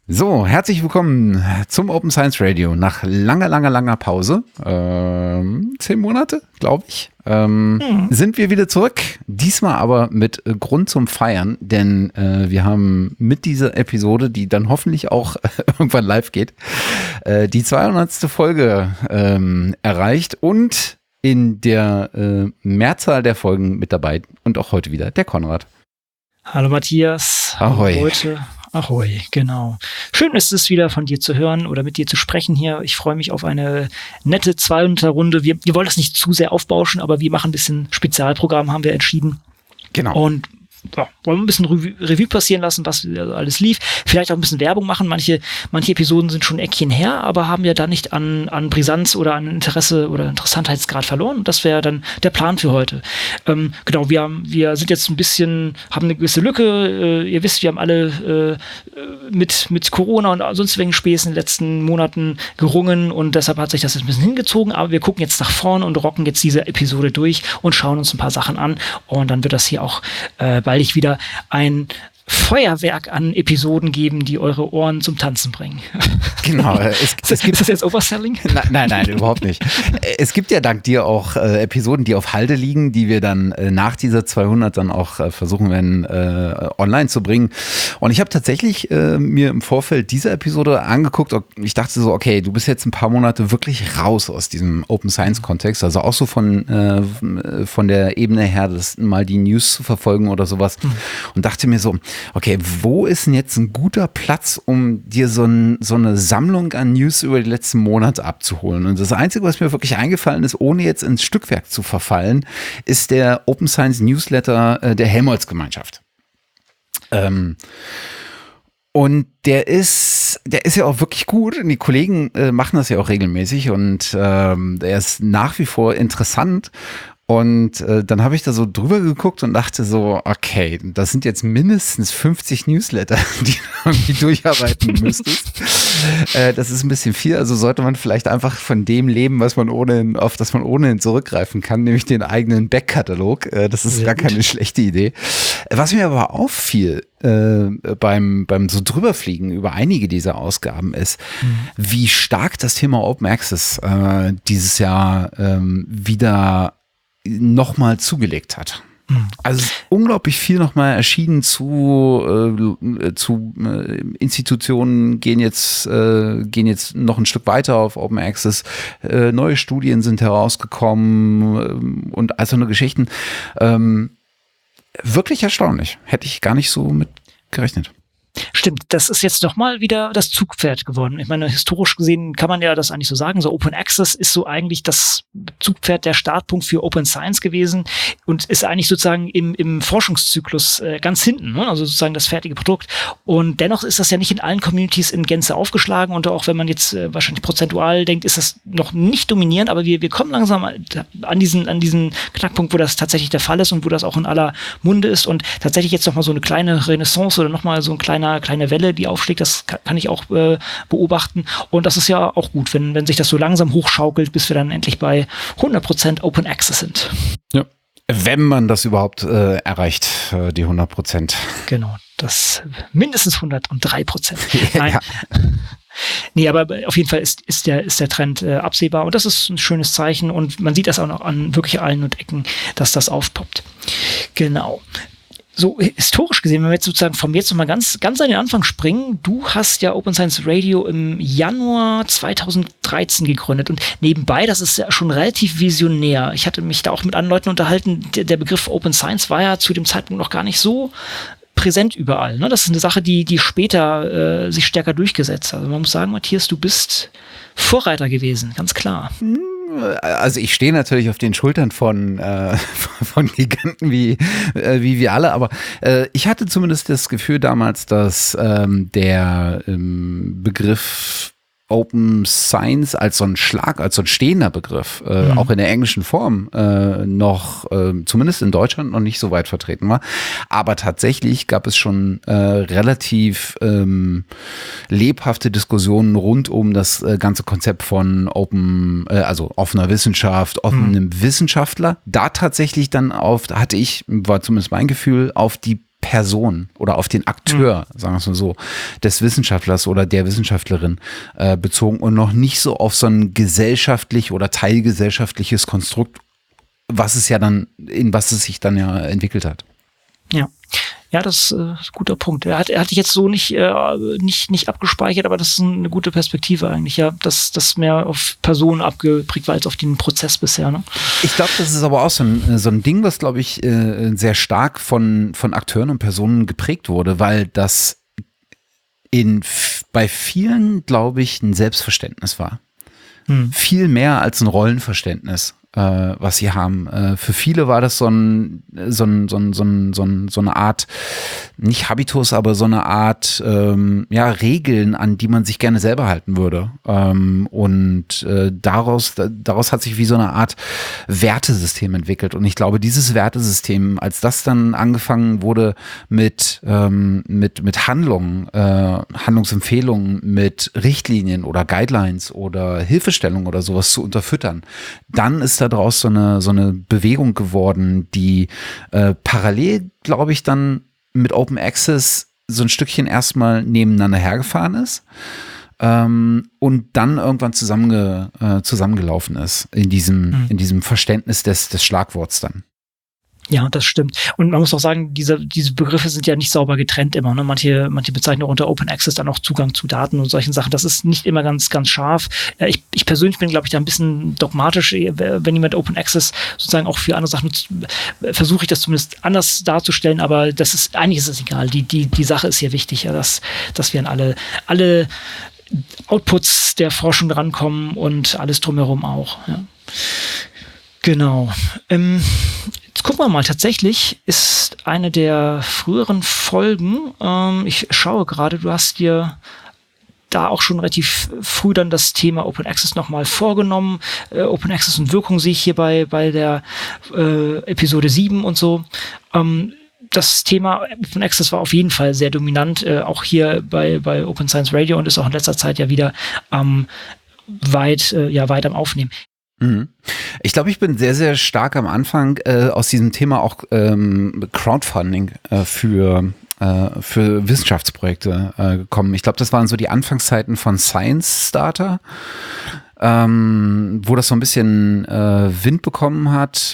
So, herzlich willkommen zum Open Science Radio. Nach langer Pause, 10 Monate, glaube ich, sind wir wieder zurück. Diesmal aber mit Grund zum Feiern, denn wir haben mit dieser Episode, die dann hoffentlich auch irgendwann live geht, die 200. Folge erreicht und in der Mehrzahl der Folgen mit dabei und auch heute wieder der Konrad. Hallo Matthias. Ahoi. Leute. Ahoi, genau. Schön ist es wieder von dir zu hören oder mit dir zu sprechen hier. Ich freue mich auf eine nette 200er-Runde. Wir wollen das nicht zu sehr aufbauschen, aber wir machen ein bisschen Spezialprogramm, haben wir entschieden. Genau. Und ja, wollen wir ein bisschen Revue passieren lassen, was alles lief. Vielleicht auch ein bisschen Werbung machen. Manche Episoden sind schon ein Eckchen her, aber haben ja da nicht an Brisanz oder an Interesse oder Interessantheitsgrad verloren. Und das wäre dann der Plan für heute. Genau, wir sind jetzt ein bisschen, haben eine gewisse Lücke. Ihr wisst, wir haben alle mit Corona und sonstigen Späßen in den letzten Monaten gerungen und deshalb hat sich das jetzt ein bisschen hingezogen. Aber wir gucken jetzt nach vorne und rocken jetzt diese Episode durch und schauen uns ein paar Sachen an. Und dann wird das hier auch bald wieder ein Feuerwerk an Episoden geben, die eure Ohren zum Tanzen bringen. Genau. Ist das jetzt Overselling? Nein, überhaupt nicht. Es gibt ja dank dir auch Episoden, die auf Halde liegen, die wir dann nach dieser 200 dann auch versuchen werden, online zu bringen. Und ich habe tatsächlich mir im Vorfeld dieser Episode angeguckt, ich dachte so, okay, du bist jetzt ein paar Monate wirklich raus aus diesem Open Science Kontext, also auch so von der Ebene her, das mal die News zu verfolgen oder sowas. Und dachte mir so, okay, wo ist denn jetzt ein guter Platz, um dir so eine Sammlung an News über die letzten Monate abzuholen? Und das Einzige, was mir wirklich eingefallen ist, ohne jetzt ins Stückwerk zu verfallen, ist der Open Science Newsletter der Helmholtz-Gemeinschaft. Und der ist ja auch wirklich gut und die Kollegen machen das ja auch regelmäßig und der ist nach wie vor interessant. Und dann habe ich da so drüber geguckt und dachte so, okay, das sind jetzt mindestens 50 Newsletter, die du irgendwie durcharbeiten müsstest. Das ist ein bisschen viel, also sollte man vielleicht einfach von dem leben, auf das man ohnehin zurückgreifen kann, nämlich den eigenen Backkatalog. Das ist gar keine schlechte Idee. Was mir aber auffiel beim so drüberfliegen über einige dieser Ausgaben ist, wie stark das Thema Open Access dieses Jahr nochmal zugelegt hat. Also es ist unglaublich viel nochmal erschienen zu Institutionen gehen jetzt noch ein Stück weiter auf Open Access. Neue Studien sind herausgekommen und also eine Geschichten. Wirklich erstaunlich. Hätte ich gar nicht so mit gerechnet. Stimmt, das ist jetzt nochmal wieder das Zugpferd geworden. Ich meine, historisch gesehen kann man ja das eigentlich so sagen. So Open Access ist so eigentlich das Zugpferd, der Startpunkt für Open Science gewesen und ist eigentlich sozusagen im Forschungszyklus ganz hinten, ne? Also sozusagen das fertige Produkt. Und dennoch ist das ja nicht in allen Communities in Gänze aufgeschlagen und auch wenn man jetzt wahrscheinlich prozentual denkt, ist das noch nicht dominierend, aber wir kommen langsam an diesen Knackpunkt, wo das tatsächlich der Fall ist und wo das auch in aller Munde ist und tatsächlich jetzt nochmal so eine kleine Renaissance oder nochmal so ein kleine Welle, die aufschlägt, das kann ich auch beobachten. Und das ist ja auch gut, wenn sich das so langsam hochschaukelt, bis wir dann endlich bei 100% Open Access sind. Ja. Wenn man das überhaupt erreicht, die 100%. Genau, das mindestens 103%. Ja. Nein. Nee, aber auf jeden Fall ist der Trend absehbar und das ist ein schönes Zeichen und man sieht das auch noch an wirklich allen und Ecken, dass das aufpoppt. Genau. So historisch gesehen, wenn wir jetzt sozusagen vom jetzt nochmal ganz an den Anfang springen, du hast ja Open Science Radio im Januar 2013 gegründet und nebenbei, das ist ja schon relativ visionär. Ich hatte mich da auch mit anderen Leuten unterhalten, der Begriff Open Science war ja zu dem Zeitpunkt noch gar nicht so präsent überall. Ne? Das ist eine Sache, die später sich stärker durchgesetzt hat. Also man muss sagen, Matthias, du bist Vorreiter gewesen, ganz klar. Also ich stehe natürlich auf den Schultern von Giganten wie wir alle, aber ich hatte zumindest das Gefühl damals, dass der Begriff Open Science als so ein stehender Begriff, auch in der englischen Form noch, zumindest in Deutschland, noch nicht so weit vertreten war. Aber tatsächlich gab es schon relativ lebhafte Diskussionen rund um das ganze Konzept von also offener Wissenschaft, offenem Wissenschaftler. Da tatsächlich dann war zumindest mein Gefühl, auf die Person oder auf den Akteur, sagen wir es mal so, des Wissenschaftlers oder der Wissenschaftlerin bezogen und noch nicht so auf so ein gesellschaftlich oder teilgesellschaftliches Konstrukt, in was es sich dann ja entwickelt hat. Ja, das ist ein guter Punkt. Er hatte ich jetzt so nicht abgespeichert, aber das ist eine gute Perspektive eigentlich, ja. Das mehr auf Personen abgeprägt war als auf den Prozess bisher, ne? Ich glaube, das ist aber auch so ein Ding, was, glaube ich, sehr stark von Akteuren und Personen geprägt wurde, weil das bei vielen, glaube ich, ein Selbstverständnis war. Viel mehr als ein Rollenverständnis, was sie haben. Für viele war das so eine Art, nicht Habitus, aber so eine Art Regeln, an die man sich gerne selber halten würde. Daraus hat sich wie so eine Art Wertesystem entwickelt. Und ich glaube, dieses Wertesystem, als das dann angefangen wurde mit Handlungen, Handlungsempfehlungen, mit Richtlinien oder Guidelines oder Hilfestellungen oder sowas zu unterfüttern, dann ist daraus so eine Bewegung geworden, die parallel, glaube ich, dann mit Open Access so ein Stückchen erstmal nebeneinander hergefahren ist und dann irgendwann zusammengelaufen ist in diesem Verständnis des Schlagworts dann. Ja, das stimmt. Und man muss auch sagen, diese Begriffe sind ja nicht sauber getrennt immer. Ne? Manche bezeichnen auch unter Open Access dann auch Zugang zu Daten und solchen Sachen. Das ist nicht immer ganz, ganz scharf. Ich persönlich bin, glaube ich, da ein bisschen dogmatisch. Wenn jemand Open Access sozusagen auch für andere Sachen nutzt, versuche ich das zumindest anders darzustellen. Aber eigentlich ist es egal. Die Sache ist hier wichtig, ja, dass wir an alle Outputs der Forschung drankommen und alles drumherum auch. Ja. Genau. Jetzt gucken wir mal, tatsächlich ist eine der früheren Folgen, ich schaue gerade, du hast dir da auch schon relativ früh dann das Thema Open Access nochmal vorgenommen. Open Access und Wirkung sehe ich hier bei der Episode 7 und so. Das Thema Open Access war auf jeden Fall sehr dominant, auch hier bei Open Science Radio und ist auch in letzter Zeit ja wieder weit am Aufnehmen. Ich glaube, ich bin sehr, sehr stark am Anfang aus diesem Thema auch Crowdfunding für Wissenschaftsprojekte gekommen. Ich glaube, das waren so die Anfangszeiten von Science Starter, wo das so ein bisschen Wind bekommen hat.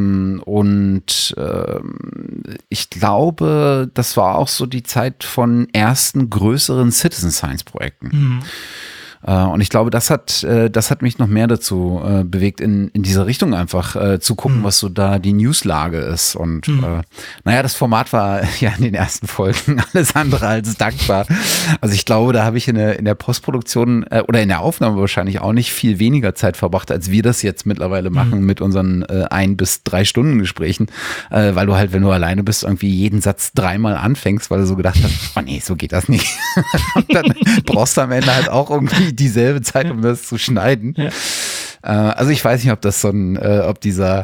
Ich glaube, das war auch so die Zeit von ersten größeren Citizen Science Projekten. Und ich glaube, das hat mich noch mehr dazu bewegt, in diese Richtung einfach zu gucken, was so da die Newslage ist. Und das Format war ja in den ersten Folgen alles andere als dankbar. Also ich glaube, da habe ich in der Postproduktion oder in der Aufnahme wahrscheinlich auch nicht viel weniger Zeit verbracht, als wir das jetzt mittlerweile machen mit unseren 1 bis 3 Stunden Gesprächen, weil du halt, wenn du alleine bist, irgendwie jeden Satz 3-mal anfängst, weil du so gedacht hast, oh nee, so geht das nicht. Und dann brauchst du am Ende halt auch irgendwie dieselbe Zeit, um das zu schneiden. Ja. Also ich weiß nicht, ob das ob dieser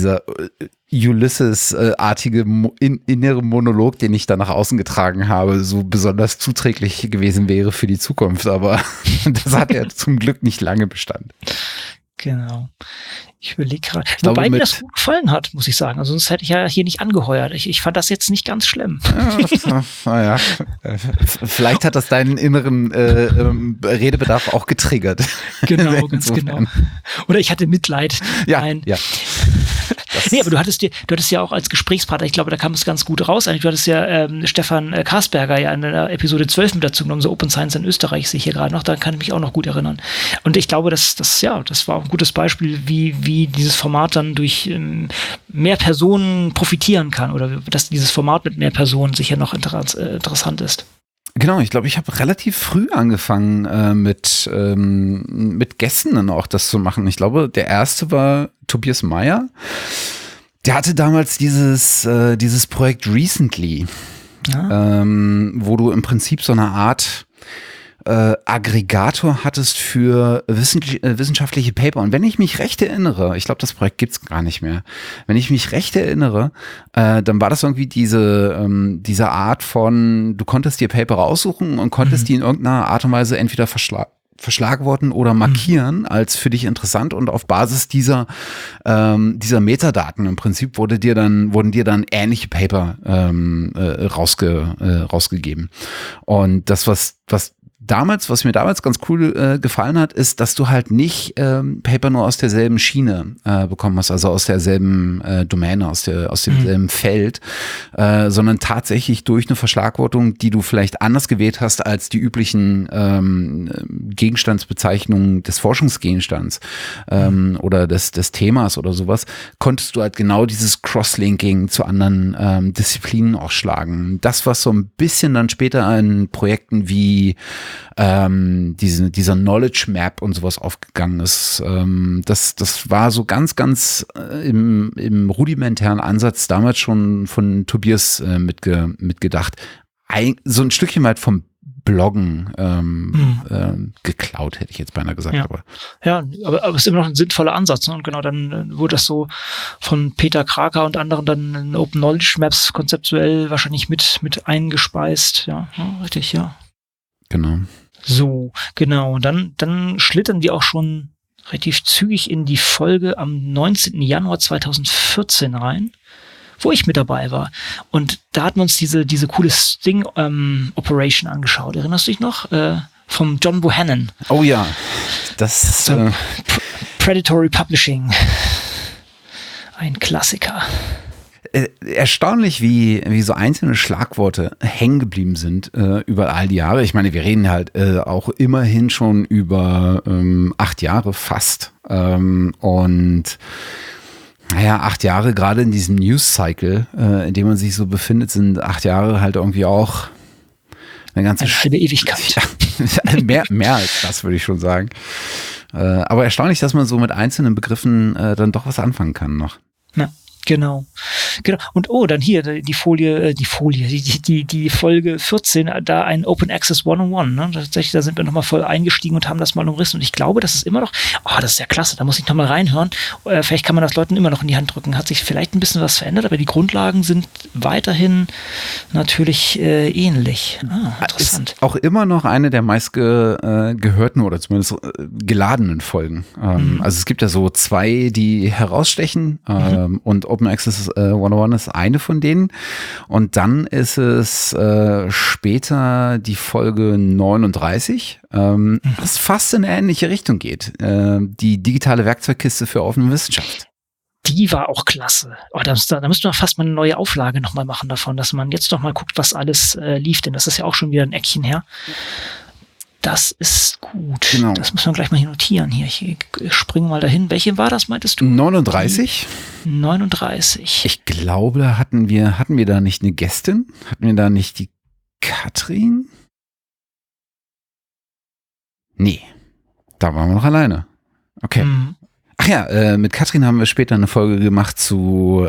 Ulysses-artige innere Monolog, den ich da nach außen getragen habe, so besonders zuträglich gewesen wäre für die Zukunft. Aber das hat ja zum Glück nicht lange Bestand. Genau. Ich überlege gerade. Wobei mir das gut gefallen hat, muss ich sagen. Also sonst hätte ich ja hier nicht angeheuert. Ich fand das jetzt nicht ganz schlimm. Ja, vielleicht hat das deinen inneren Redebedarf auch getriggert. Genau, ganz genau. Oder ich hatte Mitleid. Ja. Nee, aber du hattest ja auch als Gesprächspartner, ich glaube, da kam es ganz gut raus. Eigentlich, du hattest ja Stefan Karsberger ja in der Episode 12 mit dazu genommen, so Open Science in Österreich, sehe ich hier gerade noch. Da kann ich mich auch noch gut erinnern. Und ich glaube, das war auch ein gutes Beispiel, wie dieses Format dann durch mehr Personen profitieren kann oder dass dieses Format mit mehr Personen sicher noch interessant ist. Genau, ich glaube, ich habe relativ früh angefangen mit Gästen dann auch das zu machen. Ich glaube, der erste war Tobias Meyer. Der hatte damals dieses Projekt Recently, wo du im Prinzip so eine Art Aggregator hattest für wissenschaftliche Paper. Und wenn ich mich recht erinnere, ich glaube, das Projekt gibt's gar nicht mehr. Wenn ich mich recht erinnere, dann war das irgendwie diese Art von, du konntest dir Paper raussuchen und konntest die in irgendeiner Art und Weise entweder verschlagworten oder markieren als für dich interessant, und auf Basis dieser Metadaten im Prinzip wurden dir dann ähnliche Paper rausgegeben. Und das, was mir damals ganz cool gefallen hat, ist, dass du halt nicht Paper nur aus derselben Schiene bekommen hast, also aus derselben Domäne, aus demselben Feld, sondern tatsächlich durch eine Verschlagwortung, die du vielleicht anders gewählt hast als die üblichen Gegenstandsbezeichnungen des Forschungsgegenstands oder des Themas oder sowas, konntest du halt genau dieses Crosslinking zu anderen Disziplinen auch schlagen. Das, was so ein bisschen dann später in Projekten wie dieser Knowledge Map und sowas aufgegangen ist. Das war so ganz, ganz im rudimentären Ansatz damals schon von Tobias mitgedacht. So ein Stückchen weit vom Bloggen geklaut, hätte ich jetzt beinahe gesagt. Ja, aber es ist immer noch ein sinnvoller Ansatz. Ne? Und genau, dann wurde das so von Peter Kraker und anderen dann in Open Knowledge Maps konzeptuell wahrscheinlich mit eingespeist. Ja, richtig, ja. Genau. So, genau. Und dann schlittern wir auch schon relativ zügig in die Folge am 19. Januar 2014 rein, wo ich mit dabei war. Und da hatten wir uns diese coole Sting Operation angeschaut. Erinnerst du dich noch? Vom John Bohannon. Oh ja. Das so, Predatory Publishing. Ein Klassiker. Erstaunlich, wie so einzelne Schlagworte hängen geblieben sind über all die Jahre. Ich meine, wir reden halt auch immerhin schon über 8 Jahre fast. Und naja, 8 Jahre, gerade in diesem News-Cycle, in dem man sich so befindet, sind 8 Jahre halt irgendwie auch eine halbe Ewigkeit. Ja, mehr als das, würde ich schon sagen. Aber erstaunlich, dass man so mit einzelnen Begriffen dann doch was anfangen kann noch. Ja. Genau. Und dann hier die Folge 14, da ein Open Access 101, ne? Tatsächlich, da sind wir nochmal voll eingestiegen und haben das mal umrissen. Und ich glaube, das ist immer noch, das ist ja klasse, da muss ich nochmal reinhören. Vielleicht kann man das Leuten immer noch in die Hand drücken. Hat sich vielleicht ein bisschen was verändert, aber die Grundlagen sind weiterhin natürlich ähnlich. Interessant. Ist auch immer noch eine der meist gehörten oder zumindest geladenen Folgen. Also es gibt ja so 2, die herausstechen und Open Access 101 ist eine von denen. Und dann ist es später die Folge 39, was fast in eine ähnliche Richtung geht. Die digitale Werkzeugkiste für offene Wissenschaft. Die war auch klasse. Da müssten wir fast mal eine neue Auflage nochmal machen davon, dass man jetzt noch mal guckt, was alles lief. Denn das ist ja auch schon wieder ein Eckchen her. Das ist gut. Genau. Das muss man gleich mal hier notieren. Hier, ich springe mal dahin. Welche war das, meintest du? 39. 39. Ich glaube, hatten wir da nicht eine Gästin? Hatten wir da nicht die Katrin? Nee. Da waren wir noch alleine. Okay. Ach ja, mit Katrin haben wir später eine Folge gemacht zum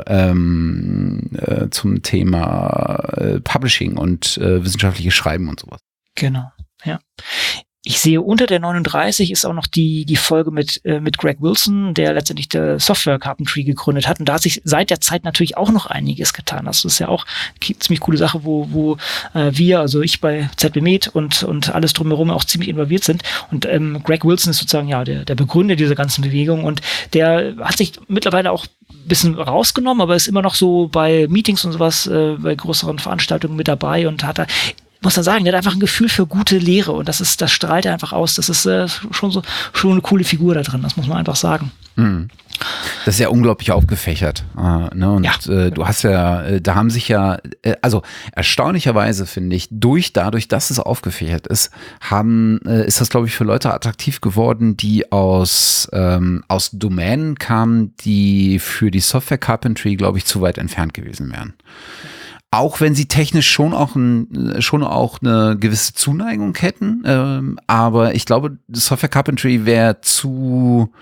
Thema Publishing und wissenschaftliches Schreiben und sowas. Genau, ja. Ich sehe, unter der 39 ist auch noch die Folge mit Greg Wilson, der letztendlich der Software Carpentry gegründet hat. Und da hat sich seit der Zeit natürlich auch noch einiges getan. Das ist ja auch eine ziemlich coole Sache, wo wir, also ich bei ZBMed und alles drumherum auch ziemlich involviert sind. Und Greg Wilson ist sozusagen ja der Begründer dieser ganzen Bewegung. Und der hat sich mittlerweile auch ein bisschen rausgenommen, aber ist immer noch so bei Meetings und sowas, bei größeren Veranstaltungen mit dabei und hat da, muss man sagen, der hat einfach ein Gefühl für gute Lehre und das strahlt er einfach aus. Das ist schon eine coole Figur da drin, das muss man einfach sagen. Das ist ja unglaublich aufgefächert. Ne? Und ja. Du hast ja, da haben sich ja, also erstaunlicherweise finde ich, dadurch, dass es aufgefächert ist, ist das, glaube ich, für Leute attraktiv geworden, die aus Domänen kamen, die für die Software Carpentry, glaube ich, zu weit entfernt gewesen wären. Auch wenn sie technisch schon auch eine gewisse Zuneigung hätten, aber ich glaube, Software Carpentry wäre zu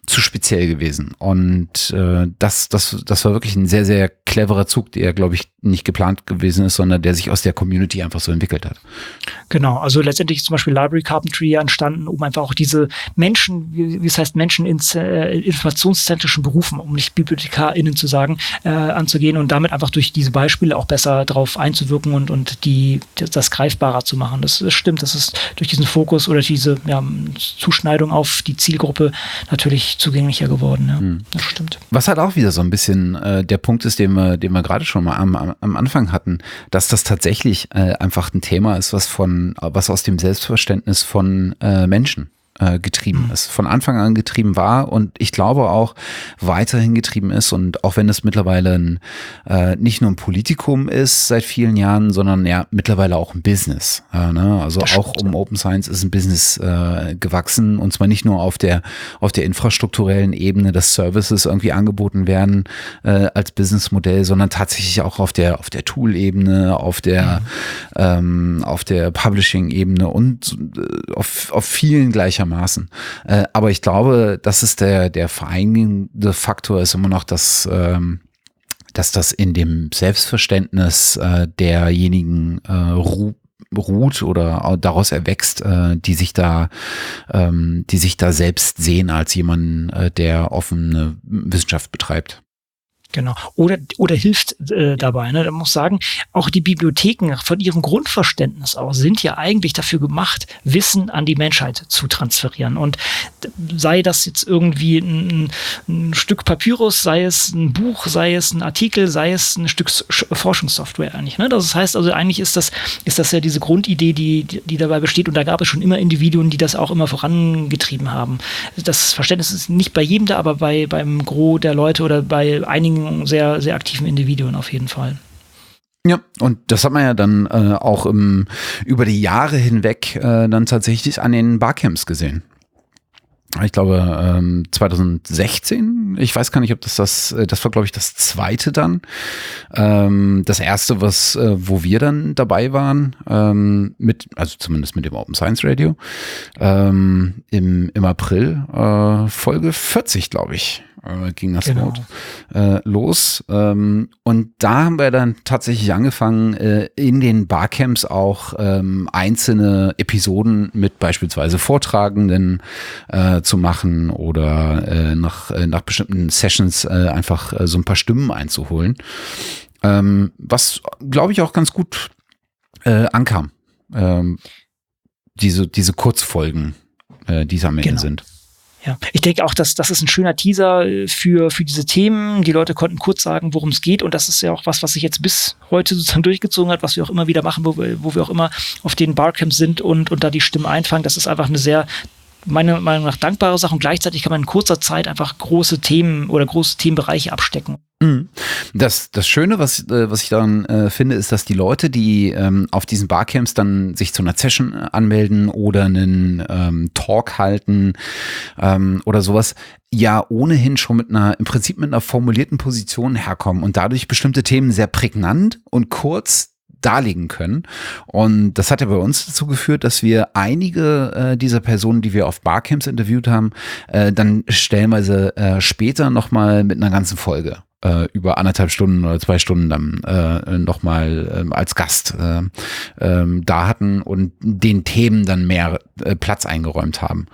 zu speziell gewesen. Und das war wirklich ein sehr, sehr cleverer Zug, der, glaube ich, nicht geplant gewesen ist, sondern der sich aus der Community einfach so entwickelt hat. Genau, also letztendlich ist zum Beispiel Library Carpentry entstanden, um einfach auch diese Menschen, wie es heißt, Menschen in informationszentrischen Berufen, um nicht BibliothekarInnen zu sagen, anzugehen und damit einfach durch diese Beispiele auch besser drauf einzuwirken und das greifbarer zu machen. Das stimmt, das ist durch diesen Fokus oder diese Zuschneidung auf die Zielgruppe natürlich zugänglicher geworden. Ja. Das stimmt. Was halt auch wieder so ein bisschen der Punkt ist, den wir gerade schon mal am Anfang hatten, dass das tatsächlich einfach ein Thema ist, was aus dem Selbstverständnis von Menschen getrieben ist, von Anfang an getrieben war und ich glaube auch weiterhin getrieben ist und auch wenn es mittlerweile nicht nur ein Politikum ist seit vielen Jahren, sondern ja mittlerweile auch ein Business. Also auch um Open Science ist ein Business gewachsen und zwar nicht nur auf der infrastrukturellen Ebene, dass Services irgendwie angeboten werden als Businessmodell, sondern tatsächlich auch auf der Tool-Ebene, auf der Publishing-Ebene und auf vielen gleichermaßen. Aber ich glaube, das ist der vereinigende Faktor ist immer noch, dass das in dem Selbstverständnis derjenigen ruht oder daraus erwächst, die sich da selbst sehen als jemand, der offene Wissenschaft betreibt. Genau. Oder hilft dabei. Ne? Da muss sagen, auch die Bibliotheken von ihrem Grundverständnis aus sind ja eigentlich dafür gemacht, Wissen an die Menschheit zu transferieren. Und sei das jetzt irgendwie ein Stück Papyrus, sei es ein Buch, sei es ein Artikel, sei es ein Stück Forschungssoftware eigentlich. Ne? Das heißt also, eigentlich ist das ja diese Grundidee, die dabei besteht. Und da gab es schon immer Individuen, die das auch immer vorangetrieben haben. Das Verständnis ist nicht bei jedem da, aber beim Gros der Leute oder bei einigen sehr, sehr aktiven Individuen auf jeden Fall. Ja, und das hat man ja dann auch über die Jahre hinweg dann tatsächlich an den Barcamps gesehen. Ich glaube 2016, ich weiß gar nicht, ob das war glaube ich das zweite dann. Das erste, wo wir dann dabei waren, also zumindest mit dem Open Science Radio, im April, Folge 40, glaube ich. Ging das los. Und da haben wir dann tatsächlich angefangen, in den Barcamps auch einzelne Episoden mit beispielsweise Vortragenden zu machen oder nach bestimmten Sessions einfach so ein paar Stimmen einzuholen. Was, glaube ich, auch ganz gut ankam. Diese Kurzfolgen, die es am Ende sind. Ja, ich denke auch, dass das ist ein schöner Teaser für diese Themen. Die Leute konnten kurz sagen, worum es geht. Und das ist ja auch was sich jetzt bis heute sozusagen durchgezogen hat, was wir auch immer wieder machen, wo wir auch immer auf den Barcamps sind und da die Stimmen einfangen. Das ist einfach eine sehr, meiner Meinung nach, dankbare Sache. Und gleichzeitig kann man in kurzer Zeit einfach große Themen oder große Themenbereiche abstecken. Das Schöne, was ich daran finde, ist, dass die Leute, die auf diesen Barcamps dann sich zu einer Session anmelden oder einen Talk halten oder sowas, ja ohnehin schon im Prinzip mit einer formulierten Position herkommen und dadurch bestimmte Themen sehr prägnant und kurz darlegen können. Und das hat ja bei uns dazu geführt, dass wir einige dieser Personen, die wir auf Barcamps interviewt haben, dann stellenweise später nochmal mit einer ganzen Folge über 1,5 Stunden oder 2 Stunden dann nochmal als Gast da hatten und den Themen dann mehr Platz eingeräumt haben.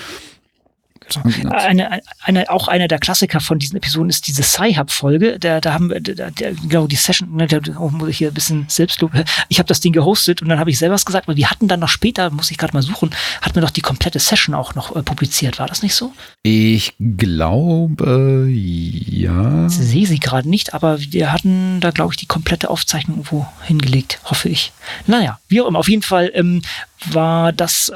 Auch einer der Klassiker von diesen Episoden ist diese Sci-Hub-Folge. Da haben wir, genau, die Session, muss ich hier ein bisschen Selbstlob. Ich habe das Ding gehostet und dann habe ich selber was gesagt, weil wir hatten dann noch später, muss ich gerade mal suchen, hatten wir doch die komplette Session auch noch publiziert. War das nicht so? Ich glaube, ja. Ich sehe sie gerade nicht, aber wir hatten da, glaube ich, die komplette Aufzeichnung irgendwo hingelegt, hoffe ich. Naja, wie auch immer. Auf jeden Fall war das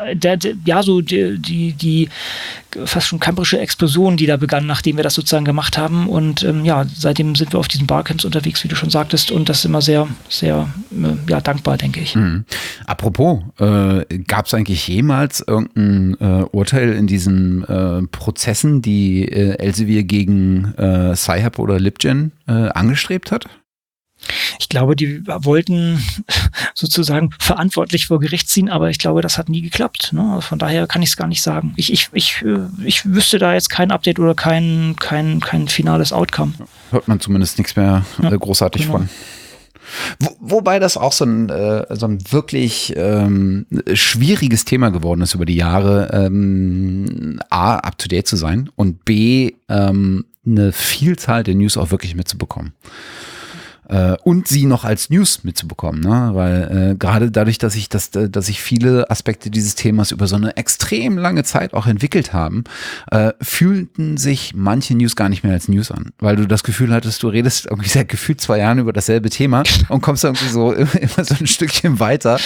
die fast schon camperische Explosion, die da begann, nachdem wir das sozusagen gemacht haben. Und seitdem sind wir auf diesen Barcamps unterwegs, wie du schon sagtest, und das ist immer sehr, sehr dankbar, denke ich. Apropos, gab es eigentlich jemals irgendein Urteil in diesen Prozessen, die Elsevier gegen Sci-Hub oder LibGen angestrebt hat? Ich glaube, die wollten sozusagen verantwortlich vor Gericht ziehen, aber ich glaube, das hat nie geklappt. Ne? Also von daher kann ich es gar nicht sagen. Ich wüsste da jetzt kein Update oder kein finales Outcome. Hört man zumindest nichts mehr großartig von. Wobei das auch so ein wirklich schwieriges Thema geworden ist über die Jahre, A, up-to-date zu sein und B, eine Vielzahl der News auch wirklich mitzubekommen. Und sie noch als News mitzubekommen, ne? Weil gerade dadurch, dass sich viele Aspekte dieses Themas über so eine extrem lange Zeit auch entwickelt haben, fühlten sich manche News gar nicht mehr als News an, weil du das Gefühl hattest, du redest irgendwie seit gefühlt 2 Jahren über dasselbe Thema und kommst irgendwie so immer so ein Stückchen weiter.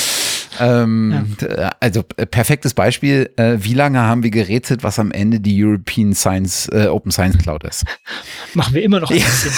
Also perfektes Beispiel, wie lange haben wir gerätselt, was am Ende die European Open Science Cloud ist? Machen wir immer noch ein bisschen.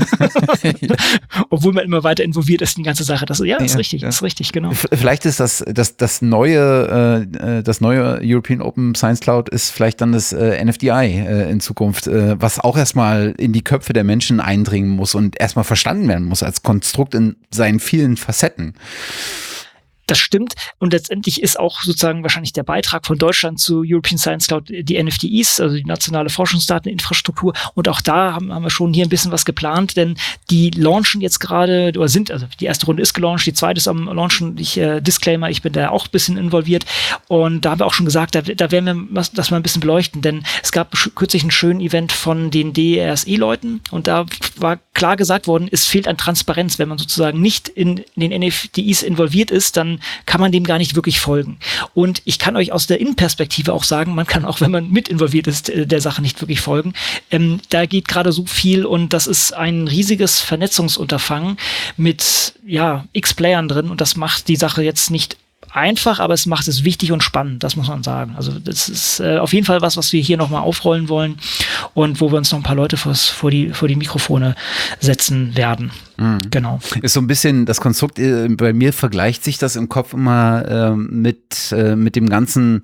Obwohl man immer weiter involviert ist in die ganze Sache. Das ist richtig, genau. Vielleicht ist das neue European Open Science Cloud ist vielleicht dann das NFDI in Zukunft, was auch erstmal in die Köpfe der Menschen eindringen muss und erstmal verstanden werden muss als Konstrukt in seinen vielen Facetten. Das stimmt. Und letztendlich ist auch sozusagen wahrscheinlich der Beitrag von Deutschland zu European Science Cloud die NFDIs, also die nationale Forschungsdateninfrastruktur. Und auch da haben wir schon hier ein bisschen was geplant, denn die launchen jetzt gerade, also die erste Runde ist gelauncht, die zweite ist am Launchen. Disclaimer, ich bin da auch ein bisschen involviert. Und da haben wir auch schon gesagt, da werden wir das mal ein bisschen beleuchten, denn es gab kürzlich einen schönen Event von den DRSE-Leuten und da war klar gesagt worden, es fehlt an Transparenz. Wenn man sozusagen nicht in den NFDIs involviert ist, dann kann man dem gar nicht wirklich folgen. Und ich kann euch aus der Innenperspektive auch sagen, man kann auch, wenn man mit involviert ist, der Sache nicht wirklich folgen. Da geht gerade so viel und das ist ein riesiges Vernetzungsunterfangen mit x Playern drin und das macht die Sache jetzt nicht einfach, aber es macht es wichtig und spannend, das muss man sagen. Also das ist auf jeden Fall was wir hier nochmal aufrollen wollen und wo wir uns noch ein paar Leute vor die Mikrofone setzen werden. Mhm. Genau. Ist so ein bisschen das Konstrukt, bei mir vergleicht sich das im Kopf immer mit dem ganzen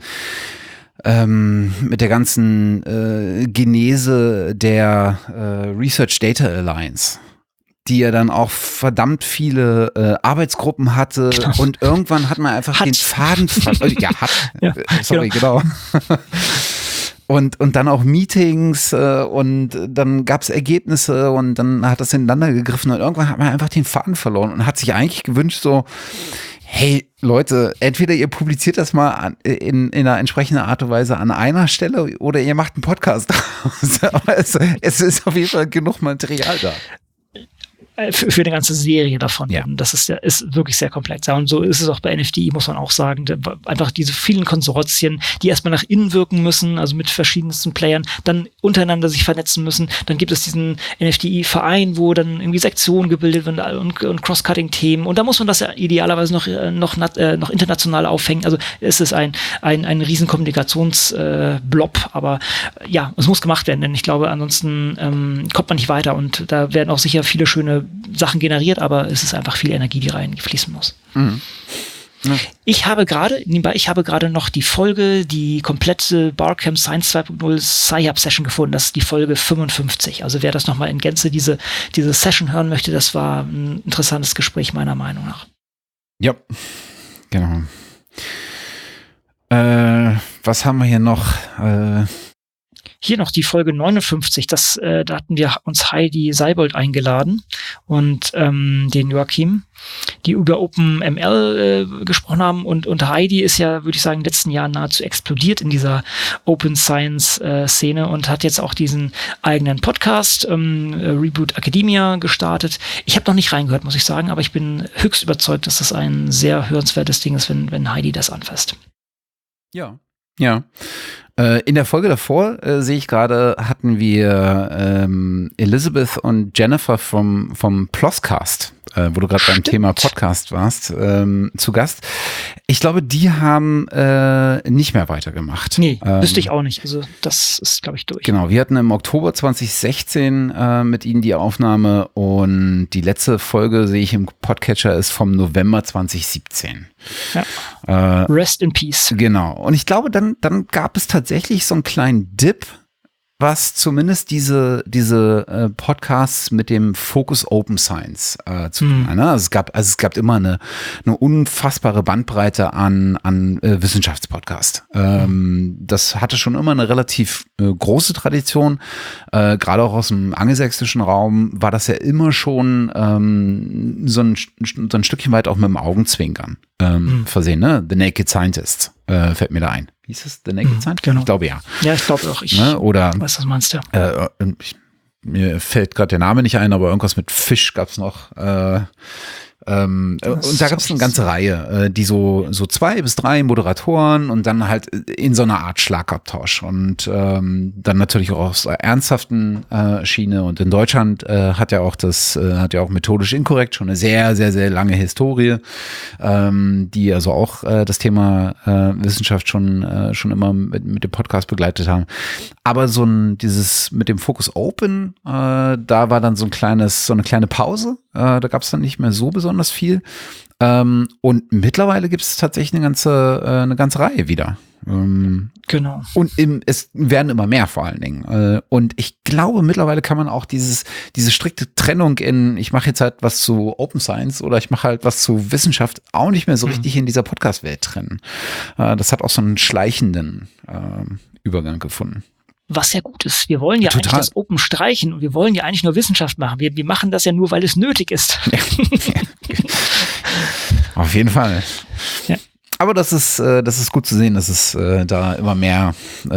mit der ganzen Genese der Research Data Alliance, die ja dann auch verdammt viele Arbeitsgruppen hatte und irgendwann hat man einfach den Faden genau. Und dann auch Meetings und dann gab es Ergebnisse und dann hat das ineinander gegriffen und irgendwann hat man einfach den Faden verloren und hat sich eigentlich gewünscht so, hey Leute, entweder ihr publiziert das mal in einer entsprechenden Art und Weise an einer Stelle oder ihr macht einen Podcast draus. Aber es ist auf jeden Fall genug Material da. Für eine ganze Serie davon. Ja. Das ist wirklich sehr komplex. Ja, und so ist es auch bei NFDI, muss man auch sagen. Einfach diese vielen Konsortien, die erstmal nach innen wirken müssen, also mit verschiedensten Playern, dann untereinander sich vernetzen müssen. Dann gibt es diesen NFDI-Verein, wo dann irgendwie Sektionen gebildet werden und Cross-Cutting-Themen. Und da muss man das ja idealerweise noch international aufhängen. Also es ist ein riesen Kommunikationsblob, aber es muss gemacht werden, denn ich glaube, ansonsten kommt man nicht weiter und da werden auch sicher viele schöne Sachen generiert, aber es ist einfach viel Energie, die reinfließen muss. Mhm. Ja. Ich habe gerade noch die komplette Barcamp Science 2.0 Sci-Hub Session gefunden. Das ist die Folge 55. Also wer das nochmal in Gänze diese Session hören möchte, das war ein interessantes Gespräch meiner Meinung nach. Ja, genau. Was haben wir hier noch? Hier noch die Folge 59, da hatten wir uns Heidi Seibold eingeladen und den Joachim, die über OpenML gesprochen haben und Heidi ist ja, würde ich sagen, in den letzten Jahren nahezu explodiert in dieser Open Science Szene und hat jetzt auch diesen eigenen Podcast, Reboot Academia, gestartet. Ich habe noch nicht reingehört, muss ich sagen, aber ich bin höchst überzeugt, dass das ein sehr hörenswertes Ding ist, wenn Heidi das anfasst. Ja. In der Folge davor, sehe ich gerade, hatten wir Elizabeth und Jennifer vom Plosscast, wo du gerade beim Thema Podcast warst, zu Gast. Ich glaube, die haben nicht mehr weitergemacht. Nee, wüsste ich auch nicht. Also das ist, glaube ich, durch. Genau, wir hatten im Oktober 2016 mit ihnen die Aufnahme und die letzte Folge, sehe ich im Podcatcher, ist vom November 2017. Ja. Rest in Peace. Genau. Und ich glaube, dann gab es tatsächlich so einen kleinen Dip was zumindest diese Podcasts mit dem Fokus Open Science zu tun. Ne? Also es gab immer eine unfassbare Bandbreite an Wissenschaftspodcasts. Das hatte schon immer eine relativ große Tradition. Gerade auch aus dem angelsächsischen Raum war das ja immer schon so ein Stückchen weit auch mit dem Augenzwinkern versehen. Ne? The Naked Scientist fällt mir da ein. Wie ist es? The Naked Scientist? Genau. Ich glaube ja. Ja, ich glaube auch. Oder was meinst du? Mir fällt gerade der Name nicht ein, aber irgendwas mit Fisch gab es noch. Und da gab es eine ganze Reihe, die so 2 bis 3 Moderatoren und dann halt in so einer Art Schlagabtausch und dann natürlich auch aus der ernsthaften Schiene. Und in Deutschland hat ja auch methodisch inkorrekt schon eine sehr, sehr, sehr lange Historie, die also auch das Thema Wissenschaft schon immer mit dem Podcast begleitet haben. Aber dieses mit dem Fokus Open, da war dann so eine kleine Pause. Da gab es dann nicht mehr so besonders viel. Und mittlerweile gibt es tatsächlich eine ganze Reihe wieder. Genau. Und es werden immer mehr vor allen Dingen. Und ich glaube, mittlerweile kann man auch diese strikte Trennung ich mache jetzt halt was zu Open Science oder ich mache halt was zu Wissenschaft auch nicht mehr so richtig in dieser Podcast-Welt trennen. Das hat auch so einen schleichenden Übergang gefunden. Was ja gut ist. Wir wollen ja eigentlich das Open streichen und wir wollen ja eigentlich nur Wissenschaft machen. Wir machen das ja nur, weil es nötig ist. Ja. Auf jeden Fall. Ja. Aber das ist gut zu sehen, dass es da immer mehr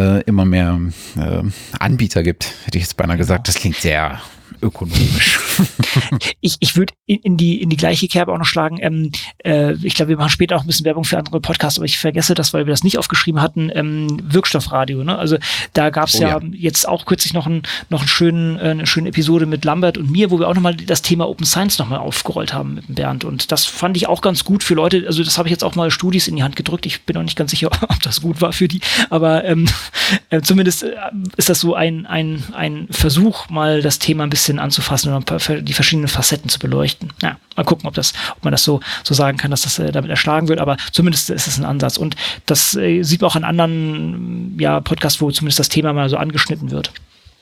Anbieter gibt, hätte ich jetzt beinahe gesagt. Das klingt sehr ökonomisch. Ich würde in die gleiche Kerbe auch noch schlagen. Ich glaube, wir machen später auch ein bisschen Werbung für andere Podcasts, aber ich vergesse das, weil wir das nicht aufgeschrieben hatten. Wirkstoffradio. Ne? Also da gab es jetzt auch kürzlich noch eine schöne Episode mit Lambert und mir, wo wir auch nochmal das Thema Open Science nochmal aufgerollt haben mit Bernd. Und das fand ich auch ganz gut für Leute. Also das habe ich jetzt auch mal Studis in die Hand gedrückt. Ich bin auch nicht ganz sicher, ob das gut war für die. Aber zumindest ist das so ein Versuch, mal das Thema ein bisschen anzufassen und die verschiedenen Facetten zu beleuchten. Ja, mal gucken, ob man das so sagen kann, dass das damit erschlagen wird, aber zumindest ist es ein Ansatz. Und das sieht man auch an anderen Podcasts, wo zumindest das Thema mal so angeschnitten wird.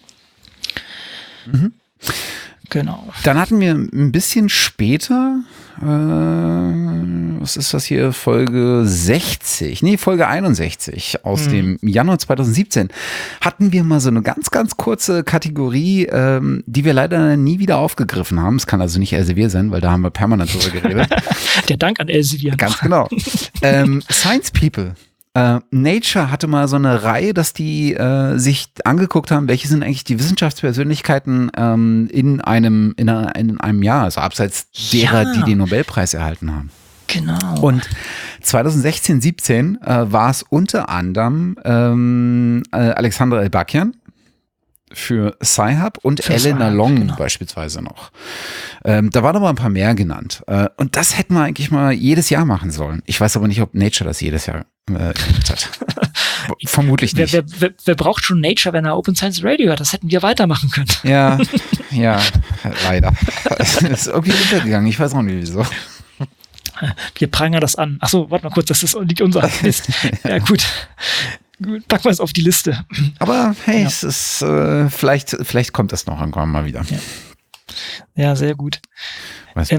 Mhm. Genau. Dann hatten wir ein bisschen später, was ist das hier, Folge 61 aus dem Januar 2017, hatten wir mal so eine ganz, ganz kurze Kategorie, die wir leider nie wieder aufgegriffen haben. Es kann also nicht Elsevier sein, weil da haben wir permanent drüber geredet. Der Dank an Elsevier. Ganz genau. Science People. Nature hatte mal so eine Reihe, dass die sich angeguckt haben, welche sind eigentlich die Wissenschaftspersönlichkeiten in einem Jahr, also abseits derer, die den Nobelpreis erhalten haben. Genau. Und 2016, 17 war es unter anderem Alexandra Elbakyan für Sci-Hub und Elena Long beispielsweise noch. Da waren aber ein paar mehr genannt. Und das hätten wir eigentlich mal jedes Jahr machen sollen. Ich weiß aber nicht, ob Nature das jedes Jahr gemacht hat. Vermutlich nicht. Wer braucht schon Nature, wenn er Open Science Radio hat? Das hätten wir weitermachen können. Ja, leider. Es ist irgendwie untergegangen. Ich weiß auch nicht, wieso. Wir prangern das an. Achso, warte mal kurz, das liegt unser Mist. Ja, gut. Gut, packen wir es auf die Liste. Aber hey, es ist vielleicht kommt das noch irgendwann mal wieder. Ja, sehr gut. Was?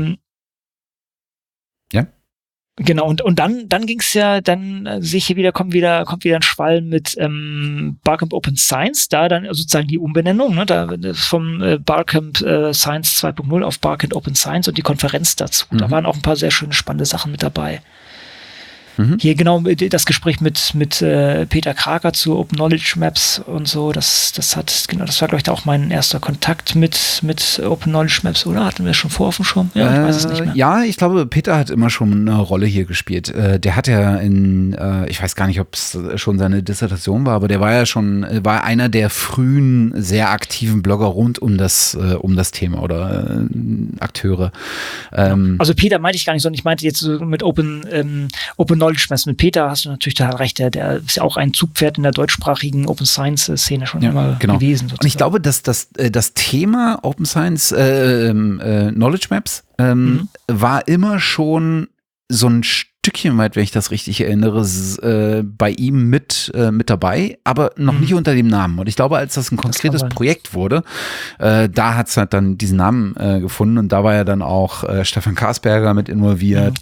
Ja? Genau, und dann ging es ja, dann sehe ich hier wieder, kommt wieder ein Schwall mit Barcamp Open Science, da dann sozusagen die Umbenennung, ne, da vom Barcamp Science 2.0 auf Barcamp Open Science und die Konferenz dazu. Da waren auch ein paar sehr schöne, spannende Sachen mit dabei. Hier genau das Gespräch mit Peter Kraker zu Open Knowledge Maps und so, das war, glaube ich, da auch mein erster Kontakt mit Open Knowledge Maps, oder? Hatten wir es schon vor auf dem Schirm? Ja, ich weiß es nicht mehr. Ja, ich glaube, Peter hat immer schon eine Rolle hier gespielt. Der hat ja ich weiß gar nicht, ob es schon seine Dissertation war, aber der war ja war einer der frühen, sehr aktiven Blogger rund um das Thema oder Akteure. Also Peter meinte ich gar nicht, sondern ich meinte jetzt so mit Open Knowledge Maps. Mit Peter hast du natürlich total recht, der ist ja auch ein Zugpferd in der deutschsprachigen Open Science Szene schon immer gewesen. Sozusagen. Und ich glaube, dass das Thema Open Science Knowledge Maps war immer schon so ein Stück Stückchen weit, wenn ich das richtig erinnere, bei ihm mit dabei, aber noch nicht unter dem Namen. Und ich glaube, als das ein konkretes Projekt wurde, da hat es halt dann diesen Namen gefunden und da war ja dann auch Stefan Karsberger mit involviert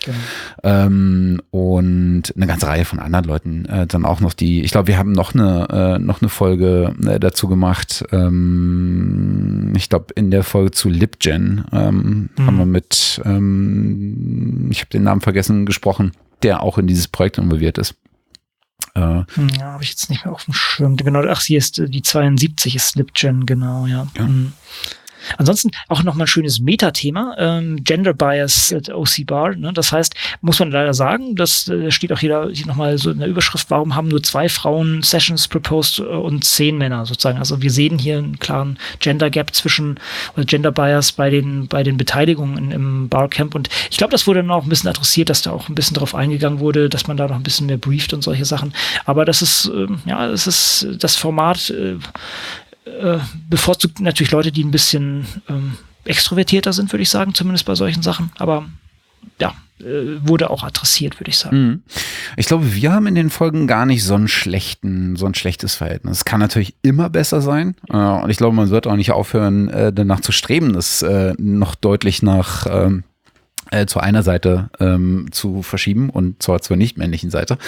und eine ganze Reihe von anderen Leuten. Dann auch noch ich glaube, wir haben noch eine Folge dazu gemacht. Ich glaube, in der Folge zu LibGen haben wir mit, ich habe den Namen vergessen, gesprochen, der auch in dieses Projekt involviert ist. Ja, habe ich jetzt nicht mehr auf dem Schirm. Genau, ach, hier ist die 72 ist LibGen, genau, ja. Ansonsten auch nochmal ein schönes Metathema, Gender Bias at OC Bar. Ne? Das heißt, muss man leider sagen, das steht auch hier nochmal so in der Überschrift, warum haben nur 2 Frauen Sessions proposed und 10 Männer sozusagen. Also wir sehen hier einen klaren Gender Gap oder Gender Bias bei den Beteiligungen im Barcamp. Und ich glaube, das wurde dann auch ein bisschen adressiert, dass da auch ein bisschen drauf eingegangen wurde, dass man da noch ein bisschen mehr brieft und solche Sachen. Aber das ist, das Format bevorzugt natürlich Leute, die ein bisschen extrovertierter sind, würde ich sagen, zumindest bei solchen Sachen. Aber ja, wurde auch adressiert, würde ich sagen. Ich glaube, wir haben in den Folgen gar nicht so ein schlechtes Verhältnis. Es kann natürlich immer besser sein. Und ich glaube, man wird auch nicht aufhören, danach zu streben, das noch deutlich zu einer Seite zu verschieben und zur nicht männlichen Seite.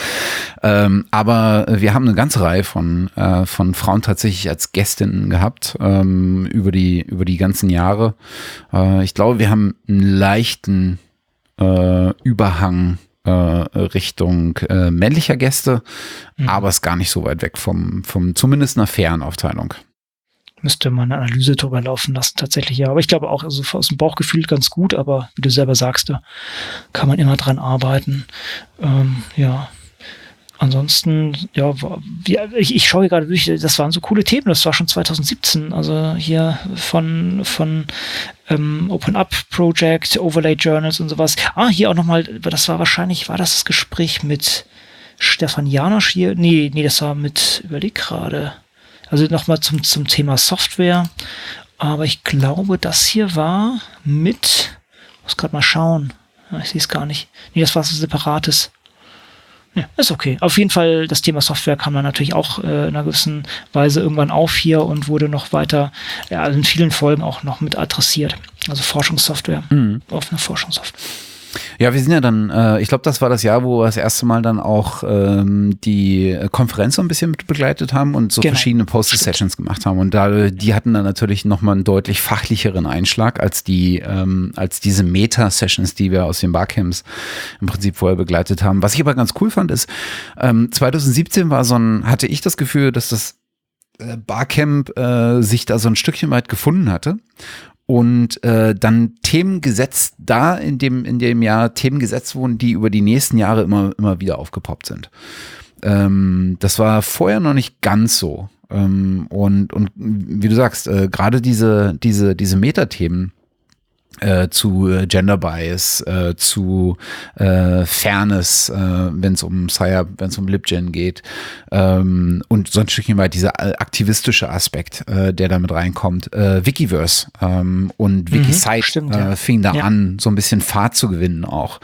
Aber wir haben eine ganze Reihe von Frauen tatsächlich als Gästinnen gehabt über die ganzen Jahre. Ich glaube, wir haben einen leichten Überhang Richtung männlicher Gäste, aber es ist gar nicht so weit weg vom zumindest einer fairen Aufteilung. Müsste man eine Analyse drüber laufen lassen, tatsächlich, ja. Aber ich glaube auch, also aus dem Bauchgefühl ganz gut, aber wie du selber sagst, da kann man immer dran arbeiten. Ja. Ansonsten, ja, ich schaue gerade durch, das waren so coole Themen, das war schon 2017, also hier von Open Up Project, Overlay Journals und sowas. Hier auch nochmal, war das Gespräch mit Stefan Janosch hier? Nee, das war überleg gerade. Also nochmal zum Thema Software. Aber ich glaube, das hier war muss gerade mal schauen. Ich sehe es gar nicht. Nee, das war so separates. Ja, ist okay. Auf jeden Fall, das Thema Software kam dann natürlich auch in einer gewissen Weise irgendwann auf hier und wurde noch weiter, in vielen Folgen auch noch mit adressiert. Also Forschungssoftware, offene Forschungssoftware. Ja, wir sind ja dann, ich glaube, das war das Jahr, wo wir das erste Mal dann auch die Konferenz so ein bisschen mit begleitet haben und so verschiedene Poster-Sessions gemacht haben. Und die hatten dann natürlich nochmal einen deutlich fachlicheren Einschlag als diese Meta-Sessions, die wir aus den Barcamps im Prinzip vorher begleitet haben. Was ich aber ganz cool fand, ist, 2017 hatte ich das Gefühl, dass das Barcamp sich da so ein Stückchen weit gefunden hatte. Und dann Themen gesetzt in dem Jahr Themen gesetzt wurden, die über die nächsten Jahre immer wieder aufgepoppt sind. Das war vorher noch nicht ganz so. Und wie du sagst, gerade diese Metathemen zu Gender Bias, zu Fairness, wenn es um SciUp, wenn es um LibGen geht, und so ein Stückchen weit dieser aktivistische Aspekt, der da mit reinkommt. Wikiverse und Wikisite fing da an, so ein bisschen Fahrt zu gewinnen auch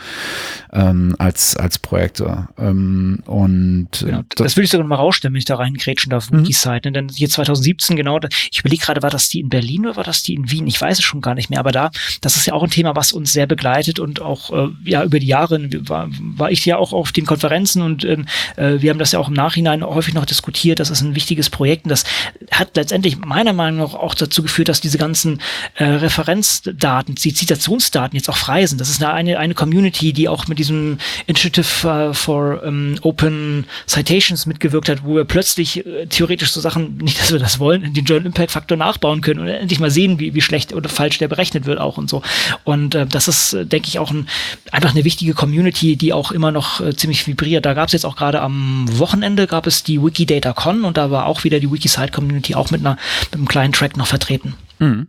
als Projekte. Das würde ich sogar mal rausstellen, wenn ich da reingrätschen darf, Wikisite. Denn hier 2017, genau, ich überlege gerade, war das die in Berlin oder war das die in Wien? Ich weiß es schon gar nicht mehr, aber das ist ja auch ein Thema, was uns sehr begleitet und auch über die Jahre war ich ja auch auf den Konferenzen und wir haben das ja auch im Nachhinein häufig noch diskutiert. Das ist ein wichtiges Projekt und das hat letztendlich meiner Meinung nach auch dazu geführt, dass diese ganzen Referenzdaten, die Zitationsdaten jetzt auch frei sind. Das ist eine Community, die auch mit diesem Initiative for Open Citations mitgewirkt hat, wo wir plötzlich theoretisch so Sachen, nicht, dass wir das wollen, den Journal Impact Faktor nachbauen können und endlich mal sehen, wie schlecht oder falsch der berechnet wird auch und so. Und das ist, denke ich, auch einfach eine wichtige Community, die auch immer noch ziemlich vibriert. Da gab es jetzt auch gerade am Wochenende gab es die WikiDataCon und da war auch wieder die Wikisite-Community auch mit einem kleinen Track noch vertreten. Mhm.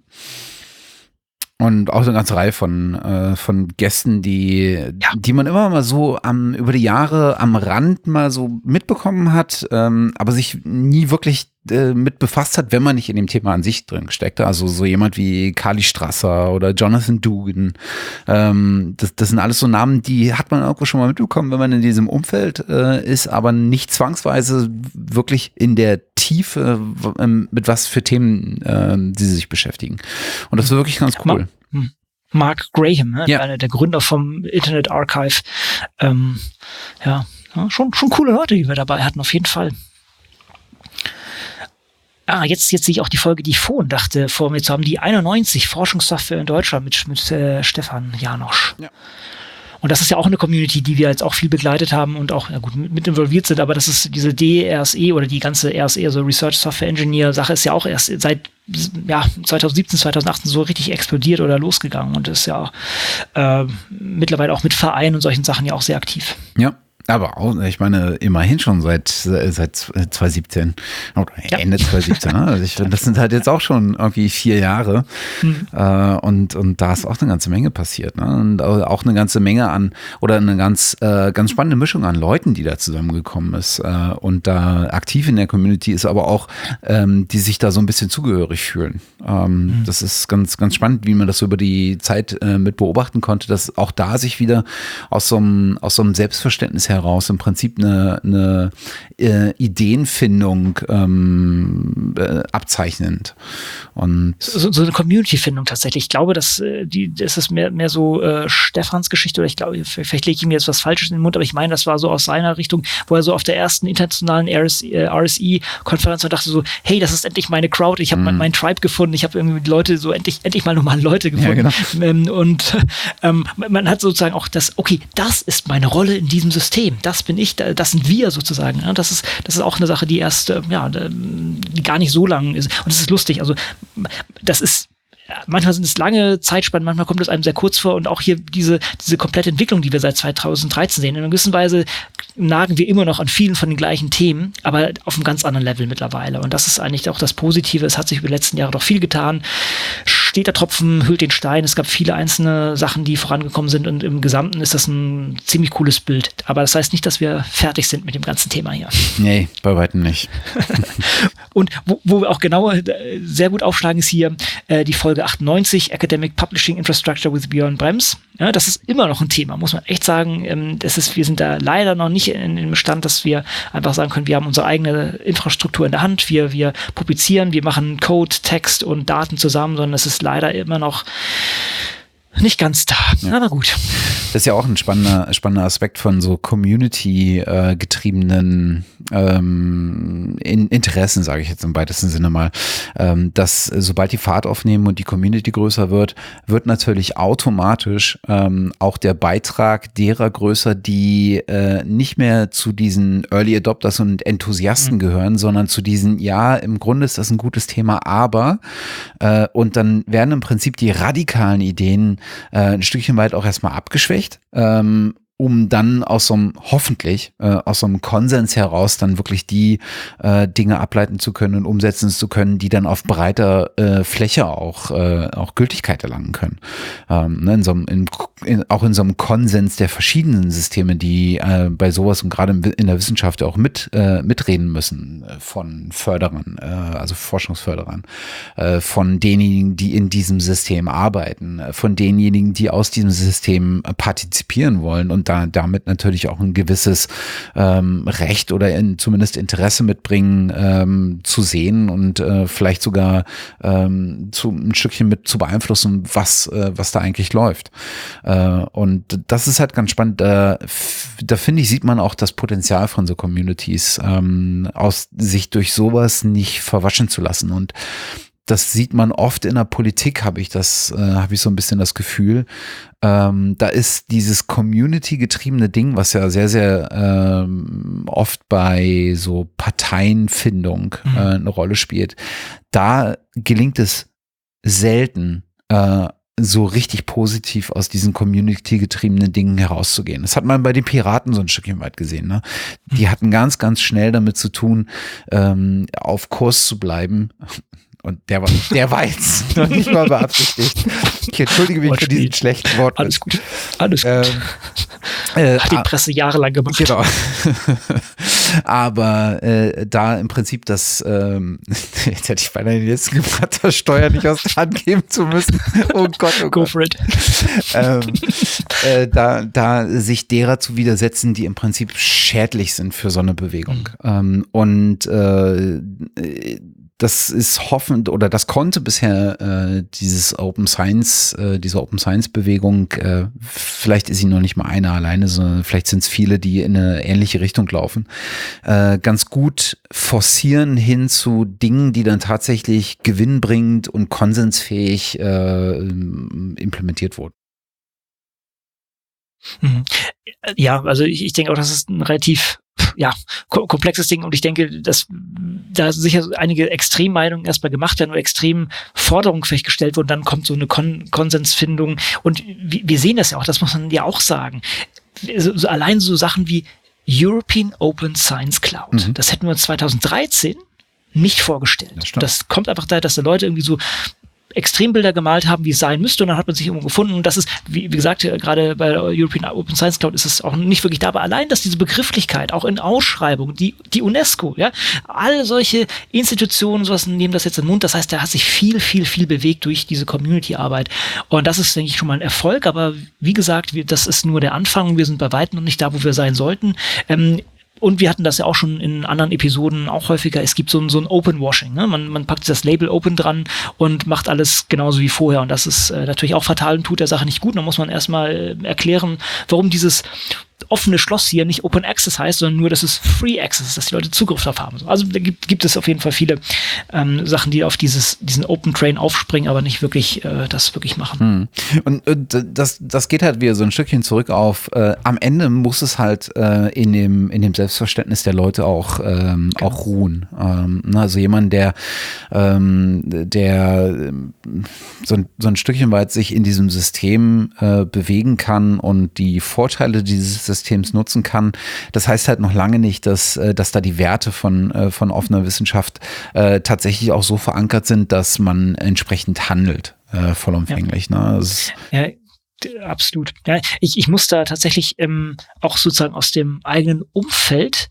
Und auch eine ganze Reihe von Gästen, die man immer mal so über die Jahre am Rand mal so mitbekommen hat, aber sich nie wirklich mit befasst hat, wenn man nicht in dem Thema an sich drin steckte. Also so jemand wie Kali Strasser oder Jonathan Dugan. Das sind alles so Namen, die hat man irgendwo schon mal mitbekommen, wenn man in diesem Umfeld ist, aber nicht zwangsweise wirklich in der Tiefe, mit was für Themen sie sich beschäftigen. Und das ist wirklich ganz cool. Mark Graham, ne? Ja. Einer der Gründer vom Internet Archive. Schon coole Leute, die wir dabei hatten, auf jeden Fall. Jetzt sehe ich auch die Folge, die ich vorhin dachte, vor mir zu haben, die 91 Forschungssoftware in Deutschland mit Stefan Janosch. Ja. Und das ist ja auch eine Community, die wir jetzt auch viel begleitet haben und auch mit involviert sind, aber das ist diese DRSE oder die ganze RSE, also Research Software Engineer Sache, ist ja auch erst seit 2017, 2018 so richtig explodiert oder losgegangen und ist ja mittlerweile auch mit Vereinen und solchen Sachen ja auch sehr aktiv. Ja. Aber auch, ich meine, immerhin schon seit 2017 oder Ende 2017. Ne? Also das sind halt jetzt auch schon irgendwie 4 Jahre. Und da ist auch eine ganze Menge passiert. Ne? Und auch eine ganze Menge oder eine ganz spannende Mischung an Leuten, die da zusammengekommen ist. Und da aktiv in der Community ist, aber auch, die sich da so ein bisschen zugehörig fühlen. Das ist ganz, ganz spannend, wie man das über die Zeit mit beobachten konnte, dass auch da sich wieder aus so einem Selbstverständnis heraus im Prinzip eine Ideenfindung abzeichnend. Und so eine Community-Findung tatsächlich. Ich glaube, das ist mehr so Stefans Geschichte, oder ich glaube, vielleicht lege ich mir jetzt was Falsches in den Mund, aber ich meine, das war so aus seiner Richtung, wo er so auf der ersten internationalen RSE-Konferenz dachte so, hey, das ist endlich meine Crowd, ich habe mein Tribe gefunden, ich habe irgendwie die Leute so endlich mal normale Leute gefunden. Ja, genau. Und man hat sozusagen auch okay, das ist meine Rolle in diesem System. Das bin ich, das sind wir sozusagen. Ja, das ist auch eine Sache, die erst, die gar nicht so lang ist. Und es ist lustig. Also, das ist, manchmal sind es lange Zeitspannen, manchmal kommt es einem sehr kurz vor und auch hier diese komplette Entwicklung, die wir seit 2013 sehen. In einer gewissen Weise nagen wir immer noch an vielen von den gleichen Themen, aber auf einem ganz anderen Level mittlerweile. Und das ist eigentlich auch das Positive. Es hat sich über die letzten Jahre doch viel getan. Steter Tropfen hüllt den Stein. Es gab viele einzelne Sachen, die vorangekommen sind und im Gesamten ist das ein ziemlich cooles Bild. Aber das heißt nicht, dass wir fertig sind mit dem ganzen Thema hier. Nee, bei weitem nicht. Und wo wir auch genauer sehr gut aufschlagen, ist hier die Folge 98, Academic Publishing Infrastructure with Björn Brems. Ja, das ist immer noch ein Thema, muss man echt sagen. Wir sind da leider noch nicht in dem Stand, dass wir einfach sagen können, wir haben unsere eigene Infrastruktur in der Hand, wir publizieren, wir machen Code, Text und Daten zusammen, sondern es ist leider immer noch nicht ganz da, aber gut. Das ist ja auch ein spannender Aspekt von so Community-getriebenen Interessen, sage ich jetzt im weitesten Sinne mal, dass sobald die Fahrt aufnehmen und die Community größer wird natürlich automatisch auch der Beitrag derer größer, die nicht mehr zu diesen Early Adopters und Enthusiasten gehören, sondern zu diesen, ja, im Grunde ist das ein gutes Thema, aber und dann werden im Prinzip die radikalen Ideen ein Stückchen weit auch erstmal abgeschwächt, um dann hoffentlich aus so einem Konsens heraus dann wirklich die Dinge ableiten zu können und umsetzen zu können, die dann auf breiter Fläche auch Gültigkeit erlangen können. Auch in so einem Konsens der verschiedenen Systeme, die bei sowas und gerade in der Wissenschaft auch mitreden müssen, von Förderern, also Forschungsförderern, von denjenigen, die in diesem System arbeiten, von denjenigen, die aus diesem System partizipieren wollen und damit natürlich auch ein gewisses Recht oder zumindest Interesse mitbringen, zu sehen und vielleicht sogar ein Stückchen mit zu beeinflussen, was da eigentlich läuft. Und das ist halt ganz spannend. Da finde ich, sieht man auch das Potenzial von so Communities, sich durch sowas nicht verwaschen zu lassen. Und das sieht man oft in der Politik, habe ich so ein bisschen das Gefühl. Da ist dieses Community-getriebene Ding, was ja sehr, sehr oft bei so Parteienfindung eine Rolle spielt. Da gelingt es selten, so richtig positiv aus diesen Community-getriebenen Dingen herauszugehen. Das hat man bei den Piraten so ein Stückchen weit gesehen. Ne? Die hatten ganz, ganz schnell damit zu tun, auf Kurs zu bleiben. Und der war jetzt noch nicht mal beabsichtigt. Ich entschuldige mich für diesen schlechten Wort. Alles gut. Hat die Presse jahrelang gemacht. Genau. Aber da im Prinzip das, jetzt hätte ich beinahe den letzten gebracht, das Steuer nicht aus der Hand geben zu müssen. Oh Gott, oh Gott. Go for it. Da sich derer zu widersetzen, die im Prinzip schädlich sind für so eine Bewegung. Das ist hoffend, oder das konnte bisher diese Open Science Bewegung, vielleicht ist sie noch nicht mal einer alleine, sondern vielleicht sind es viele, die in eine ähnliche Richtung laufen, ganz gut forcieren hin zu Dingen, die dann tatsächlich gewinnbringend und konsensfähig implementiert wurden. Ja, also ich denke auch, das ist ein relativ komplexes Ding, und ich denke, dass da sicher einige Extremmeinungen erstmal gemacht werden oder extrem Forderungen vielleicht gestellt wurden, dann kommt so eine Konsensfindung, und wir sehen das ja auch, das muss man ja auch sagen. So allein so Sachen wie European Open Science Cloud, das hätten wir uns 2013 nicht vorgestellt. Das kommt einfach daher, dass da Leute irgendwie so Extrembilder gemalt haben, wie es sein müsste, und dann hat man sich irgendwo gefunden, und das ist, wie gesagt, gerade bei der European Open Science Cloud ist es auch nicht wirklich da, aber allein, dass diese Begrifflichkeit auch in Ausschreibungen, die UNESCO, ja, alle solche Institutionen, sowas nehmen das jetzt in den Mund, das heißt, da hat sich viel bewegt durch diese Community-Arbeit, und das ist, denke ich, schon mal ein Erfolg, aber wie gesagt, das ist nur der Anfang, wir sind bei weitem noch nicht da, wo wir sein sollten. Und wir hatten das ja auch schon in anderen Episoden auch häufiger. Es gibt so ein Open-Washing. Ne? Man packt das Label Open dran und macht alles genauso wie vorher. Und das ist natürlich auch fatal und tut der Sache nicht gut. Da muss man erstmal erklären, warum dieses offene Schloss hier nicht Open Access heißt, sondern nur, dass es Free Access ist, dass die Leute Zugriff darauf haben. Also da gibt es auf jeden Fall viele Sachen, die auf diesen Open Train aufspringen, aber nicht wirklich das wirklich machen. Und das geht halt wieder so ein Stückchen zurück auf, am Ende muss es halt in dem Selbstverständnis der Leute auch ruhen. Also jemand, der so ein Stückchen weit sich in diesem System bewegen kann und die Vorteile dieses Systems nutzen kann. Das heißt halt noch lange nicht, dass da die Werte von offener Wissenschaft tatsächlich auch so verankert sind, dass man entsprechend handelt, vollumfänglich. Ja. Ne? Ja, absolut. Ja, ich muss da tatsächlich auch sozusagen aus dem eigenen Umfeld,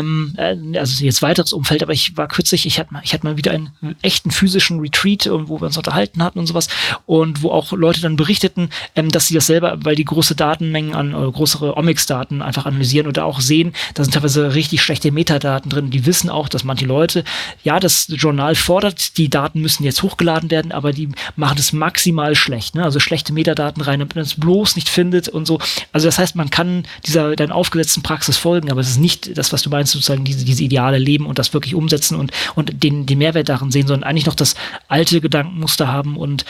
also jetzt weiteres Umfeld, aber ich war kürzlich, ich hatte mal wieder einen echten physischen Retreat, wo wir uns unterhalten hatten und sowas, und wo auch Leute dann berichteten, dass sie das selber, weil die große Datenmengen größere Omics-Daten einfach analysieren oder auch sehen, da sind teilweise richtig schlechte Metadaten drin. Die wissen auch, dass manche Leute, ja, das Journal fordert, die Daten müssen jetzt hochgeladen werden, aber die machen es maximal schlecht, ne? Also schlechte Metadaten rein, damit man es bloß nicht findet und so. Also das heißt, man kann dieser dann aufgesetzten Praxis folgen, aber es ist nicht das, was du meinst, sozusagen diese ideale Leben und das wirklich umsetzen und den Mehrwert darin sehen, sondern eigentlich noch das alte Gedankenmuster haben und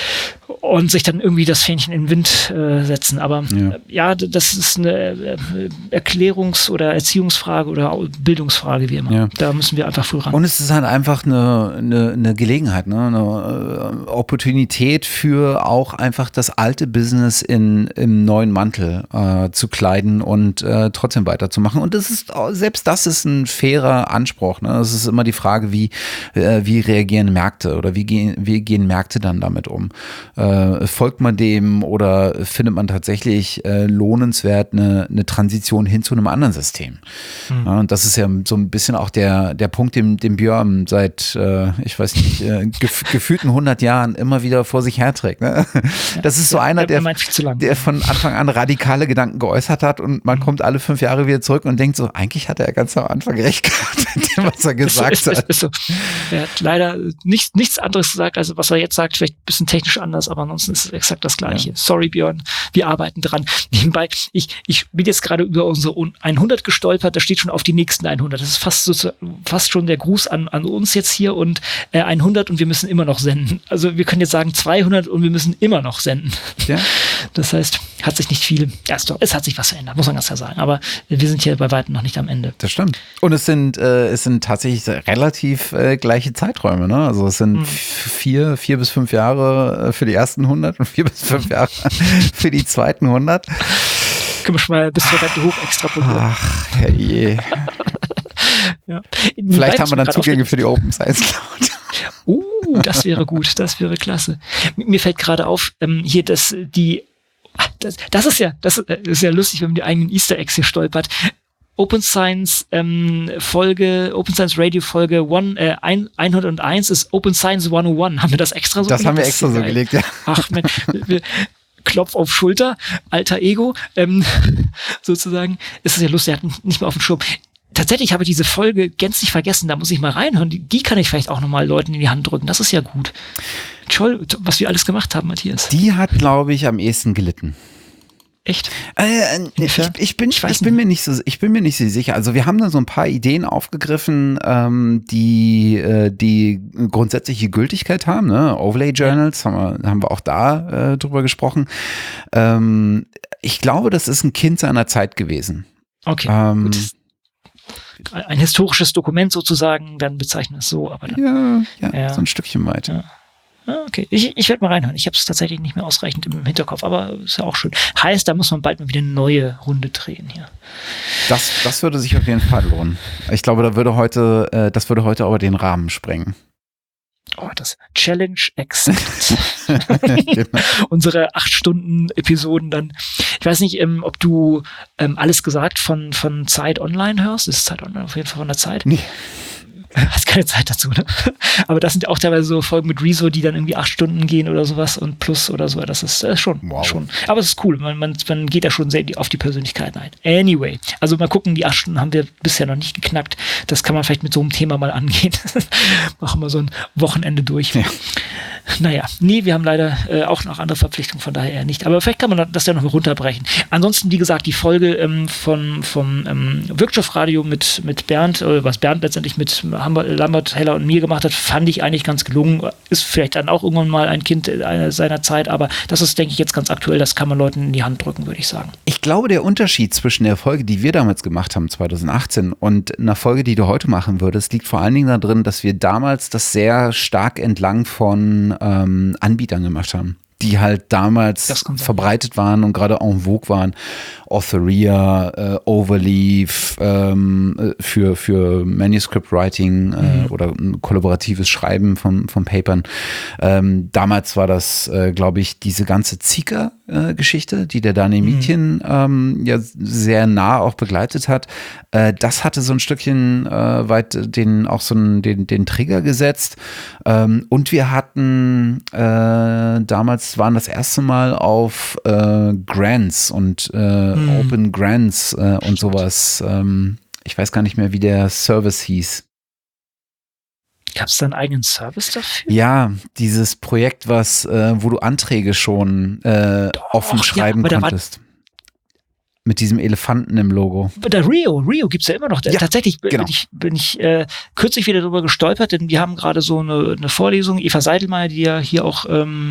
sich dann irgendwie das Fähnchen in den Wind setzen. Aber ja, das ist eine Erklärungs- oder Erziehungsfrage oder Bildungsfrage, wie immer. Ja. Da müssen wir einfach früh ran. Und es ist halt einfach eine Gelegenheit, ne? Eine Opportunität für auch einfach das alte Business im neuen Mantel zu kleiden und trotzdem weiterzumachen. Und selbst das ist ein fairer Anspruch. Ne? Es ist immer die Frage, wie reagieren Märkte oder wie gehen Märkte dann damit um? Folgt man dem oder findet man tatsächlich lohnenswert eine Transition hin zu einem anderen System? Ja, und das ist ja so ein bisschen auch der Punkt, den Björn seit, ich weiß nicht, gefühlten 100 Jahren immer wieder vor sich herträgt. Ne? Das ist so einer, der von Anfang an radikale Gedanken geäußert hat und man kommt alle 5 Jahre wieder zurück und denkt so, eigentlich hat er ganz am Anfang recht gehabt mit dem, was er gesagt hat. Ist so. Er hat leider nichts anderes gesagt, als was er jetzt sagt, vielleicht ein bisschen technisch anders, aber ansonsten ist es exakt das Gleiche. Ja. Sorry, Björn, wir arbeiten dran. Nebenbei, ich bin jetzt gerade über unsere 100 gestolpert, da steht schon auf die nächsten 100. Das ist fast schon der Gruß an uns jetzt hier und 100 und wir müssen immer noch senden. Also wir können jetzt sagen 200 und wir müssen immer noch senden. Ja. Das heißt, hat sich nicht viel, es hat sich was verändert, muss man ganz klar sagen. Aber wir sind hier bei weitem noch nicht am Ende. Das stimmt. Und es sind tatsächlich relativ gleiche Zeiträume. Ne? Also es sind 4 bis 5 Jahre für die ersten 100 und 4 bis 5 Jahre für die zweiten 100. Können wir schon mal bis zur Rente hoch extrapolieren. Ach, herrje. Ja. Vielleicht haben wir dann Zugänge für die Open Science Cloud. Das wäre gut, das wäre klasse. Mir fällt gerade auf, hier, das ist ja lustig, wenn man die eigenen Easter Eggs hier stolpert. Open Science Open Science Radio Folge 101 ist Open Science 101. Haben wir das extra so gelegt? Das haben wir extra so gelegt, ja. Ach, man, Klopf auf Schulter, alter Ego, sozusagen. Es ist ja lustig, er hat nicht mehr auf dem Schirm. Tatsächlich habe ich diese Folge gänzlich vergessen, da muss ich mal reinhören. Die kann ich vielleicht auch nochmal Leuten in die Hand drücken. Das ist ja gut. Toll, was wir alles gemacht haben, Matthias. Die hat, glaube ich, am ehesten gelitten. Echt? Ich bin mir nicht so sicher. Also wir haben da so ein paar Ideen aufgegriffen, die grundsätzliche Gültigkeit haben. Ne? Overlay Journals haben wir auch da drüber gesprochen. Ich glaube, das ist ein Kind seiner Zeit gewesen. Okay, gut. Ein historisches Dokument sozusagen, dann bezeichnen wir es so. Aber dann, ja, so ein Stückchen weit. Ja. Okay, ich werde mal reinhören. Ich habe es tatsächlich nicht mehr ausreichend im Hinterkopf, aber ist ja auch schön. Heißt, da muss man bald mal wieder eine neue Runde drehen hier. Das würde sich auf jeden Fall lohnen. Ich glaube, das würde heute aber den Rahmen sprengen. Oh, das Challenge Accept. Genau. Unsere 8-Stunden-Episoden dann. Ich weiß nicht, ob du alles gesagt von Zeit Online hörst. Ist Zeit Online auf jeden Fall von der Zeit? Nee. Hast keine Zeit dazu, ne? Aber das sind ja auch teilweise so Folgen mit Rezo, die dann irgendwie 8 Stunden gehen oder sowas und plus oder so. Das ist schon. Aber es ist cool. Man geht da schon sehr auf die Persönlichkeiten ein. Anyway. Also mal gucken, die 8 Stunden haben wir bisher noch nicht geknackt. Das kann man vielleicht mit so einem Thema mal angehen. Machen wir so ein Wochenende durch. Ja. Naja, wir haben leider auch noch andere Verpflichtungen, von daher eher nicht. Aber vielleicht kann man das ja noch mal runterbrechen. Ansonsten, wie gesagt, die Folge vom Wirkstoffradio mit Bernd, was Bernd letztendlich mit Lambert, Heller und mir gemacht hat, fand ich eigentlich ganz gelungen. Ist vielleicht dann auch irgendwann mal ein Kind seiner Zeit, aber das ist, denke ich, jetzt ganz aktuell. Das kann man Leuten in die Hand drücken, würde ich sagen. Ich glaube, der Unterschied zwischen der Folge, die wir damals gemacht haben, 2018, und einer Folge, die du heute machen würdest, liegt vor allen Dingen darin, dass wir damals das sehr stark entlang von Anbietern gemacht haben, die halt damals verbreitet waren und gerade en vogue waren. Authoria, Overleaf, für Manuscript Writing oder kollaboratives Schreiben von Papern. Damals war das, glaube ich, diese ganze Zika-Geschichte, die der Daniel Mietjen ja sehr nah auch begleitet hat. Das hatte so ein Stückchen weit den Trigger gesetzt. Und wir hatten damals waren das erste Mal auf Grants und Open Grants und sowas. Ich weiß gar nicht mehr, wie der Service hieß. Gab es da einen eigenen Service dafür? Ja, dieses Projekt, wo du Anträge schon offen schreiben konntest. Mit diesem Elefanten im Logo. Der Rio gibt's ja immer noch. Ja, tatsächlich bin ich kürzlich wieder darüber gestolpert, denn wir haben gerade so eine Vorlesung, Eva Seidelmeier, die ja hier auch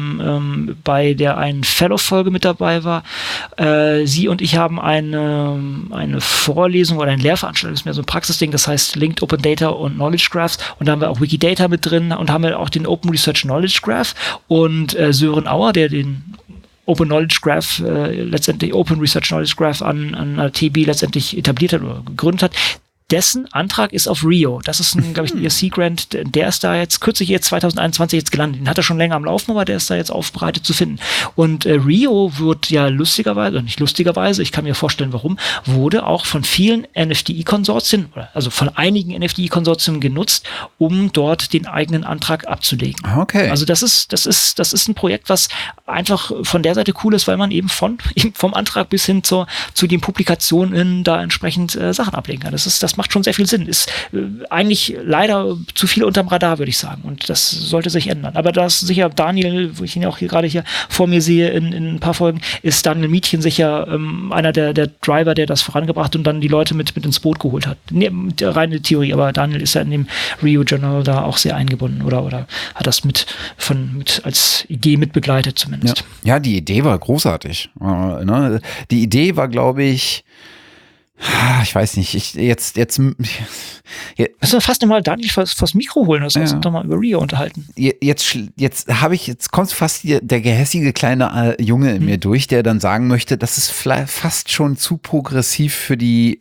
bei der einen Fellow-Folge mit dabei war. Sie und ich haben eine Vorlesung oder eine Lehrveranstaltung, das ist mehr so ein Praxisding, das heißt Linked Open Data und Knowledge Graphs, und da haben wir auch Wikidata mit drin und haben wir auch den Open Research Knowledge Graph und Sören Auer, der den Open Knowledge Graph, letztendlich Open Research Knowledge Graph an TB letztendlich etabliert hat oder gegründet hat. Dessen Antrag ist auf Rio. Das ist ein, glaube ich, ein ESC-Grant. Der ist da jetzt kürzlich 2021 jetzt gelandet. Den hat er schon länger am Laufen, aber der ist da jetzt aufbereitet zu finden. Und Rio wird ja lustigerweise, ich kann mir vorstellen, warum, wurde auch von vielen NFDI-Konsortien, also von einigen NFDI-Konsortien genutzt, um dort den eigenen Antrag abzulegen. Okay. Also das ist ein Projekt, was einfach von der Seite cool ist, weil man eben vom Antrag bis hin zu den Publikationen da entsprechend Sachen ablegen kann. Das macht schon sehr viel Sinn. Ist eigentlich leider zu viel unterm Radar, würde ich sagen. Und das sollte sich ändern. Aber das sicher Daniel, wo ich ihn auch gerade hier vor mir sehe in ein paar Folgen, ist Daniel Mietjen sicher einer der Driver, der das vorangebracht und dann die Leute mit ins Boot geholt hat. Reine Theorie, aber Daniel ist ja in dem Rio Journal da auch sehr eingebunden oder hat das mit als Idee mit begleitet zumindest. Ja, die Idee war großartig. Die Idee war, glaube ich, Ich weiß nicht, jetzt müssen wir fast mal Daniel vors Mikro holen, dass wir uns doch mal über Rio unterhalten. Jetzt kommt fast der gehässige kleine Junge in mir durch, der dann sagen möchte, das ist fast schon zu progressiv für die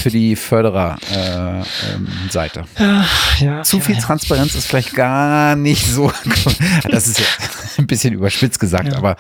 Förderer-Seite. Zu viel Transparenz ist vielleicht gar nicht so, das ist ja ein bisschen überspitzt gesagt, aber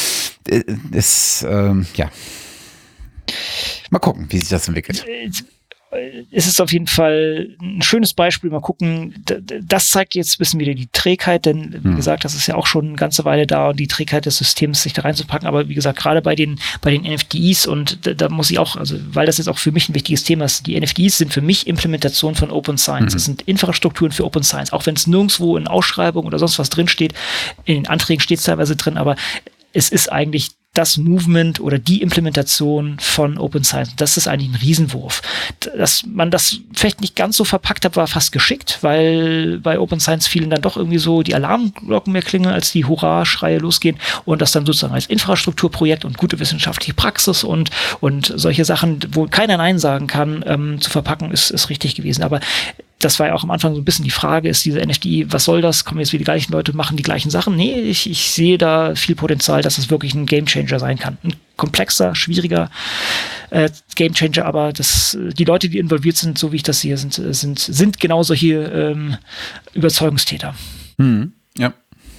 mal gucken, wie sich das entwickelt. Es ist auf jeden Fall ein schönes Beispiel. Mal gucken, das zeigt jetzt ein bisschen wieder die Trägheit, denn wie gesagt, das ist ja auch schon eine ganze Weile da und die Trägheit des Systems, sich da reinzupacken. Aber wie gesagt, gerade bei den NFTs und da muss ich auch, also weil das jetzt auch für mich ein wichtiges Thema ist, die NFTs sind für mich Implementation von Open Science. Es sind Infrastrukturen für Open Science, auch wenn es nirgendwo in Ausschreibungen oder sonst was drinsteht. In den Anträgen steht es teilweise drin, aber es ist eigentlich das Movement oder die Implementation von Open Science. Das ist eigentlich ein Riesenwurf. Dass man das vielleicht nicht ganz so verpackt hat, war fast geschickt, weil bei Open Science vielen dann doch irgendwie so die Alarmglocken mehr klingen, als die Hurra-Schreie losgehen und das dann sozusagen als Infrastrukturprojekt und gute wissenschaftliche Praxis und solche Sachen, wo keiner Nein sagen kann, zu verpacken, ist richtig gewesen. Aber das war ja auch am Anfang so ein bisschen die Frage, ist diese NFT, was soll das? Kommen jetzt wieder die gleichen Leute, machen die gleichen Sachen? Nee, ich sehe da viel Potenzial, dass es wirklich ein Gamechanger sein kann. Ein komplexer, schwieriger Gamechanger, aber die Leute, die involviert sind, so wie ich das sehe, sind genau solche Überzeugungstäter. Ja.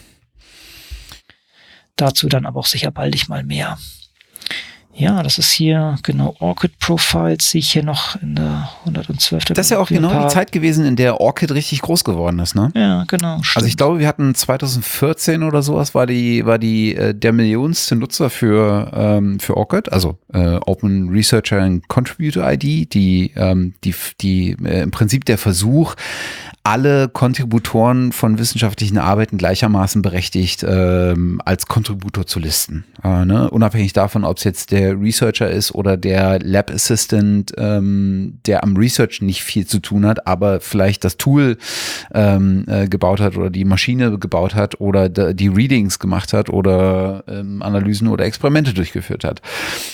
Dazu dann aber auch sicher baldig mal mehr. Ja, das ist hier, genau, Orchid Profiles sehe ich hier noch in der 112. Das ist ja auch genau die Zeit gewesen, in der Orchid richtig groß geworden ist, ne? Ja, genau. Stimmt. Also ich glaube, wir hatten 2014 oder sowas, war der millionste Nutzer für Orchid, also Open Researcher and Contributor ID, die im Prinzip der Versuch, alle Kontributoren von wissenschaftlichen Arbeiten gleichermaßen berechtigt als Kontributor zu listen. Unabhängig davon, ob es jetzt der Researcher ist oder der Lab Assistant, der am Research nicht viel zu tun hat, aber vielleicht das Tool gebaut hat oder die Maschine gebaut hat oder die Readings gemacht hat oder Analysen oder Experimente durchgeführt hat.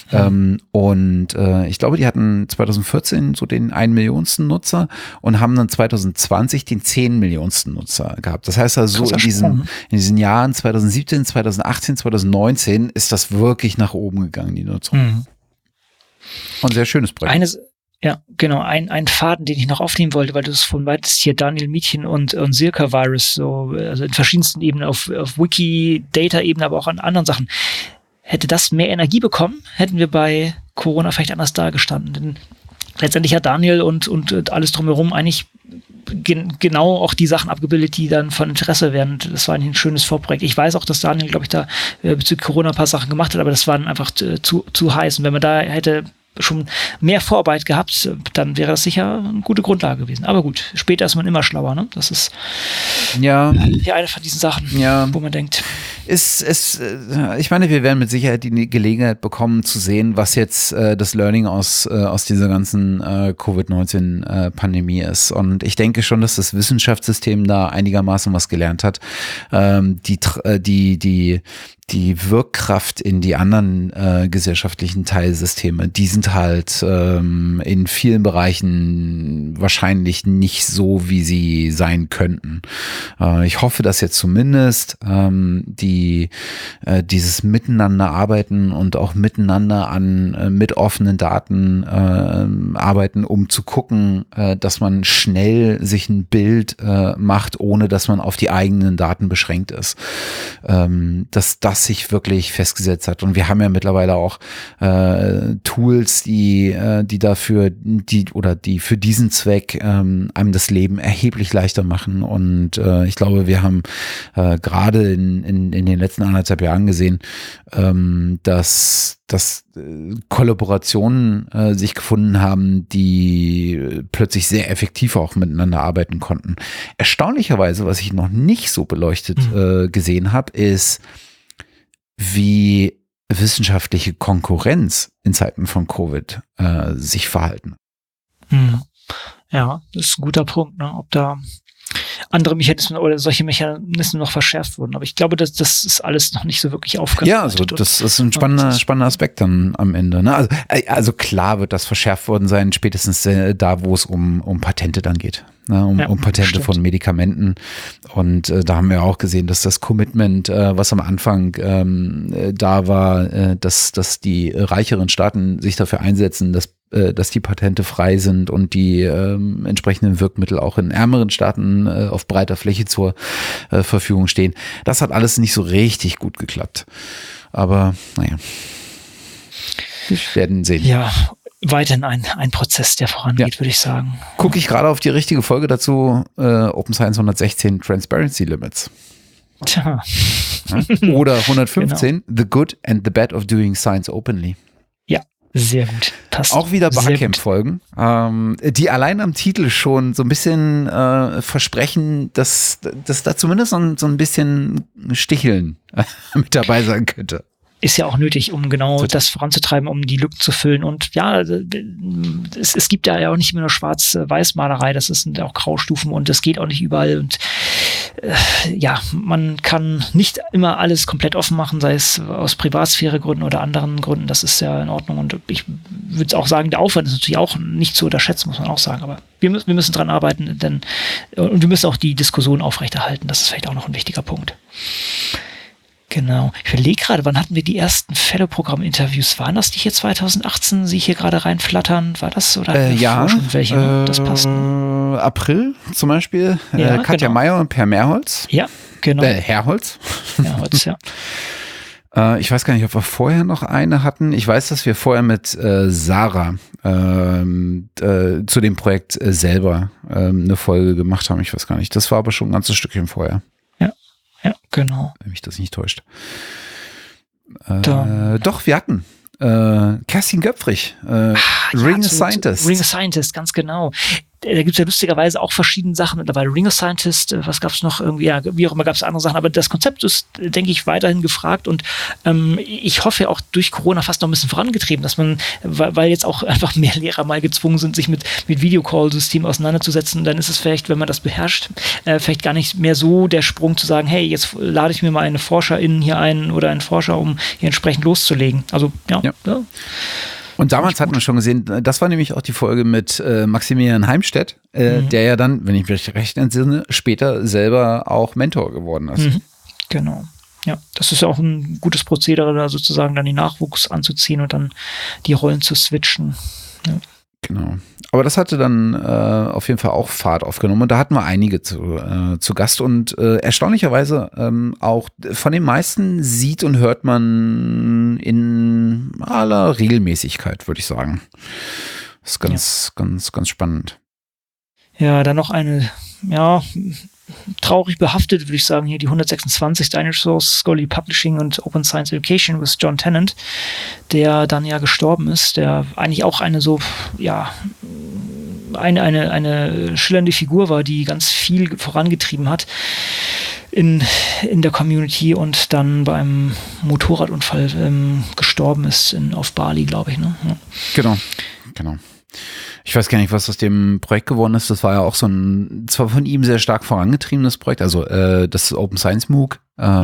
Ich glaube, die hatten 2014 so den 1 Millionsten Nutzer und haben dann 2020 den 10 Millionsten Nutzer gehabt. Das heißt also, in diesen Jahren 2017, 2018, 2019 ist das wirklich nach oben gegangen, die Nutzung. Und sehr schönes Projekt. Ja, genau. Ein Faden, den ich noch aufnehmen wollte, weil du es von weitest hier Daniel Mietchen und Zirka Virus, so, also in verschiedensten Ebenen, auf Wiki, Data-Ebene, aber auch an anderen Sachen. Hätte das mehr Energie bekommen, hätten wir bei Corona vielleicht anders dagestanden. Denn letztendlich hat Daniel und alles drumherum eigentlich genau auch die Sachen abgebildet, die dann von Interesse wären. Das war ein schönes Vorprojekt. Ich weiß auch, dass Daniel, glaube ich, da bezüglich Corona ein paar Sachen gemacht hat, aber das waren einfach zu heiß. Und wenn man da hätte schon mehr Vorarbeit gehabt, dann wäre das sicher eine gute Grundlage gewesen. Aber gut, später ist man immer schlauer, ne? Das ist ja eine von diesen Sachen, wo man denkt. Ich meine, wir werden mit Sicherheit die Gelegenheit bekommen zu sehen, was jetzt das Learning aus dieser ganzen Covid-19-Pandemie ist. Und ich denke schon, dass das Wissenschaftssystem da einigermaßen was gelernt hat. Die Wirkkraft in die anderen gesellschaftlichen Teilsysteme, die sind halt in vielen Bereichen wahrscheinlich nicht so, wie sie sein könnten. Ich hoffe, dass jetzt zumindest dieses Miteinander arbeiten und auch miteinander mit offenen Daten arbeiten, um zu gucken, dass man schnell sich ein Bild macht, ohne dass man auf die eigenen Daten beschränkt ist. Dass das sich wirklich festgesetzt hat. Und wir haben ja mittlerweile auch Tools, die für diesen Zweck einem das Leben erheblich leichter machen. Und ich glaube, wir haben gerade in den letzten 1,5 Jahren gesehen, dass Kollaborationen sich gefunden haben, die plötzlich sehr effektiv auch miteinander arbeiten konnten. Erstaunlicherweise, was ich noch nicht so beleuchtet gesehen habe, ist, wie wissenschaftliche Konkurrenz in Zeiten von Covid sich verhalten. Ja, das ist ein guter Punkt, ne? andere Mechanismen oder solche Mechanismen noch verschärft wurden. Aber ich glaube, das ist alles noch nicht so wirklich aufgearbeitet. Ja, also das ist ein spannender Aspekt dann am Ende. Ne? Also klar wird das verschärft worden sein, spätestens da, wo es um Patente dann geht. Ne, um Patente von Medikamenten. Und da haben wir auch gesehen, dass das Commitment, was am Anfang da war, dass die reicheren Staaten sich dafür einsetzen, dass die Patente frei sind und die entsprechenden Wirkmittel auch in ärmeren Staaten auf breiter Fläche zur Verfügung stehen. Das hat alles nicht so richtig gut geklappt. Aber naja, wir werden sehen. Ja, weiterhin ein Prozess, der vorangeht, würde ich sagen. Gucke ich gerade auf die richtige Folge dazu, Open Science 116, Transparency Limits. Tja. Ja? Oder 115, genau. The Good and the Bad of Doing Science Openly. Ja, sehr gut. Passt. Auch wieder Barcamp-Folgen, die allein am Titel schon so ein bisschen versprechen, dass da zumindest so ein bisschen Sticheln mit dabei sein könnte. Ist ja auch nötig, um genau das voranzutreiben, um die Lücken zu füllen. Und ja, es gibt ja auch nicht immer nur Schwarz-Weiß-Malerei, das sind auch Graustufen und das geht auch nicht überall. Und ja, man kann nicht immer alles komplett offen machen, sei es aus Privatsphäregründen oder anderen Gründen. Das ist ja in Ordnung. Und ich würde auch sagen, der Aufwand ist natürlich auch nicht zu unterschätzen, muss man auch sagen. Aber wir müssen dran arbeiten, und wir müssen auch die Diskussion aufrechterhalten. Das ist vielleicht auch noch ein wichtiger Punkt. Genau. Ich überlege gerade, wann hatten wir die ersten Fellow-Programm-Interviews? Waren das die hier 2018, Sie hier gerade reinflattern? War das? Oder ja, schon welche? Das passt. April zum Beispiel. Ja, Katja genau. Meyer und Per Mehrholz. Ja, genau. Herholz. Mehrholz, ja. Ich weiß gar nicht, ob wir vorher noch eine hatten. Ich weiß, dass wir vorher mit Sarah zu dem Projekt selber eine Folge gemacht haben. Ich weiß gar nicht. Das war aber schon ein ganzes Stückchen vorher. Ja, genau. Wenn mich das nicht täuscht. Doch, wir hatten Kerstin Göpfrich, Ring a Scientist. Ring a Scientist, ganz genau. Da gibt es ja lustigerweise auch verschiedene Sachen mittlerweile. Ring a Scientist, was gab es noch irgendwie, ja, wie auch immer gab es andere Sachen, aber das Konzept ist, denke ich, weiterhin gefragt und ich hoffe auch durch Corona fast noch ein bisschen vorangetrieben, dass man, weil jetzt auch einfach mehr Lehrer mal gezwungen sind, sich mit Videocall-Systemen auseinanderzusetzen, dann ist es vielleicht, wenn man das beherrscht, vielleicht gar nicht mehr so der Sprung zu sagen, hey, jetzt lade ich mir mal eine ForscherInnen hier ein oder einen Forscher, um hier entsprechend loszulegen. Also, ja. Und damals hatten wir schon gesehen, das war nämlich auch die Folge mit Maximilian Heimstedt, der ja dann, wenn ich mich recht entsinne, später selber auch Mentor geworden ist. Mhm. Genau. Ja, das ist ja auch ein gutes Prozedere, da sozusagen dann den Nachwuchs anzuziehen und dann die Rollen zu switchen. Ja. Genau. Aber das hatte dann auf jeden Fall auch Fahrt aufgenommen und da hatten wir einige zu Gast und erstaunlicherweise auch von den meisten sieht und hört man in aller Regelmäßigkeit, würde ich sagen. Das ist ganz spannend. Ja, dann noch eine, traurig behaftet, würde ich sagen, hier die 126 Dinosaurs, Scholarly Publishing und Open Science Education with John Tennant, der dann ja gestorben ist, der eigentlich auch eine schillernde Figur war, die ganz viel vorangetrieben hat in der Community und dann beim Motorradunfall gestorben ist auf Bali, glaube ich. Ne? Ja. Genau. Ich weiß gar nicht, was aus dem Projekt geworden ist. Das war ja auch so ein, zwar von ihm sehr stark vorangetriebenes Projekt, also das Open Science MOOC,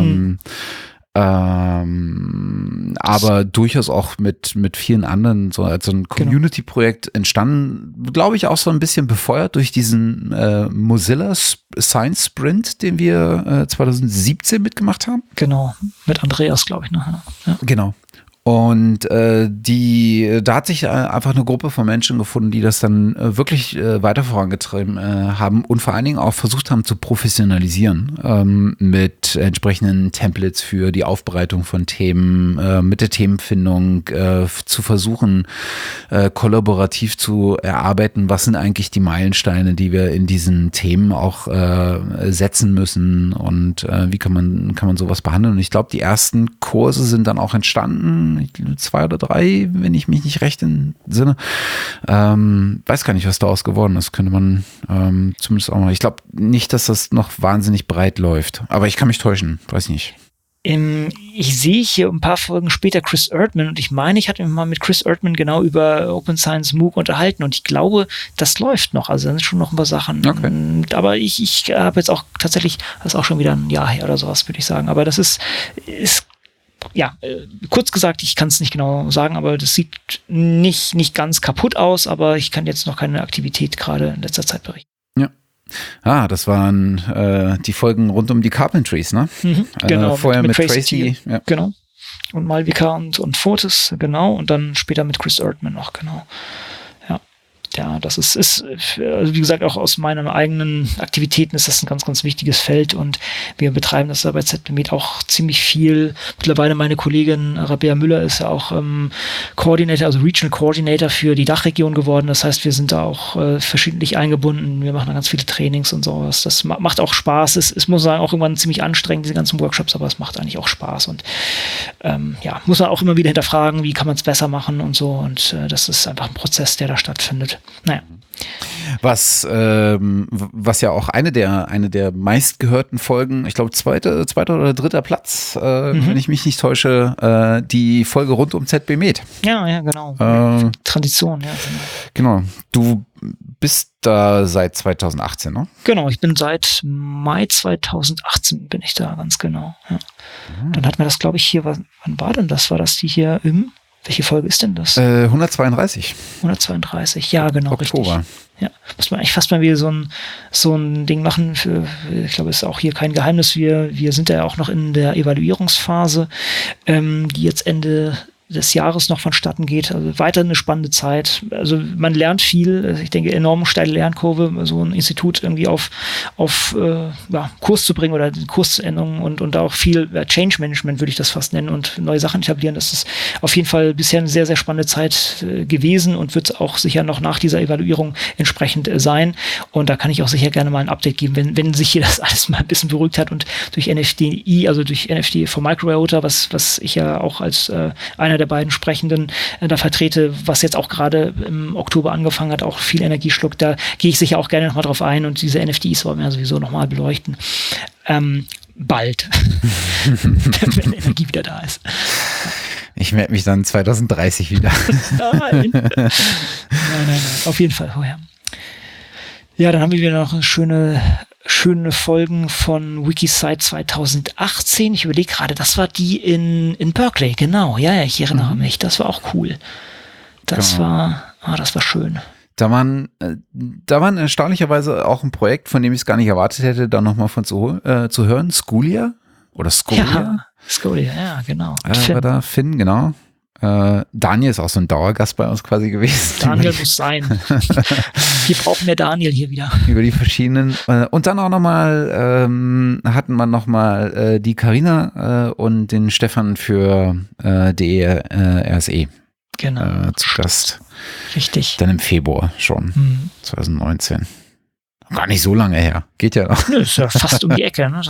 aber durchaus auch mit vielen anderen, so als so ein Community-Projekt entstanden, glaube ich, auch so ein bisschen befeuert durch diesen Mozilla Science Sprint, den wir 2017 mitgemacht haben. Genau, mit Andreas, glaube ich. Ne? Ja. Genau. Und da hat sich einfach eine Gruppe von Menschen gefunden, die das dann wirklich weiter vorangetrieben haben und vor allen Dingen auch versucht haben zu professionalisieren mit entsprechenden Templates für die Aufbereitung von Themen, mit der Themenfindung zu versuchen, kollaborativ zu erarbeiten, was sind eigentlich die Meilensteine, die wir in diesen Themen auch setzen müssen und wie kann man sowas behandeln. Und ich glaube, die ersten Kurse sind dann auch entstanden, 2 oder 3, wenn ich mich nicht recht entsinne. Weiß gar nicht, was daraus geworden ist. Könnte man zumindest auch mal. Ich glaube nicht, dass das noch wahnsinnig breit läuft. Aber ich kann mich täuschen. Weiß nicht. Ich sehe hier ein paar Folgen später Chris Erdman und ich meine, ich hatte mich mal mit Chris Erdman genau über Open Science MOOC unterhalten und ich glaube, das läuft noch. Also da sind schon noch ein paar Sachen. Okay. Aber ich habe jetzt auch tatsächlich, das ist auch schon wieder ein Jahr her oder sowas, würde ich sagen. Aber das ist kurz gesagt, ich kann es nicht genau sagen, aber das sieht nicht ganz kaputt aus, aber ich kann jetzt noch keine Aktivität gerade in letzter Zeit berichten. Das waren die Folgen rund um die Carpentries, ne? Genau. Vorher mit Tracy. Ja. Genau. Und Malvika und Fortis, genau. Und dann später mit Chris Erdman noch, genau. Ja, das ist also wie gesagt, auch aus meinen eigenen Aktivitäten ist das ein ganz, ganz wichtiges Feld und wir betreiben das da bei ZBMed auch ziemlich viel. Mittlerweile meine Kollegin Rabea Müller ist ja auch Coordinator, also Regional Coordinator für die Dachregion geworden. Das heißt, wir sind da auch verschiedentlich eingebunden. Wir machen da ganz viele Trainings und sowas. Das macht auch Spaß. Es muss sagen, auch irgendwann ziemlich anstrengend, diese ganzen Workshops, aber es macht eigentlich auch Spaß und muss man auch immer wieder hinterfragen, wie kann man es besser machen und so und das ist einfach ein Prozess, der da stattfindet. Naja. Was ja auch eine der meistgehörten Folgen, ich glaube zweiter oder dritter Platz, wenn ich mich nicht täusche, die Folge rund um ZBMed. Ja, genau. Tradition, ja. Genau. Du bist da seit 2018, ne? Genau, ich bin seit Mai 2018 bin ich da, ganz genau. Ja. Dann hatten wir das, glaube ich, hier, wann war denn das? War das die hier welche Folge ist denn das? 132. 132, ja, genau, Oktober. Richtig. Ja, muss man eigentlich fast mal wieder so ein Ding machen. Ich glaube, es ist auch hier kein Geheimnis. Wir sind ja auch noch in der Evaluierungsphase, die jetzt Ende des Jahres noch vonstatten geht. Also weiter eine spannende Zeit. Also man lernt viel. Ich denke, enorm steile Lernkurve, so ein Institut irgendwie auf Kurs zu bringen oder Kursänderungen und auch viel Change Management würde ich das fast nennen und neue Sachen etablieren. Das ist auf jeden Fall bisher eine sehr, sehr spannende Zeit gewesen und wird auch sicher noch nach dieser Evaluierung entsprechend sein. Und da kann ich auch sicher gerne mal ein Update geben, wenn sich hier das alles mal ein bisschen beruhigt hat und durch NFDI, also durch NFT for Micro-IOTA, was ich ja auch als einer der beiden Sprechenden da vertrete, was jetzt auch gerade im Oktober angefangen hat, auch viel Energie schluckt. Da gehe ich sicher auch gerne nochmal drauf ein und diese NFTs wollen wir sowieso nochmal beleuchten. Bald. Wenn Energie wieder da ist. Ich melde mich dann 2030 wieder. Nein. Auf jeden Fall vorher. Ja, dann haben wir wieder noch eine schöne Folgen von Wikisite 2018. Ich überlege gerade, das war die in Berkeley, genau. Ja, ich erinnere mich. Das war auch cool. Das war schön. Da waren erstaunlicherweise auch ein Projekt, von dem ich es gar nicht erwartet hätte, da nochmal von zu hören. Schoolia oder Scholia? Ja, Scholia, ja, genau. War da Finn, genau. Daniel ist auch so ein Dauergast bei uns quasi gewesen. Daniel muss sein. Wir brauchen mehr Daniel hier wieder. Über die verschiedenen. Und dann auch nochmal hatten wir nochmal die Carina und den Stefan für DRSE. Genau. Zu Gast. Richtig. Dann im Februar schon, 2019. Gar nicht so lange her. Geht ja noch. Nö, ist ja fast um die Ecke, ne?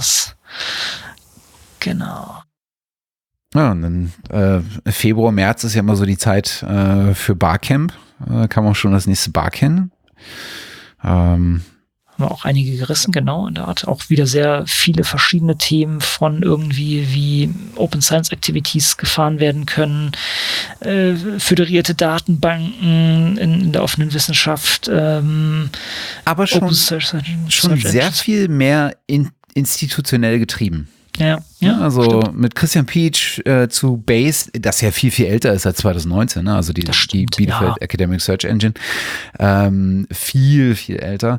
Genau. Ja, und dann Februar, März ist ja immer so die Zeit für Barcamp. Kann man auch schon das nächste Bar kennen. Haben wir auch einige gerissen, genau, in der Art. Auch wieder sehr viele verschiedene Themen von irgendwie, wie Open Science Activities gefahren werden können, föderierte Datenbanken in der offenen Wissenschaft. Aber schon sehr viel mehr institutionell getrieben. Ja, also stimmt. mit Christian Pietsch zu Base, das ja viel älter ist als 2019, ne? Also die Bielefeld Academic Search Engine, viel älter,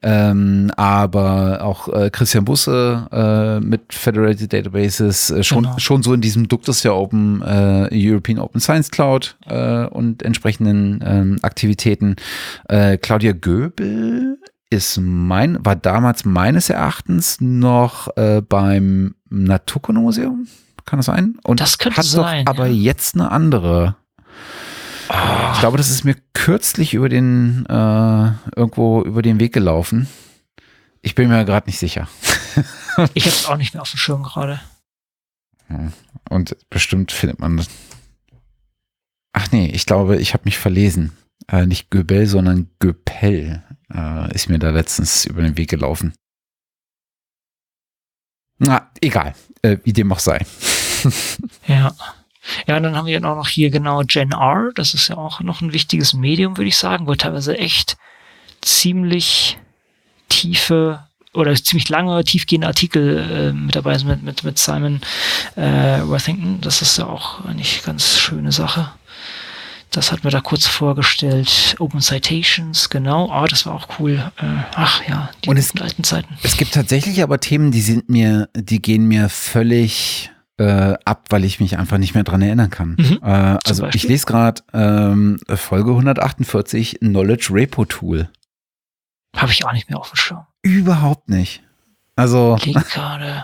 aber auch Christian Busse mit Federated Databases, schon so in diesem Duktus der European Open Science Cloud und entsprechenden Aktivitäten. Claudia Göbel war damals meines Erachtens noch beim Naturkundemuseum, kann das sein? Und das könnte hat sein, doch aber jetzt eine andere. Ich glaube, das ist mir kürzlich irgendwo über den Weg gelaufen. Ich bin mir gerade nicht sicher. Ich habe es auch nicht mehr auf dem Schirm gerade. Und bestimmt findet man das. Ach nee, ich glaube, ich habe mich verlesen. Nicht Göbel, sondern Göpel ist mir da letztens über den Weg gelaufen. Na, egal, wie dem auch sei. Ja. Ja, und dann haben wir ja auch noch hier genau Gen R. Das ist ja auch noch ein wichtiges Medium, würde ich sagen, wo teilweise echt ziemlich tiefe oder ziemlich lange, tiefgehende Artikel mit dabei sind mit Simon Worthington. Das ist ja auch eine ganz schöne Sache. Das hat mir da kurz vorgestellt. Open Citations, genau. Das war auch cool. Ach ja, die guten alten Zeiten. Es gibt tatsächlich aber Themen, die gehen mir völlig ab, weil ich mich einfach nicht mehr dran erinnern kann. Also ich lese gerade Folge 148, Knowledge Repo Tool. Habe ich auch nicht mehr auf dem Schirm. Überhaupt nicht. Also. Gerade.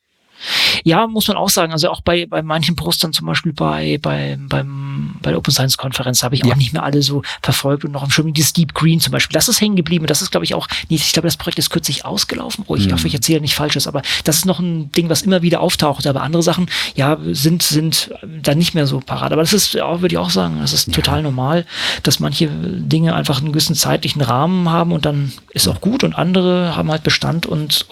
Ja, muss man auch sagen, also auch bei manchen Postern, zum Beispiel bei der Open Science Konferenz, habe ich auch nicht mehr alle so verfolgt und noch im Schirm, dieses Deep Green zum Beispiel, das ist hängen geblieben, das ist, glaube ich, auch, ich glaube, das Projekt ist kürzlich ausgelaufen, ich hoffe, ich erzähle nicht Falsches, aber das ist noch ein Ding, was immer wieder auftaucht, aber andere Sachen, ja, sind dann nicht mehr so parat, aber das ist auch, würde ich auch sagen, das ist total normal, dass manche Dinge einfach einen gewissen zeitlichen Rahmen haben und dann ist auch gut und andere haben halt Bestand und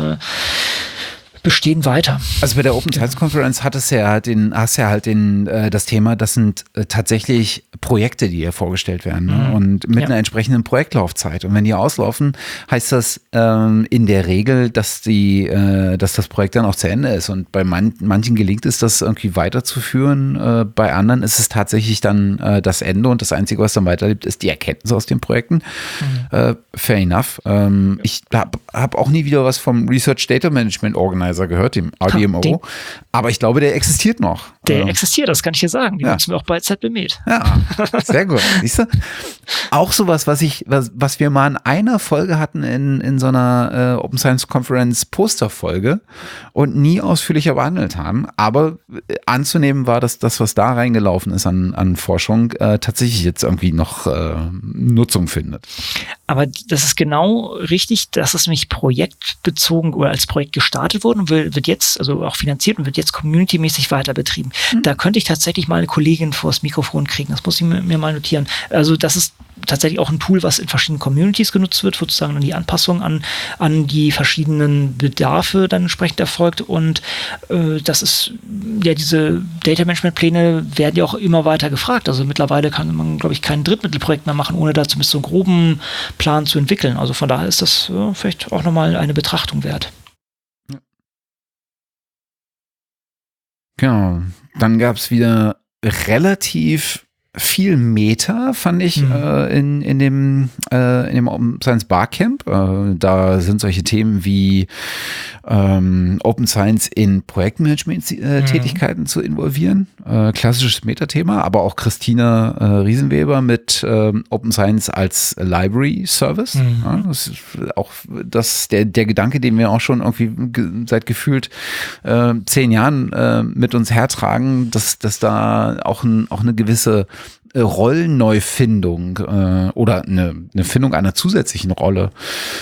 bestehen weiter. Also bei der Open Science Conference hast du ja halt das Thema, das sind tatsächlich Projekte, die hier vorgestellt werden, ne? Und mit einer entsprechenden Projektlaufzeit. Und wenn die auslaufen, heißt das in der Regel, dass das Projekt dann auch zu Ende ist. Und bei manchen gelingt es, das irgendwie weiterzuführen. Bei anderen ist es tatsächlich dann das Ende und das Einzige, was dann weiterlebt, ist die Erkenntnis aus den Projekten. Fair enough. Ich hab auch nie wieder was vom Research Data Management Organizer gehört, dem RDMO, aber ich glaube, der existiert noch. Der existiert, das kann ich dir sagen. Die nutzen wir auch bei ZBMed. Ja, sehr gut. Siehst du? Auch sowas, was wir mal in einer Folge hatten in so einer Open Science Conference Posterfolge und nie ausführlicher behandelt haben, aber anzunehmen war, dass das, was da reingelaufen ist an Forschung, tatsächlich jetzt irgendwie noch Nutzung findet. Aber das ist genau richtig, dass es nämlich projektbezogen oder als Projekt gestartet wurde und wird jetzt, also auch finanziert und wird jetzt communitymäßig weiter betrieben. Da könnte ich tatsächlich mal eine Kollegin vors Mikrofon kriegen. Das muss ich mir mal notieren. Also das ist tatsächlich auch ein Tool, was in verschiedenen Communities genutzt wird, sozusagen dann die Anpassung an die verschiedenen Bedarfe dann entsprechend erfolgt. Und das ist, ja, diese Data Management Pläne werden ja auch immer weiter gefragt. Also mittlerweile kann man, glaube ich, kein Drittmittelprojekt mehr machen, ohne da zumindest so einen groben Plan zu entwickeln. Also von daher ist das vielleicht auch nochmal eine Betrachtung wert. Genau. Dann gab es wieder relativ viel Meta, fand ich, in dem Open Science Barcamp. Da sind solche Themen wie Open Science in Projektmanagement-Tätigkeiten zu involvieren. Klassisches Meta-Thema, aber auch Christina Riesenweber mit Open Science als Library Service. Ja, das ist auch der Gedanke, den wir auch schon irgendwie seit gefühlt 10 Jahren mit uns hertragen, dass da auch eine gewisse Rollenneufindung oder eine Findung einer zusätzlichen Rolle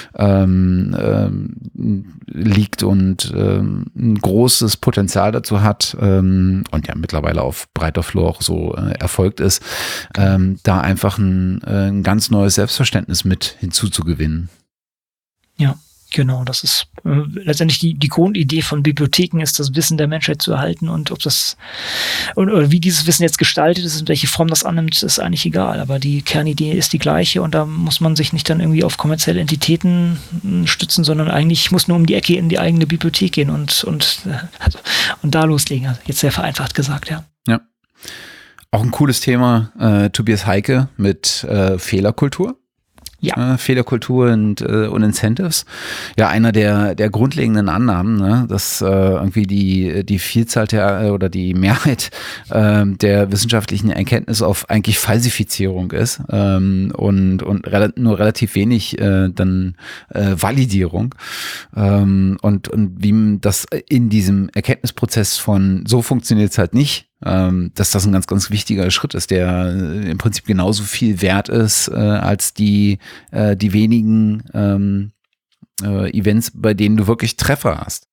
liegt und ein großes Potenzial dazu hat und ja mittlerweile auf breiter Flur auch so erfolgt ist, da einfach ein ganz neues Selbstverständnis mit hinzuzugewinnen. Ja. Genau, das ist letztendlich die Grundidee von Bibliotheken, ist das Wissen der Menschheit zu erhalten, und ob das oder wie dieses Wissen jetzt gestaltet ist und welche Form das annimmt, ist eigentlich egal. Aber die Kernidee ist die gleiche, und da muss man sich nicht dann irgendwie auf kommerzielle Entitäten stützen, sondern eigentlich muss nur um die Ecke in die eigene Bibliothek gehen und da loslegen. Also jetzt sehr vereinfacht gesagt, ja. Ja. Auch ein cooles Thema, Tobias Heike mit Fehlerkultur. Ja. Fehlerkultur und Incentives. Ja, einer der grundlegenden Annahmen, ne, dass irgendwie die Vielzahl oder die Mehrheit der wissenschaftlichen Erkenntnis auf eigentlich Falsifizierung ist und nur relativ wenig dann Validierung und wie das in diesem Erkenntnisprozess von so funktioniert es halt nicht, dass das ein ganz, ganz wichtiger Schritt ist, der im Prinzip genauso viel wert ist als die wenigen Events, bei denen du wirklich Treffer hast.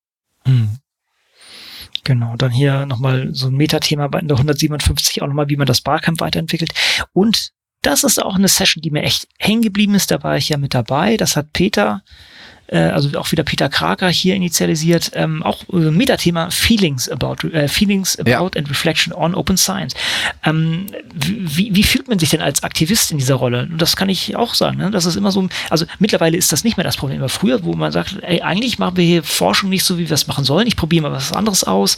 Genau, dann hier nochmal so ein Metathema bei der 157 auch nochmal, wie man das Barcamp weiterentwickelt. Und das ist auch eine Session, die mir echt hängen geblieben ist. Da war ich ja mit dabei. Das hat Peter, also auch wieder Peter Kraker hier initialisiert, auch Metathema Feelings about and Reflection on Open Science. Wie fühlt man sich denn als Aktivist in dieser Rolle? Und das kann ich auch sagen, ne? Das ist immer so, also mittlerweile ist das nicht mehr das Problem. Aber früher, wo man sagt, ey, eigentlich machen wir hier Forschung nicht so, wie wir es machen sollen. Ich probiere mal was anderes aus.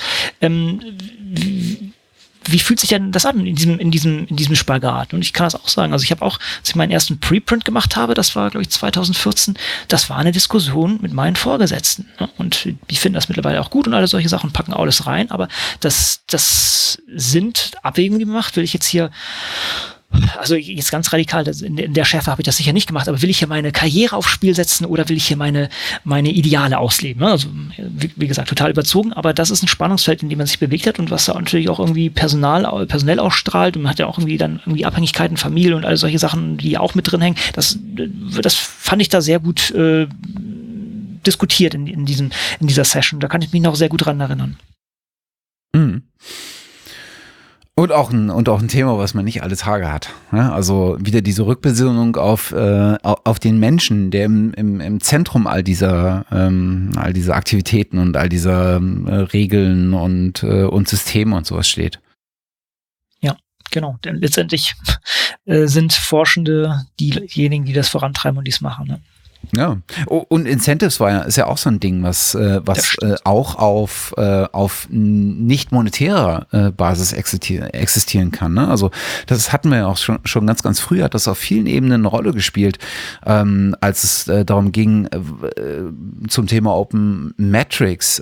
Wie fühlt sich denn das an in diesem Spagat? Und ich kann das auch sagen. Also ich habe auch, als ich meinen ersten Preprint gemacht habe, das war, glaube ich, 2014, das war eine Diskussion mit meinen Vorgesetzten. Ne? Und die finden das mittlerweile auch gut und alle solche Sachen, packen alles rein. Aber das sind Abwägungen, die man macht. Will ich jetzt hier, also jetzt ganz radikal, in der Schärfe habe ich das sicher nicht gemacht, aber will ich hier meine Karriere aufs Spiel setzen oder will ich hier meine Ideale ausleben? Ne? Also wie gesagt, total überzogen, aber das ist ein Spannungsfeld, in dem man sich bewegt hat und was da natürlich auch irgendwie personell ausstrahlt und man hat ja auch irgendwie dann irgendwie Abhängigkeiten, Familie und all solche Sachen, die auch mit drin hängen. Das fand ich da sehr gut diskutiert in dieser Session. Da kann ich mich noch sehr gut dran erinnern. Mhm. Und auch ein Thema, was man nicht alle Tage hat. Ja, also wieder diese Rückbesinnung auf den Menschen, der im Zentrum all dieser Aktivitäten und all dieser Regeln und Systeme und sowas steht. Ja, genau. Denn letztendlich sind Forschende diejenigen, die das vorantreiben und dies machen. Ne? Ja, und Incentives ist ja auch so ein Ding, was auch auf nicht monetärer Basis existieren kann. Ne? Also das hatten wir ja auch schon ganz früh, hat das auf vielen Ebenen eine Rolle gespielt, als es darum ging, zum Thema Open Metrics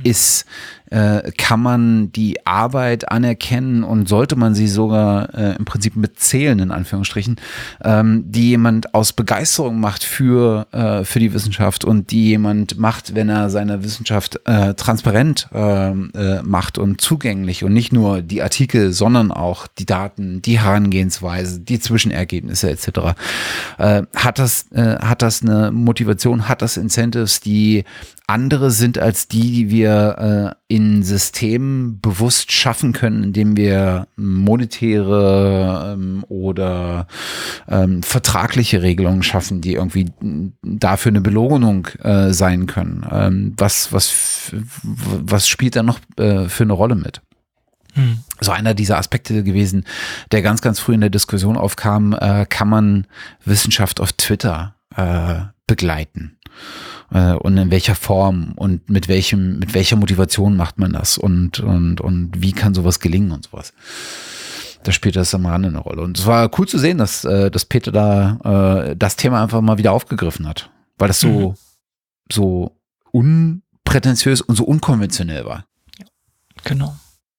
kann man die Arbeit anerkennen und sollte man sie sogar im Prinzip mitzählen, in Anführungsstrichen, die jemand aus Begeisterung macht für die Wissenschaft und die jemand macht, wenn er seine Wissenschaft transparent macht und zugänglich und nicht nur die Artikel, sondern auch die Daten, die Herangehensweise, die Zwischenergebnisse etc. Hat das eine Motivation, hat das Incentives, die andere sind als die wir in Systemen bewusst schaffen können, indem wir monetäre oder vertragliche Regelungen schaffen, die irgendwie dafür eine Belohnung sein können. Was spielt da noch für eine Rolle mit? So einer dieser Aspekte gewesen, der ganz früh in der Diskussion aufkam, kann man Wissenschaft auf Twitter begleiten? Und in welcher Form und mit welcher Motivation macht man das und wie kann sowas gelingen und sowas. Da spielt das am Rande eine Rolle. Und es war cool zu sehen, dass Peter da das Thema einfach mal wieder aufgegriffen hat, weil das so unprätentiös und so unkonventionell war. Ja, genau.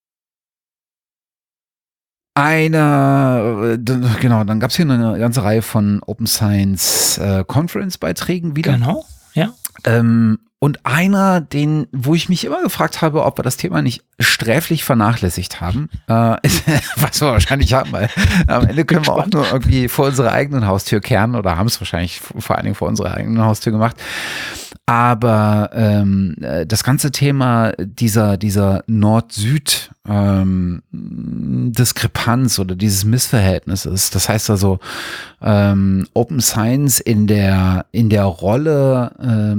Dann gab es hier eine ganze Reihe von Open Science Conference Beiträgen wieder. Genau, ja. Und einer, wo ich mich immer gefragt habe, ob wir das Thema nicht sträflich vernachlässigt haben, was wir wahrscheinlich haben, weil am Ende können wir auch nur irgendwie vor unserer eigenen Haustür kehren oder haben es wahrscheinlich vor allen Dingen vor unserer eigenen Haustür gemacht. Aber das ganze Thema dieser Nord-Süd Diskrepanz oder dieses Missverhältnis ist. Das heißt also, Open Science in der Rolle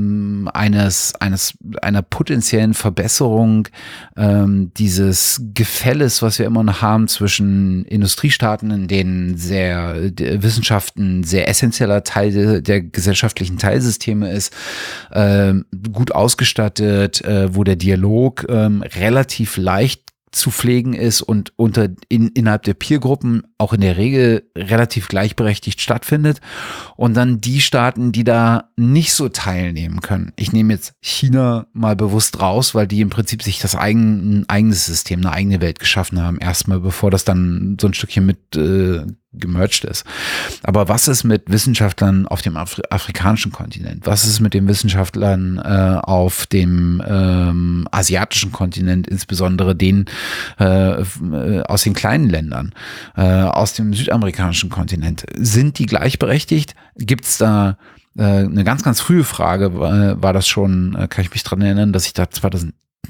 einer potenziellen Verbesserung dieses Gefälles, was wir immer noch haben zwischen Industriestaaten, in denen Wissenschaften sehr essentieller Teil der gesellschaftlichen Teilsysteme ist, gut ausgestattet, wo der Dialog relativ leicht zu pflegen ist und innerhalb der Peergruppen auch in der Regel relativ gleichberechtigt stattfindet. Und dann die Staaten, die da nicht so teilnehmen können. Ich nehme jetzt China mal bewusst raus, weil die im Prinzip sich ein eigenes System, eine eigene Welt geschaffen haben, erstmal, bevor das dann so ein Stückchen mit gemerged ist. Aber was ist mit Wissenschaftlern auf dem afrikanischen Kontinent? Was ist mit den Wissenschaftlern auf dem asiatischen Kontinent, insbesondere den aus den kleinen Ländern, aus dem südamerikanischen Kontinent? Sind die gleichberechtigt? Gibt es da eine ganz frühe Frage, war das schon, kann ich mich dran erinnern, dass ich da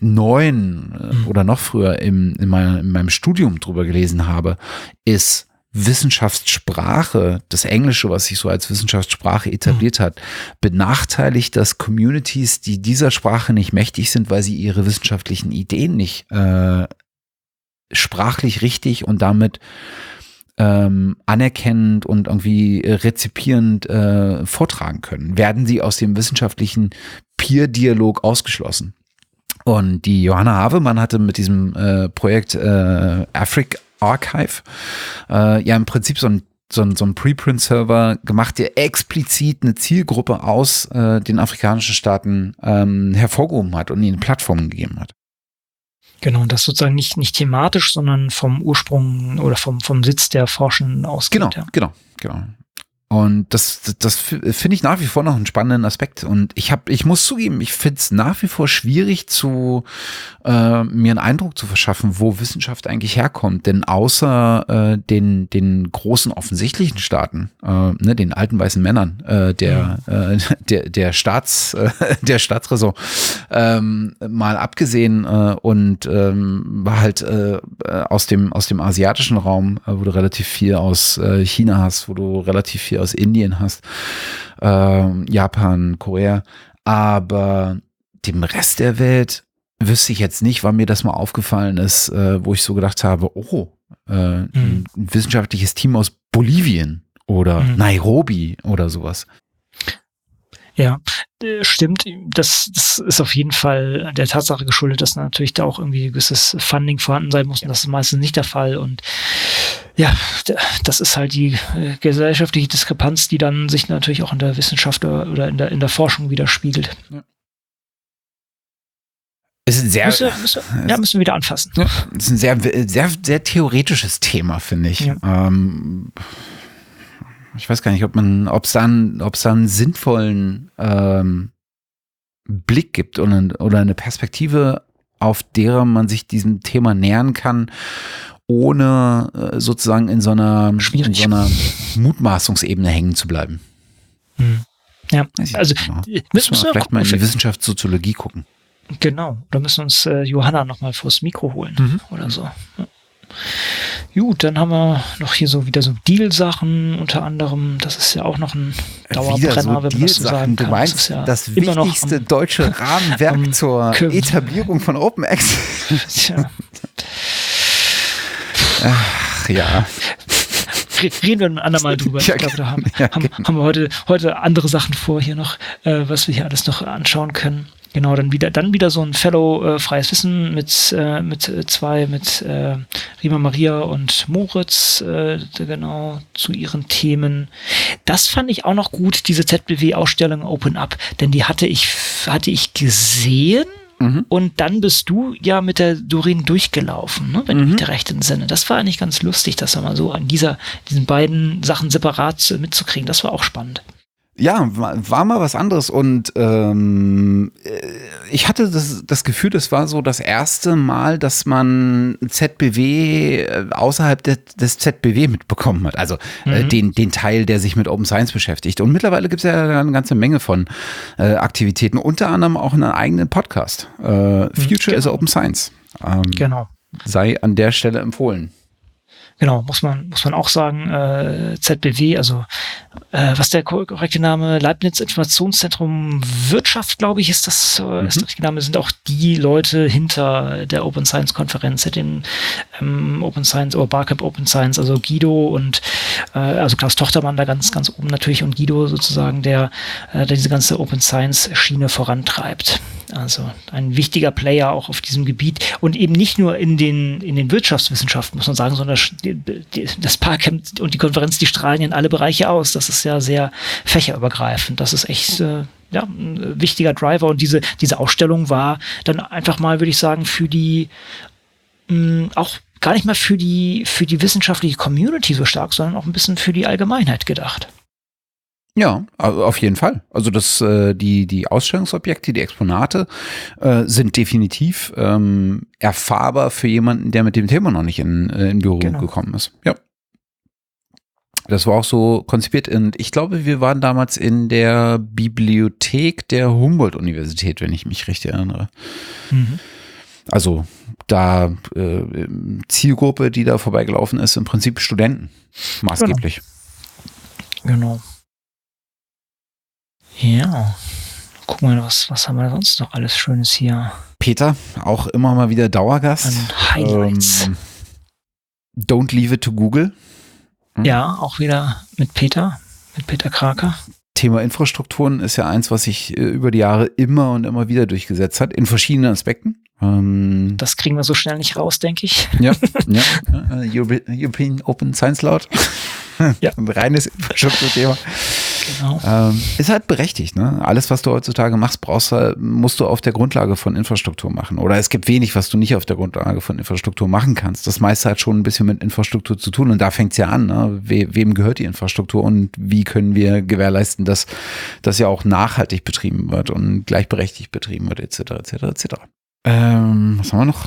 2009 oder noch früher in meinem Studium drüber gelesen habe, ist Wissenschaftssprache, das Englische, was sich so als Wissenschaftssprache etabliert hat, benachteiligt das Communities, die dieser Sprache nicht mächtig sind, weil sie ihre wissenschaftlichen Ideen nicht sprachlich richtig und damit anerkennend und irgendwie rezipierend vortragen können. Werden sie aus dem wissenschaftlichen Peer-Dialog ausgeschlossen. Und die Johanna Havemann hatte mit diesem Projekt Africa Archive ja im Prinzip so ein Preprint-Server gemacht, der explizit eine Zielgruppe aus den afrikanischen Staaten hervorgehoben hat und ihnen Plattformen gegeben hat. Genau, das sozusagen nicht thematisch, sondern vom Ursprung oder vom Sitz der Forschenden ausgeht. Genau. Und das finde ich nach wie vor noch einen spannenden Aspekt. Und ich muss zugeben, ich finde es nach wie vor schwierig, mir einen Eindruck zu verschaffen, wo Wissenschaft eigentlich herkommt. Denn außer den großen offensichtlichen Staaten, den alten weißen Männern der Staatsräson, mal abgesehen und halt aus dem asiatischen Raum, wo du relativ viel aus China hast, wo du relativ viel aus Indien hast, Japan, Korea, aber dem Rest der Welt wüsste ich jetzt nicht, wann mir das mal aufgefallen ist, wo ich so gedacht habe, ein wissenschaftliches Team aus Bolivien oder Nairobi oder sowas. Ja, stimmt. Das ist auf jeden Fall der Tatsache geschuldet, dass natürlich da auch irgendwie ein gewisses Funding vorhanden sein muss. Und das ist meistens nicht der Fall. Und ja, das ist halt die gesellschaftliche Diskrepanz, die dann sich natürlich auch in der Wissenschaft oder in der Forschung widerspiegelt. Ja. Ist ein müssen wir wieder anfassen. Ja, ist ein sehr theoretisches Thema, finde ich. Ja. Ich weiß gar nicht, ob es da einen sinnvollen Blick gibt oder eine Perspektive, auf der man sich diesem Thema nähern kann, ohne sozusagen in so einer Mutmaßungsebene hängen zu bleiben. Ja, also müssen wir vielleicht mal in die Wissenschaftssoziologie gucken. Genau, da müssen wir uns Johanna nochmal vors Mikro holen oder so. Ja. Gut, dann haben wir noch hier wieder so Deal-Sachen unter anderem. Das ist ja auch noch ein Dauerbrenner, wenn man das so sagen kann. Du meinst das wichtigste deutsche Rahmenwerk zur Etablierung von Open Access. Tja. Ach ja. Reden wir ein andermal drüber. Ich glaube, da haben wir heute andere Sachen vor hier noch, was wir hier alles noch anschauen können. Genau, dann wieder so ein Fellow Freies Wissen mit Rima Maria und Moritz, genau, zu ihren Themen. Das fand ich auch noch gut, diese ZBW-Ausstellung Open Up, denn die hatte ich gesehen. Und dann bist du ja mit der Doreen durchgelaufen, ne, wenn ich mich recht entsinne. Das war eigentlich ganz lustig, das mal so an diesen beiden Sachen separat mitzukriegen. Das war auch spannend. Ja, war mal was anderes und ich hatte das Gefühl, das war so das erste Mal, dass man ZBW außerhalb des ZBW mitbekommen hat. Also den Teil, der sich mit Open Science beschäftigt. Und mittlerweile gibt es ja eine ganze Menge von Aktivitäten, unter anderem auch einen eigenen Podcast. Future is Open Science. Genau. Sei an der Stelle empfohlen. Genau, muss man auch sagen, ZBW, also was der korrekte Name, Leibniz Informationszentrum Wirtschaft, glaube ich, ist das der richtige Name, sind auch die Leute hinter der Open Science Konferenz, dem Open Science oder Barcamp Open Science, also Guido und also Klaus Tochtermann da ganz oben natürlich und Guido sozusagen, der diese ganze Open Science Schiene vorantreibt. Also ein wichtiger Player auch auf diesem Gebiet und eben nicht nur in den Wirtschaftswissenschaften, muss man sagen, sondern das Barcamp und die Konferenz, die strahlen in alle Bereiche aus. Das ist ja sehr fächerübergreifend. Das ist echt ein wichtiger Driver und diese Ausstellung war dann einfach mal, würde ich sagen, für die auch gar nicht mal für die wissenschaftliche Community so stark, sondern auch ein bisschen für die Allgemeinheit gedacht. Ja, auf jeden Fall. Also die Ausstellungsobjekte, die Exponate sind definitiv erfahrbar für jemanden, der mit dem Thema noch nicht in Berührung gekommen ist. Ja. Das war auch so konzipiert und ich glaube, wir waren damals in der Bibliothek der Humboldt-Universität, wenn ich mich richtig erinnere. Also da Zielgruppe, die da vorbeigelaufen ist, im Prinzip Studenten maßgeblich. Genau. Ja. Gucken wir, was haben wir sonst noch alles Schönes hier? Peter, auch immer mal wieder Dauergast. An Highlights. Don't leave it to Google. Ja, auch wieder mit Peter Kraker. Thema Infrastrukturen ist ja eins, was sich über die Jahre immer und immer wieder durchgesetzt hat, in verschiedenen Aspekten. Das kriegen wir so schnell nicht raus, denke ich. Ja. European Open Science Cloud. Ja. Ein reines Infrastrukturthema. Genau. Ist halt berechtigt, ne? Alles, was du heutzutage machst, musst du auf der Grundlage von Infrastruktur machen. Oder es gibt wenig, was du nicht auf der Grundlage von Infrastruktur machen kannst. Das meiste hat schon ein bisschen mit Infrastruktur zu tun. Und da fängt es ja an, ne? Wem gehört die Infrastruktur und wie können wir gewährleisten, dass das ja auch nachhaltig betrieben wird und gleichberechtigt betrieben wird, etc. Was haben wir noch?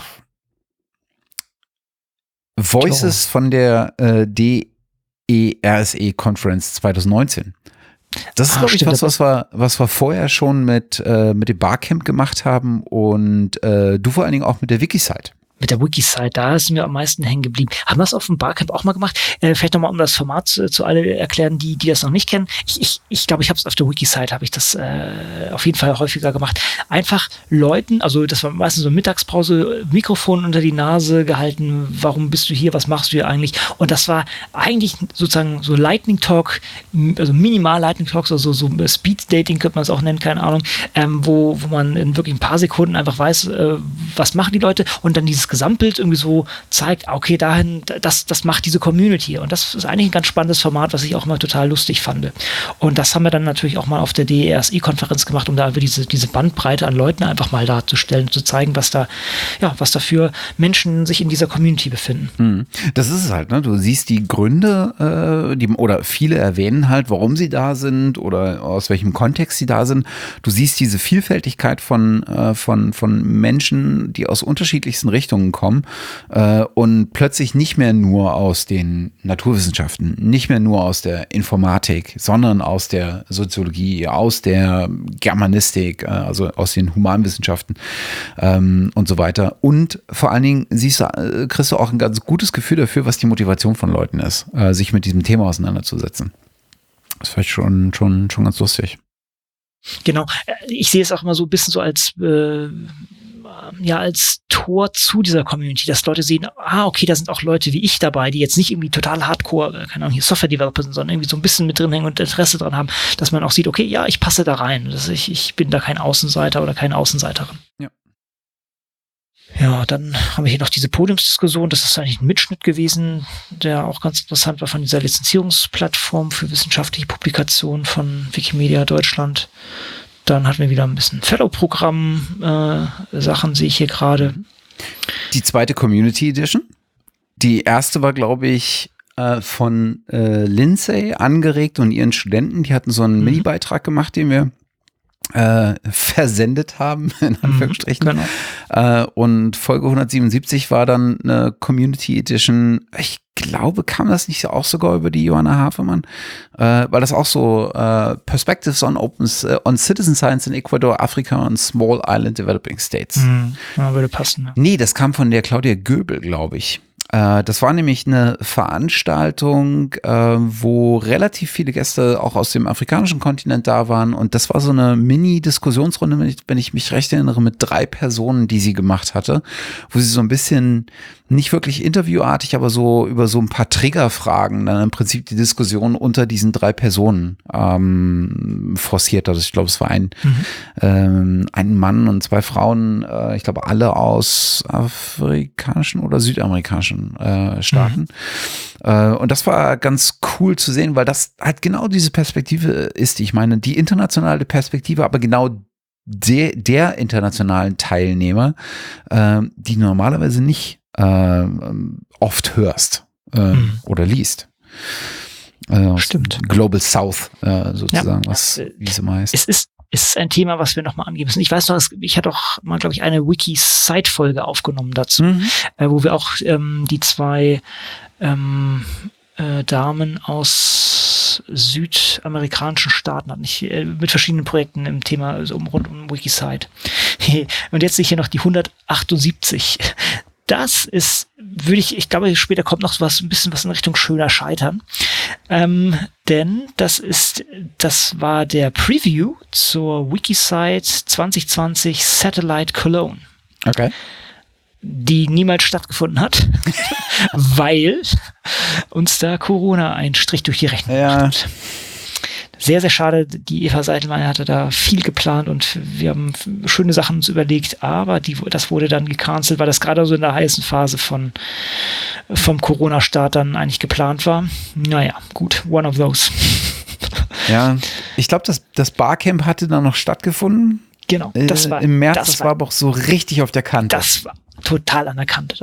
Voices von der DERSE Conference 2019. Das ist, glaube ich, was wir vorher schon mit dem Barcamp gemacht haben und du vor allen Dingen auch mit der Wikisite. Mit der Wikisite, da sind wir am meisten hängen geblieben. Haben wir es auf dem Barcamp auch mal gemacht? Vielleicht nochmal, um das Format zu alle erklären, die das noch nicht kennen. Ich glaube, ich habe es auf der Wikisite, habe ich das auf jeden Fall häufiger gemacht. Einfach Leuten, also das war meistens so Mittagspause, Mikrofon unter die Nase gehalten. Warum bist du hier? Was machst du hier eigentlich? Und das war eigentlich sozusagen so Lightning Talk, also minimal Lightning Talks, also so Speed Dating könnte man es auch nennen, keine Ahnung, wo man in wirklich ein paar Sekunden einfach weiß, was machen die Leute und dann dieses Gesamtbild irgendwie so zeigt, okay, dahin, das macht diese Community. Und das ist eigentlich ein ganz spannendes Format, was ich auch immer total lustig fand. Und das haben wir dann natürlich auch mal auf der DERSI-Konferenz gemacht, um da diese Bandbreite an Leuten einfach mal darzustellen, zu zeigen, was da für Menschen sich in dieser Community befinden. Das ist es halt, ne? Du siehst die Gründe, oder viele erwähnen halt, warum sie da sind oder aus welchem Kontext sie da sind. Du siehst diese Vielfältigkeit von Menschen, die aus unterschiedlichsten Richtungen kommen und plötzlich nicht mehr nur aus den Naturwissenschaften, nicht mehr nur aus der Informatik, sondern aus der Soziologie, aus der Germanistik, also aus den Humanwissenschaften und so weiter. Und vor allen Dingen kriegst du auch ein ganz gutes Gefühl dafür, was die Motivation von Leuten ist, sich mit diesem Thema auseinanderzusetzen. Das ist vielleicht schon ganz lustig. Genau. Ich sehe es auch immer so ein bisschen so als Tor zu dieser Community, dass Leute sehen, okay, da sind auch Leute wie ich dabei, die jetzt nicht irgendwie total hardcore, keine Ahnung, hier Software-Developer sind, sondern irgendwie so ein bisschen mit drin hängen und Interesse dran haben, dass man auch sieht, okay, ja, ich passe da rein. Ich bin da kein Außenseiter oder keine Außenseiterin. Ja. Ja, dann haben wir hier noch diese Podiumsdiskussion. Das ist eigentlich ein Mitschnitt gewesen, der auch ganz interessant war von dieser Lizenzierungsplattform für wissenschaftliche Publikationen von Wikimedia Deutschland. Dann hatten wir wieder ein bisschen Fellow-Programm Sachen, sehe ich hier gerade. Die zweite Community Edition. Die erste war, glaube ich, von Lindsay angeregt und ihren Studenten. Die hatten so einen Mini-Beitrag gemacht, den wir versendet haben, in Anführungsstrichen. Genau. Und Folge 177 war dann eine Community Edition. Ich glaube, kam das nicht auch sogar über die Johanna Hafermann? Weil das auch so Perspectives on Citizen Science in Ecuador, Afrika und Small Island Developing States. Ja, würde passen. Ja. Nee, das kam von der Claudia Göbel, glaube ich. Das war nämlich eine Veranstaltung, wo relativ viele Gäste auch aus dem afrikanischen Kontinent da waren. Und das war so eine Mini-Diskussionsrunde, wenn ich mich recht erinnere, mit 3 Personen, die sie gemacht hatte, wo sie so ein bisschen, nicht wirklich interviewartig, aber so über so ein paar Triggerfragen dann im Prinzip die Diskussion unter diesen 3 Personen forciert hat. Also ich glaube, es war ein Mann und 2 Frauen, ich glaube alle aus afrikanischen oder südamerikanischen Staaten. Und das war ganz cool zu sehen, weil das halt genau diese Perspektive ist. Ich meine, die internationale Perspektive, aber genau der internationalen Teilnehmer, die normalerweise nicht oft hörst oder liest. Stimmt. Global South sozusagen, wie es immer heißt. Es ist ein Thema, was wir nochmal angeben müssen. Ich weiß noch, ich hatte auch mal, glaube ich, eine Wiki-Site-Folge aufgenommen dazu, wo wir auch die 2 Damen aus südamerikanischen Staaten hat, nicht mit verschiedenen Projekten im Thema also rund um Wikisite. Und jetzt sehe ich hier noch die 178. Das ist, ich glaube, später kommt noch was, ein bisschen was in Richtung schöner Scheitern. Denn das war der Preview zur Wikisite 2020 Satellite Cologne. Okay. Die niemals stattgefunden hat, weil uns da Corona einen Strich durch die Rechnung gemacht hat. Sehr, sehr schade. Die Eva Seitelmeier hatte da viel geplant und wir haben schöne Sachen uns überlegt, aber das wurde dann gecancelt, weil das gerade so in der heißen Phase vom Corona-Start dann eigentlich geplant war. Naja, gut, one of those. Ja, ich glaube, das Barcamp hatte dann noch stattgefunden. Genau, das war im März, das war aber auch so richtig auf der Kante. Das war total an der Kante.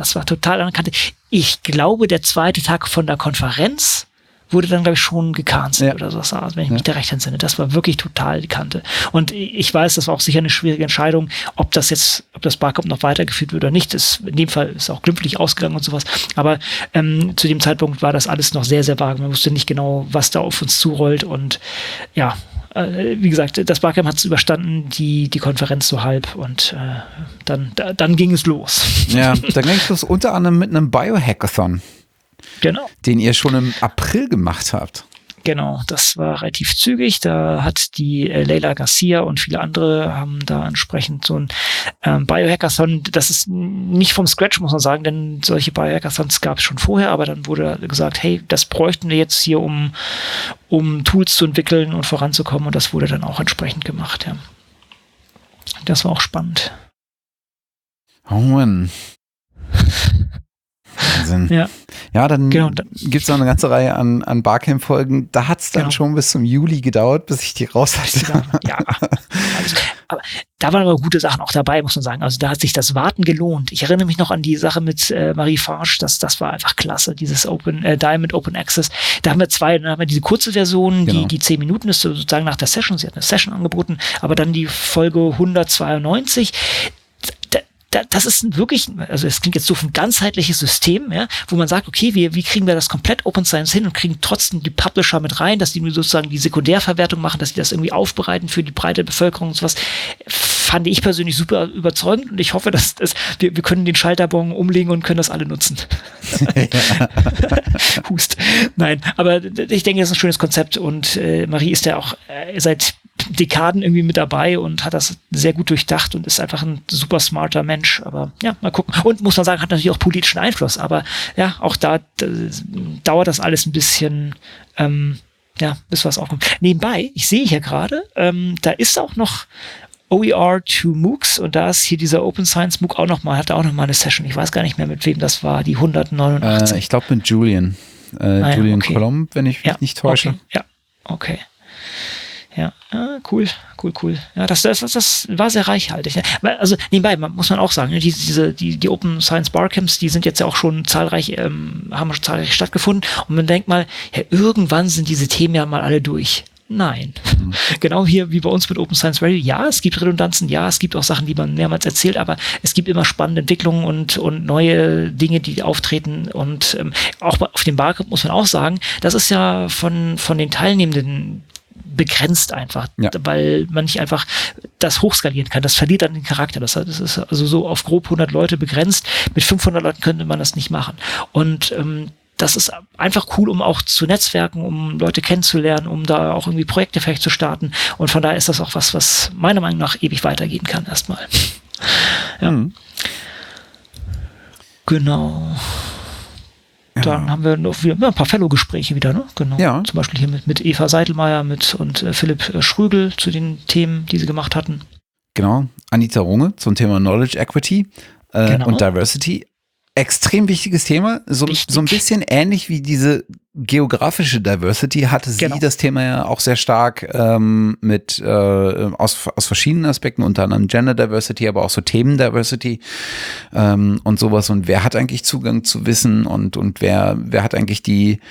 Ich glaube, der zweite Tag von der Konferenz wurde dann, glaube ich, schon gecancelt oder so, wenn ich mich da recht entsinne. Das war wirklich total die Kante. Und ich weiß, das war auch sicher eine schwierige Entscheidung, ob das Barcamp noch weitergeführt wird oder nicht. In dem Fall ist auch glimpflich ausgegangen und sowas. Aber zu dem Zeitpunkt war das alles noch sehr, sehr vage. Man wusste nicht genau, was da auf uns zurollt. Und ja, wie gesagt, das Barcamp hat es überstanden, die Konferenz so halb und dann ging es los. Ja, dann ging es los unter anderem mit einem Biohackathon. Genau. Den ihr schon im April gemacht habt. Genau, das war relativ zügig. Da hat die Leila Garcia und viele andere haben da entsprechend so ein Biohackathon. Das ist nicht vom Scratch, muss man sagen, denn solche Biohackathons gab es schon vorher, aber dann wurde gesagt, hey, das bräuchten wir jetzt hier, um Tools zu entwickeln und voranzukommen, und das wurde dann auch entsprechend gemacht. Ja. Das war auch spannend. Oh Mann. Wahnsinn. Ja, dann gibt es noch eine ganze Reihe an Barcamp-Folgen. Da hat es dann schon bis zum Juli gedauert, bis ich die raus hatte. Ja, aber da waren aber gute Sachen auch dabei, muss man sagen. Also da hat sich das Warten gelohnt. Ich erinnere mich noch an die Sache mit Marie Farsch. Das war einfach klasse, dieses Diamond Open Access. Da haben wir diese kurze Version, die 10 Minuten ist, sozusagen nach der Session. Sie hat eine Session angeboten, aber dann die Folge 192. Das ist wirklich, also es klingt jetzt so ein ganzheitliches System, ja, wo man sagt, okay, wie kriegen wir das komplett Open Science hin und kriegen trotzdem die Publisher mit rein, dass die sozusagen die Sekundärverwertung machen, dass die das irgendwie aufbereiten für die breite Bevölkerung und sowas. Fand ich persönlich super überzeugend und ich hoffe, dass wir können den Schalterbon umlegen und können das alle nutzen. Hust. Nein, aber ich denke, das ist ein schönes Konzept und Marie ist ja auch seit Dekaden irgendwie mit dabei und hat das sehr gut durchdacht und ist einfach ein super smarter Mensch. Aber ja, mal gucken. Und muss man sagen, hat natürlich auch politischen Einfluss. Aber ja, auch da dauert das alles ein bisschen, bis was aufkommt. Nebenbei, ich sehe hier gerade, da ist auch noch OER to MOOCs und da ist hier dieser Open Science MOOC hat auch noch mal eine Session. Ich weiß gar nicht mehr, mit wem das war, die 189. Ich glaube mit Julian. Julian Colomb, wenn ich mich nicht täusche. Okay. Ja, okay. Ja, cool. Ja, das war sehr reichhaltig. Also nebenbei muss man auch sagen, die Open Science Barcamps, die sind jetzt ja auch schon zahlreich, haben schon zahlreich stattgefunden und man denkt mal, ja, irgendwann sind diese Themen ja mal alle durch. Nein. Genau hier wie bei uns mit Open Science Radio. Ja, es gibt Redundanzen, ja, es gibt auch Sachen, die man mehrmals erzählt, aber es gibt immer spannende Entwicklungen und neue Dinge, die auftreten. Und auch auf dem Barcamp muss man auch sagen, das ist ja von den Teilnehmenden begrenzt einfach, weil man nicht einfach das hochskalieren kann. Das verliert dann den Charakter. Das ist also so auf grob 100 Leute begrenzt. Mit 500 Leuten könnte man das nicht machen. Und das ist einfach cool, um auch zu netzwerken, um Leute kennenzulernen, um da auch irgendwie Projekte vielleicht zu starten. Und von daher ist das auch was meiner Meinung nach ewig weitergehen kann erstmal. Ja. Genau. Ja. Dann haben wir noch wieder ein paar Fellow-Gespräche wieder, ne? Genau. Ja. Zum Beispiel hier mit Eva Seitelmeier und Philipp Schrögel zu den Themen, die sie gemacht hatten. Genau. Anita Runge zum Thema Knowledge Equity und Diversity. Extrem wichtiges Thema, so ein bisschen ähnlich wie diese geografische Diversity hatte sie das Thema ja auch sehr stark aus verschiedenen Aspekten, unter anderem Gender Diversity, aber auch so Themen Diversity und sowas. Und wer hat eigentlich Zugang zu Wissen und wer hat eigentlich die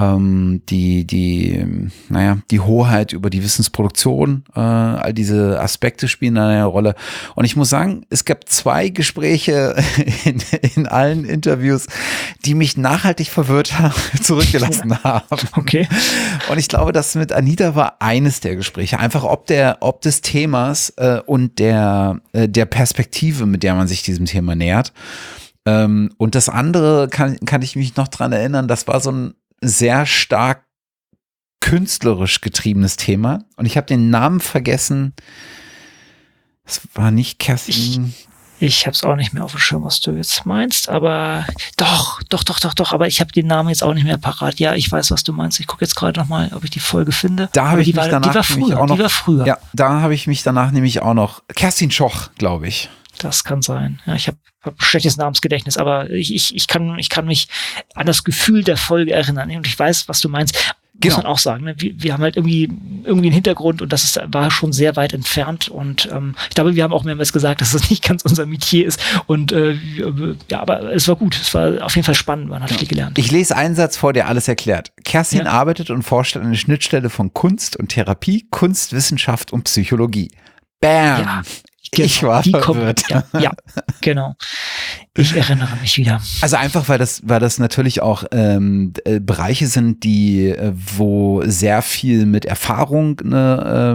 Hoheit über die Wissensproduktion? All diese Aspekte spielen eine Rolle. Und ich muss sagen, es gab 2 Gespräche in allen Interviews, die mich nachhaltig verwirrt haben, zurückgelassen gelassen haben. Okay. Und ich glaube, das mit Anita war eines der Gespräche. Einfach ob des Themas und der Perspektive, mit der man sich diesem Thema nähert. Und das andere kann ich mich noch dran erinnern, das war so ein sehr stark künstlerisch getriebenes Thema. Und ich habe den Namen vergessen. Es war nicht Kerstin. Ich habe es auch nicht mehr auf dem Schirm, was du jetzt meinst, aber doch, aber ich habe den Namen jetzt auch nicht mehr parat. Ja, ich weiß, was du meinst. Ich gucke jetzt gerade noch mal, ob ich die Folge finde. Da habe ich mich danach die war früher. Ja, da habe ich mich danach nämlich auch noch, Kerstin Schoch, glaube ich. Das kann sein. Ja, ich habe schlechtes Namensgedächtnis, aber ich kann mich an das Gefühl der Folge erinnern und ich weiß, was du meinst. Muss man auch sagen, ne? Wir haben halt irgendwie einen Hintergrund und war schon sehr weit entfernt und ich glaube, wir haben auch mehrmals gesagt, dass das nicht ganz unser Metier ist und ja, aber es war gut, es war auf jeden Fall spannend, man hat viel gelernt. Ich lese einen Satz vor, der alles erklärt. Kerstin arbeitet und forscht an der Schnittstelle von Kunst und Therapie, Kunst, Wissenschaft und Psychologie. Bam! Ja. Genau, ich war verwirrt. Ja, genau. Ich erinnere mich wieder. Also einfach, weil das natürlich auch Bereiche sind, wo sehr viel mit Erfahrung eine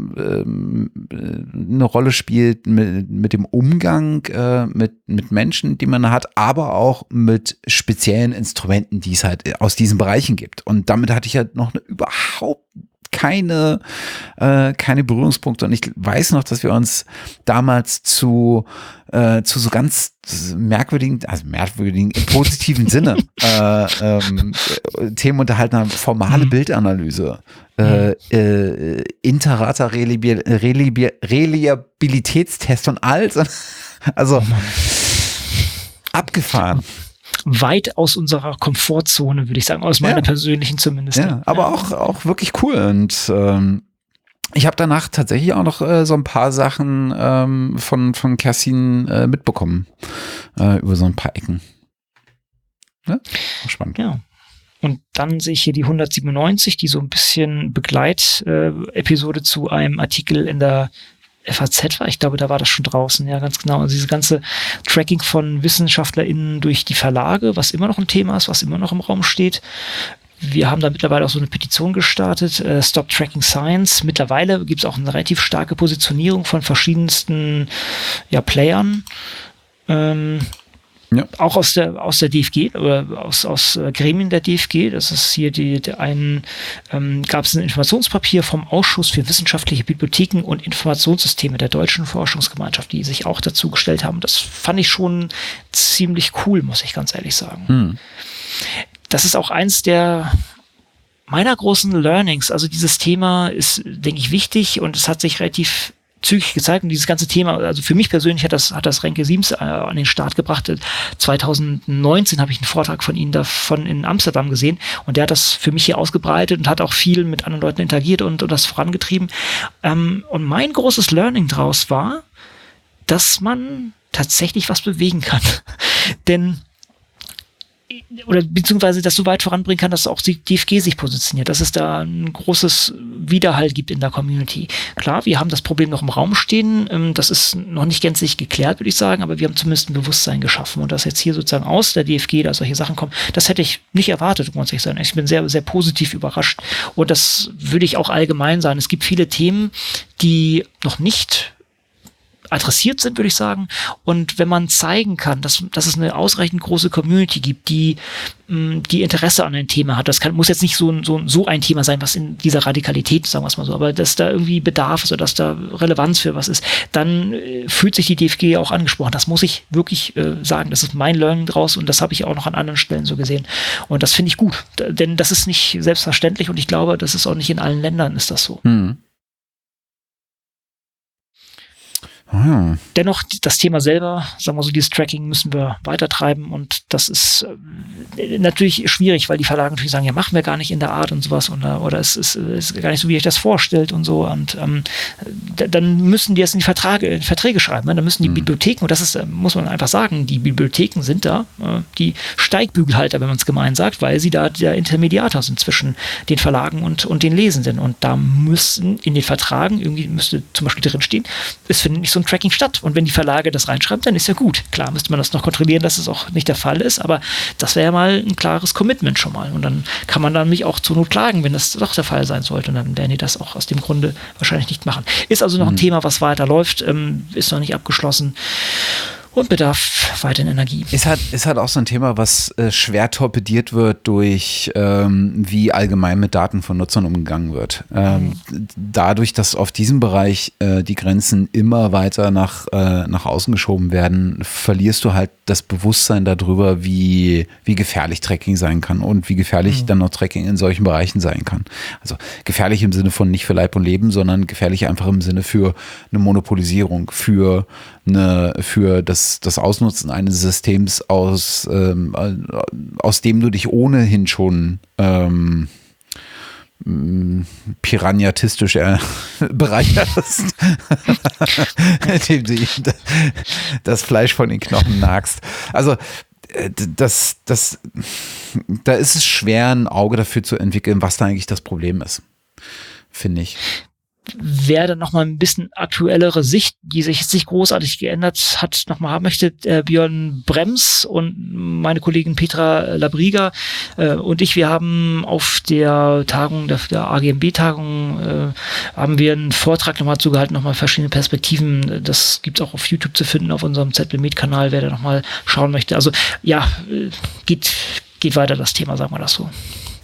Rolle spielt, mit dem Umgang mit Menschen, die man hat, aber auch mit speziellen Instrumenten, die es halt aus diesen Bereichen gibt. Und damit hatte ich ja noch überhaupt keine Berührungspunkte und ich weiß noch, dass wir uns damals zu so ganz merkwürdigen im positiven Sinne Themen unterhalten haben, formale Bildanalyse, Interrata Reliabilitätstest und alles, also abgefahren. Weit aus unserer Komfortzone, würde ich sagen, aus meiner persönlichen zumindest. Ja, aber auch wirklich cool. Und ich habe danach tatsächlich auch noch so ein paar Sachen von Kerstin mitbekommen, über so ein paar Ecken. Ja, spannend. Ja. Und dann sehe ich hier die 197, die so ein bisschen Begleitepisode zu einem Artikel in der FAZ war, ich glaube, da war das schon draußen, ja, ganz genau. Also diese ganze Tracking von WissenschaftlerInnen durch die Verlage, was immer noch ein Thema ist, was immer noch im Raum steht. Wir haben da mittlerweile auch so eine Petition gestartet, Stop Tracking Science. Mittlerweile gibt es auch eine relativ starke Positionierung von verschiedensten Playern. Auch aus der DFG oder aus Gremien der DFG. Das ist hier gab es ein Informationspapier vom Ausschuss für wissenschaftliche Bibliotheken und Informationssysteme der Deutschen Forschungsgemeinschaft, die sich auch dazu gestellt haben. Das fand ich schon ziemlich cool, muss ich ganz ehrlich sagen. Das ist auch eins meiner großen Learnings. Also dieses Thema ist, denke ich, wichtig und es hat sich relativ zügig gezeigt und dieses ganze Thema, also für mich persönlich hat das Renke Siems an den Start gebracht. 2019 habe ich einen Vortrag von Ihnen davon in Amsterdam gesehen und der hat das für mich hier ausgebreitet und hat auch viel mit anderen Leuten interagiert und das vorangetrieben. Und mein großes Learning daraus war, dass man tatsächlich was bewegen kann. Denn beziehungsweise das so weit voranbringen kann, dass auch die DFG sich positioniert, dass es da ein großes Widerhall gibt in der Community. Klar, wir haben das Problem noch im Raum stehen, das ist noch nicht gänzlich geklärt, würde ich sagen, aber wir haben zumindest ein Bewusstsein geschaffen und dass jetzt hier sozusagen aus der DFG da solche Sachen kommen, das hätte ich nicht erwartet, muss ich sagen. Ich bin sehr, sehr positiv überrascht und das würde ich auch allgemein sagen. Es gibt viele Themen, die noch nicht adressiert sind, würde ich sagen. Und wenn man zeigen kann, dass es eine ausreichend große Community gibt, die Interesse an einem Thema hat, muss jetzt nicht so ein Thema sein, was in dieser Radikalität, sagen wir es mal so, aber dass da irgendwie Bedarf ist oder dass da Relevanz für was ist, dann fühlt sich die DFG auch angesprochen. Das muss ich wirklich sagen. Das ist mein Learning draus und das habe ich auch noch an anderen Stellen so gesehen. Und das finde ich gut, denn das ist nicht selbstverständlich und ich glaube, das ist auch nicht in allen Ländern ist das so. Dennoch, das Thema selber, sagen wir so, dieses Tracking müssen wir weitertreiben und das ist natürlich schwierig, weil die Verlage natürlich sagen, ja, machen wir gar nicht in der Art und sowas oder es ist gar nicht so, wie ihr euch das vorstellt und so und dann müssen die es in die Verträge schreiben, ne? Dann müssen die Bibliotheken, und das ist, muss man einfach sagen, die Bibliotheken sind da die Steigbügelhalter, wenn man es gemein sagt, weil sie da der Intermediator sind zwischen den Verlagen und den Lesenden und da müssen in den Vertragen, irgendwie müsste zum Beispiel drin stehen, es findet nicht so ein ein Tracking statt. Und wenn die Verlage das reinschreiben, dann ist ja gut. Klar müsste man das noch kontrollieren, dass es auch nicht der Fall ist, aber das wäre ja mal ein klares Commitment schon mal. Und dann kann man dann mich auch zur Not klagen, wenn das doch der Fall sein sollte. Und dann werden die das auch aus dem Grunde wahrscheinlich nicht machen. Ist also noch ein Thema, was weiterläuft, ist noch nicht abgeschlossen. Und bedarf weiterhin Energie. Ist halt auch so ein Thema, was schwer torpediert wird durch wie allgemein mit Daten von Nutzern umgegangen wird. Dadurch, dass auf diesem Bereich die Grenzen immer weiter nach außen geschoben werden, verlierst du halt das Bewusstsein darüber, wie gefährlich Tracking sein kann und wie gefährlich dann noch Tracking in solchen Bereichen sein kann. Also gefährlich im Sinne von nicht für Leib und Leben, sondern gefährlich einfach im Sinne für eine Monopolisierung, für das Ausnutzen eines Systems, aus dem du dich ohnehin schon piranhatistisch bereicherst, indem du das Fleisch von den Knochen nagst. Also da ist es schwer, ein Auge dafür zu entwickeln, was da eigentlich das Problem ist, finde ich. Wer dann nochmal ein bisschen aktuellere Sicht, die sich jetzt nicht großartig geändert hat, nochmal haben möchte, Björn Brems und meine Kollegin Petra Labriga und ich, wir haben auf der Tagung, der AGMB-Tagung, haben wir einen Vortrag nochmal zugehalten, nochmal verschiedene Perspektiven. Das gibt's auch auf YouTube zu finden, auf unserem ZBMed-Kanal, wer da nochmal schauen möchte. Also ja, geht weiter das Thema, sagen wir das so.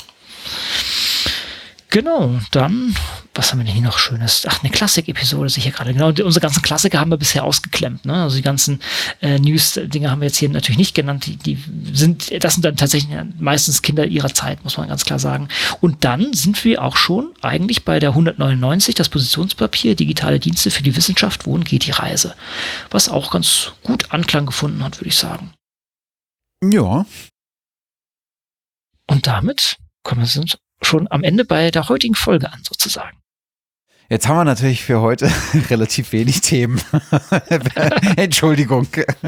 Genau, dann, was haben wir denn hier noch Schönes? Ach, eine Klassik-Episode sicher gerade. Genau, unsere ganzen Klassiker haben wir bisher ausgeklemmt. Ne? Also die ganzen News-Dinge haben wir jetzt hier natürlich nicht genannt. Das sind dann tatsächlich meistens Kinder ihrer Zeit, muss man ganz klar sagen. Und dann sind wir auch schon eigentlich bei der 199, das Positionspapier, digitale Dienste für die Wissenschaft, wohin geht die Reise? Was auch ganz gut Anklang gefunden hat, würde ich sagen. Ja. Und damit kommen wir schon am Ende bei der heutigen Folge an, sozusagen. Jetzt haben wir natürlich für heute relativ wenig Themen. Entschuldigung.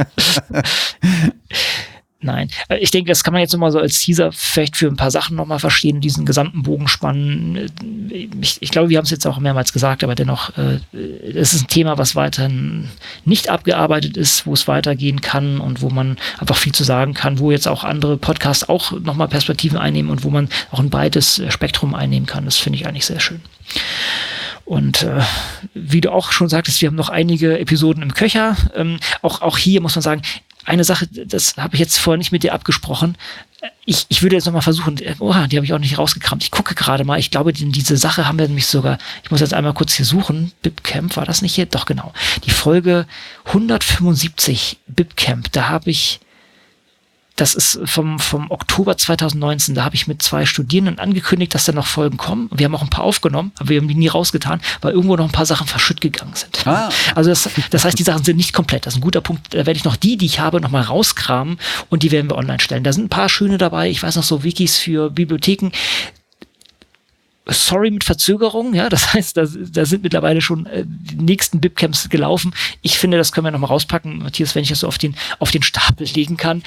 Nein, ich denke, das kann man jetzt nochmal so als Teaser vielleicht für ein paar Sachen nochmal verstehen, diesen gesamten Bogen spannen. Ich glaube, wir haben es jetzt auch mehrmals gesagt, aber dennoch, es ist ein Thema, was weiterhin nicht abgearbeitet ist, wo es weitergehen kann und wo man einfach viel zu sagen kann, wo jetzt auch andere Podcasts auch nochmal Perspektiven einnehmen und wo man auch ein breites Spektrum einnehmen kann. Das finde ich eigentlich sehr schön. Und wie du auch schon sagtest, wir haben noch einige Episoden im Köcher. Auch hier muss man sagen, eine Sache, das habe ich jetzt vorher nicht mit dir abgesprochen. Ich würde jetzt nochmal versuchen, die habe ich auch nicht rausgekramt. Ich gucke gerade mal, ich glaube, diese Sache haben wir nämlich sogar, ich muss jetzt einmal kurz hier suchen, BibCamp, war das nicht hier? Doch, genau. Die Folge 175 BibCamp, da habe ich, das ist vom Oktober 2019, da habe ich mit 2 Studierenden angekündigt, dass da noch Folgen kommen. Wir haben auch ein paar aufgenommen, aber wir haben die nie rausgetan, weil irgendwo noch ein paar Sachen verschütt gegangen sind. Also das heißt, die Sachen sind nicht komplett. Das ist ein guter Punkt. Da werde ich noch die ich habe, nochmal rauskramen und die werden wir online stellen. Da sind ein paar schöne dabei. Ich weiß noch so Wikis für Bibliotheken. Sorry mit Verzögerung, ja, das heißt, da sind mittlerweile schon die nächsten BibCamps gelaufen. Ich finde, das können wir nochmal rauspacken, Matthias, wenn ich das so auf den Stapel legen kann.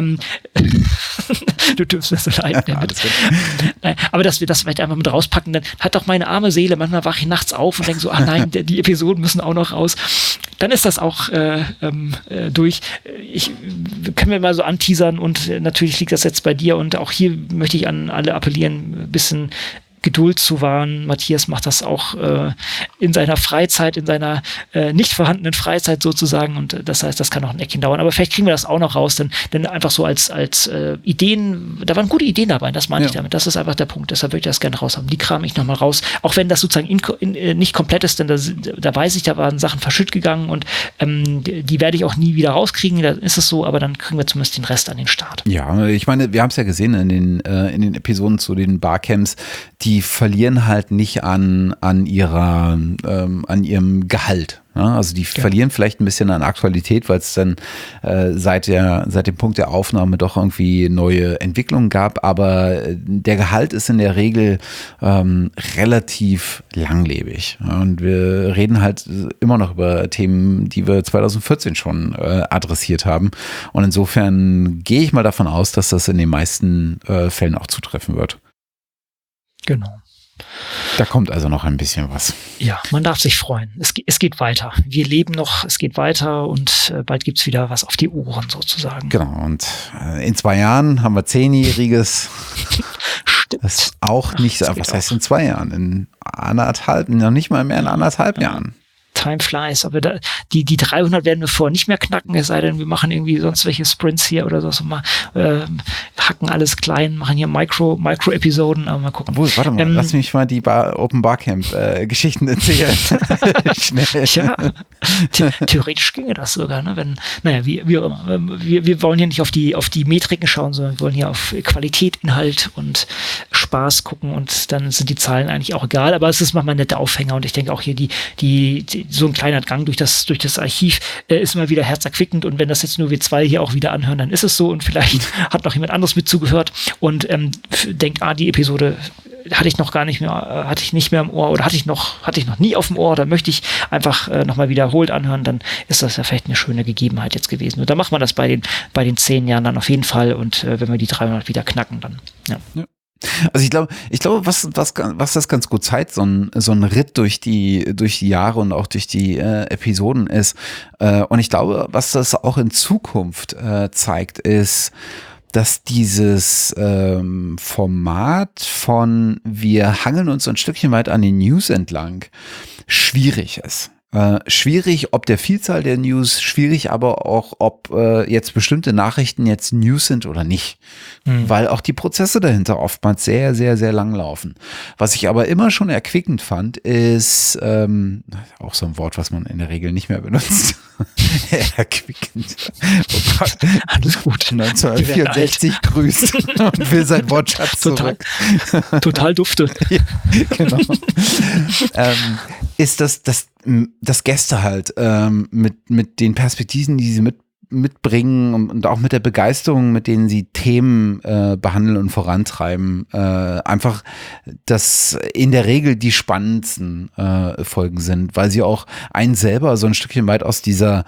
Du dürfst mir so leid. Aber dass wir das vielleicht einfach mit rauspacken, dann hat doch meine arme Seele, manchmal wache ich nachts auf und denke so, nein, die Episoden müssen auch noch raus. Dann ist das auch durch. Können wir mal so anteasern und natürlich liegt das jetzt bei dir und auch hier möchte ich an alle appellieren, ein bisschen Geduld zu wahren. Matthias macht das auch in seiner Freizeit, in seiner nicht vorhandenen Freizeit sozusagen und das heißt, das kann noch ein Eckchen dauern, aber vielleicht kriegen wir das auch noch raus, denn einfach so als Ideen, da waren gute Ideen dabei, das meine ich damit, das ist einfach der Punkt, deshalb würde ich das gerne raus haben. Die kram ich nochmal raus, auch wenn das sozusagen nicht komplett ist, denn da weiß ich, da waren Sachen verschütt gegangen und die werde ich auch nie wieder rauskriegen, da ist es so, aber dann kriegen wir zumindest den Rest an den Start. Ja, ich meine, wir haben es ja gesehen in den Episoden zu den Barcamps, die verlieren halt nicht an ihrem Gehalt. Ja, also die verlieren vielleicht ein bisschen an Aktualität, weil es dann seit dem Punkt der Aufnahme doch irgendwie neue Entwicklungen gab. Aber der Gehalt ist in der Regel relativ langlebig. Ja, und wir reden halt immer noch über Themen, die wir 2014 schon adressiert haben. Und insofern gehe ich mal davon aus, dass das in den meisten Fällen auch zutreffen wird. Genau. Da kommt also noch ein bisschen was. Ja, man darf sich freuen. Es geht weiter. Wir leben noch, es geht weiter und bald gibt's wieder was auf die Ohren sozusagen. Genau, und in 2 Jahren haben wir 10-jähriges. Stimmt. Das ist auch nicht, was heißt in 2 Jahren? In 1,5, noch nicht mal mehr in 1,5 Jahren. Time flies, aber die 300 werden wir vorher nicht mehr knacken, es sei denn, wir machen irgendwie sonst welche Sprints hier oder so, mal hacken alles klein, machen hier Micro-Episoden, aber mal gucken. Warte mal, lass mich mal die Open Barcamp Geschichten erzählen. Schnell. Ja, theoretisch ginge das sogar, ne? Wie auch immer. Wir wollen hier nicht auf die Metriken schauen, sondern wir wollen hier auf Qualität, Inhalt und Spaß gucken und dann sind die Zahlen eigentlich auch egal, aber es ist manchmal ein netter Aufhänger und ich denke auch hier so ein kleiner Gang durch das Archiv ist immer wieder herzerquickend und wenn das jetzt nur wir 2 hier auch wieder anhören, dann ist es so und vielleicht hat noch jemand anderes mit zugehört und denkt, die Episode hatte ich nicht mehr im Ohr oder hatte ich noch nie auf dem Ohr, da möchte ich einfach nochmal wiederholt anhören, dann ist das ja vielleicht eine schöne Gegebenheit jetzt gewesen. Und dann macht man das bei den 10 Jahren dann auf jeden Fall und wenn wir die 300 wieder knacken, dann ja. Also ich glaube, was das ganz gut zeigt, so ein Ritt durch die Jahre und auch durch die Episoden ist. Und ich glaube, was das auch in Zukunft zeigt, ist, dass dieses Format von wir hangeln uns ein Stückchen weit an den News entlang schwierig ist. Schwierig, ob der Vielzahl der News, schwierig aber auch, ob jetzt bestimmte Nachrichten jetzt News sind oder nicht. Weil auch die Prozesse dahinter oftmals sehr, sehr, sehr lang laufen. Was ich aber immer schon erquickend fand, ist auch so ein Wort, was man in der Regel nicht mehr benutzt. Erquickend. Oh Gott. Alles gut. 1964 grüßt und will sein Wortschatz zurück. Total dufte. Ja, genau. Ist das Gäste halt mit den Perspektiven, die sie mitbringen und auch mit der Begeisterung, mit denen sie Themen behandeln und vorantreiben, einfach, dass in der Regel die spannendsten Folgen sind, weil sie auch einen selber so ein Stückchen weit aus diesem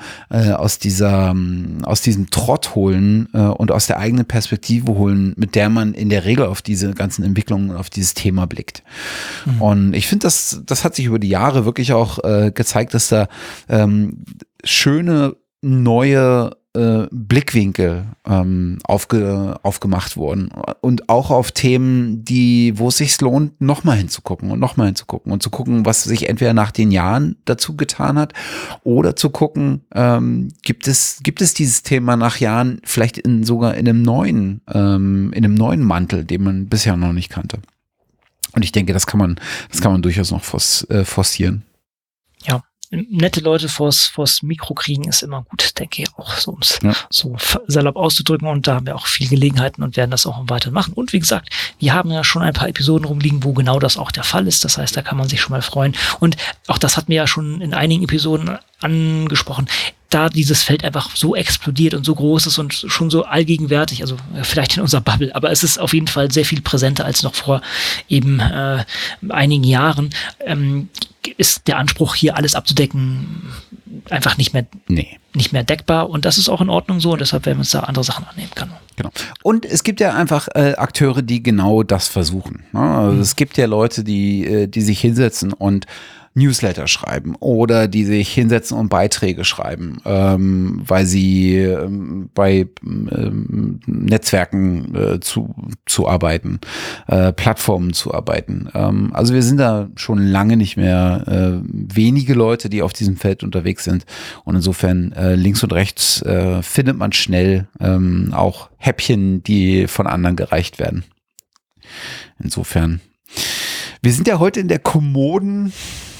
Trott holen und aus der eigenen Perspektive holen, mit der man in der Regel auf diese ganzen Entwicklungen, auf dieses Thema blickt. Und ich finde, das hat sich über die Jahre wirklich auch gezeigt, dass da schöne neue Blickwinkel aufgemacht wurden und auch auf Themen, wo es sich lohnt, nochmal hinzugucken und zu gucken, was sich entweder nach den Jahren dazu getan hat oder zu gucken, gibt es dieses Thema nach Jahren vielleicht sogar in einem neuen Mantel, den man bisher noch nicht kannte. Und ich denke, das kann man durchaus noch forcieren. Ja. Nette Leute vors Mikro kriegen ist immer gut, denke ich auch, so um es so salopp auszudrücken und da haben wir auch viele Gelegenheiten und werden das auch weiter machen. Und wie gesagt, wir haben ja schon ein paar Episoden rumliegen, wo genau das auch der Fall ist. Das heißt, da kann man sich schon mal freuen. Und auch das hatten wir ja schon in einigen Episoden angesprochen, da dieses Feld einfach so explodiert und so groß ist und schon so allgegenwärtig, also vielleicht in unserer Bubble, aber es ist auf jeden Fall sehr viel präsenter als noch vor eben einigen Jahren, ist der Anspruch, hier alles abzudecken, einfach nicht mehr deckbar und das ist auch in Ordnung so und deshalb werden wir uns da andere Sachen annehmen können. Genau. Und es gibt ja einfach Akteure, die genau das versuchen. Ne? Also es gibt ja Leute, die sich hinsetzen und Newsletter schreiben oder die sich hinsetzen und Beiträge schreiben, weil sie bei Netzwerken zu arbeiten, Plattformen zu arbeiten. Also wir sind da schon lange nicht mehr wenige Leute, die auf diesem Feld unterwegs sind und insofern links und rechts findet man schnell auch Häppchen, die von anderen gereicht werden. Insofern. Wir sind ja heute in der kommoden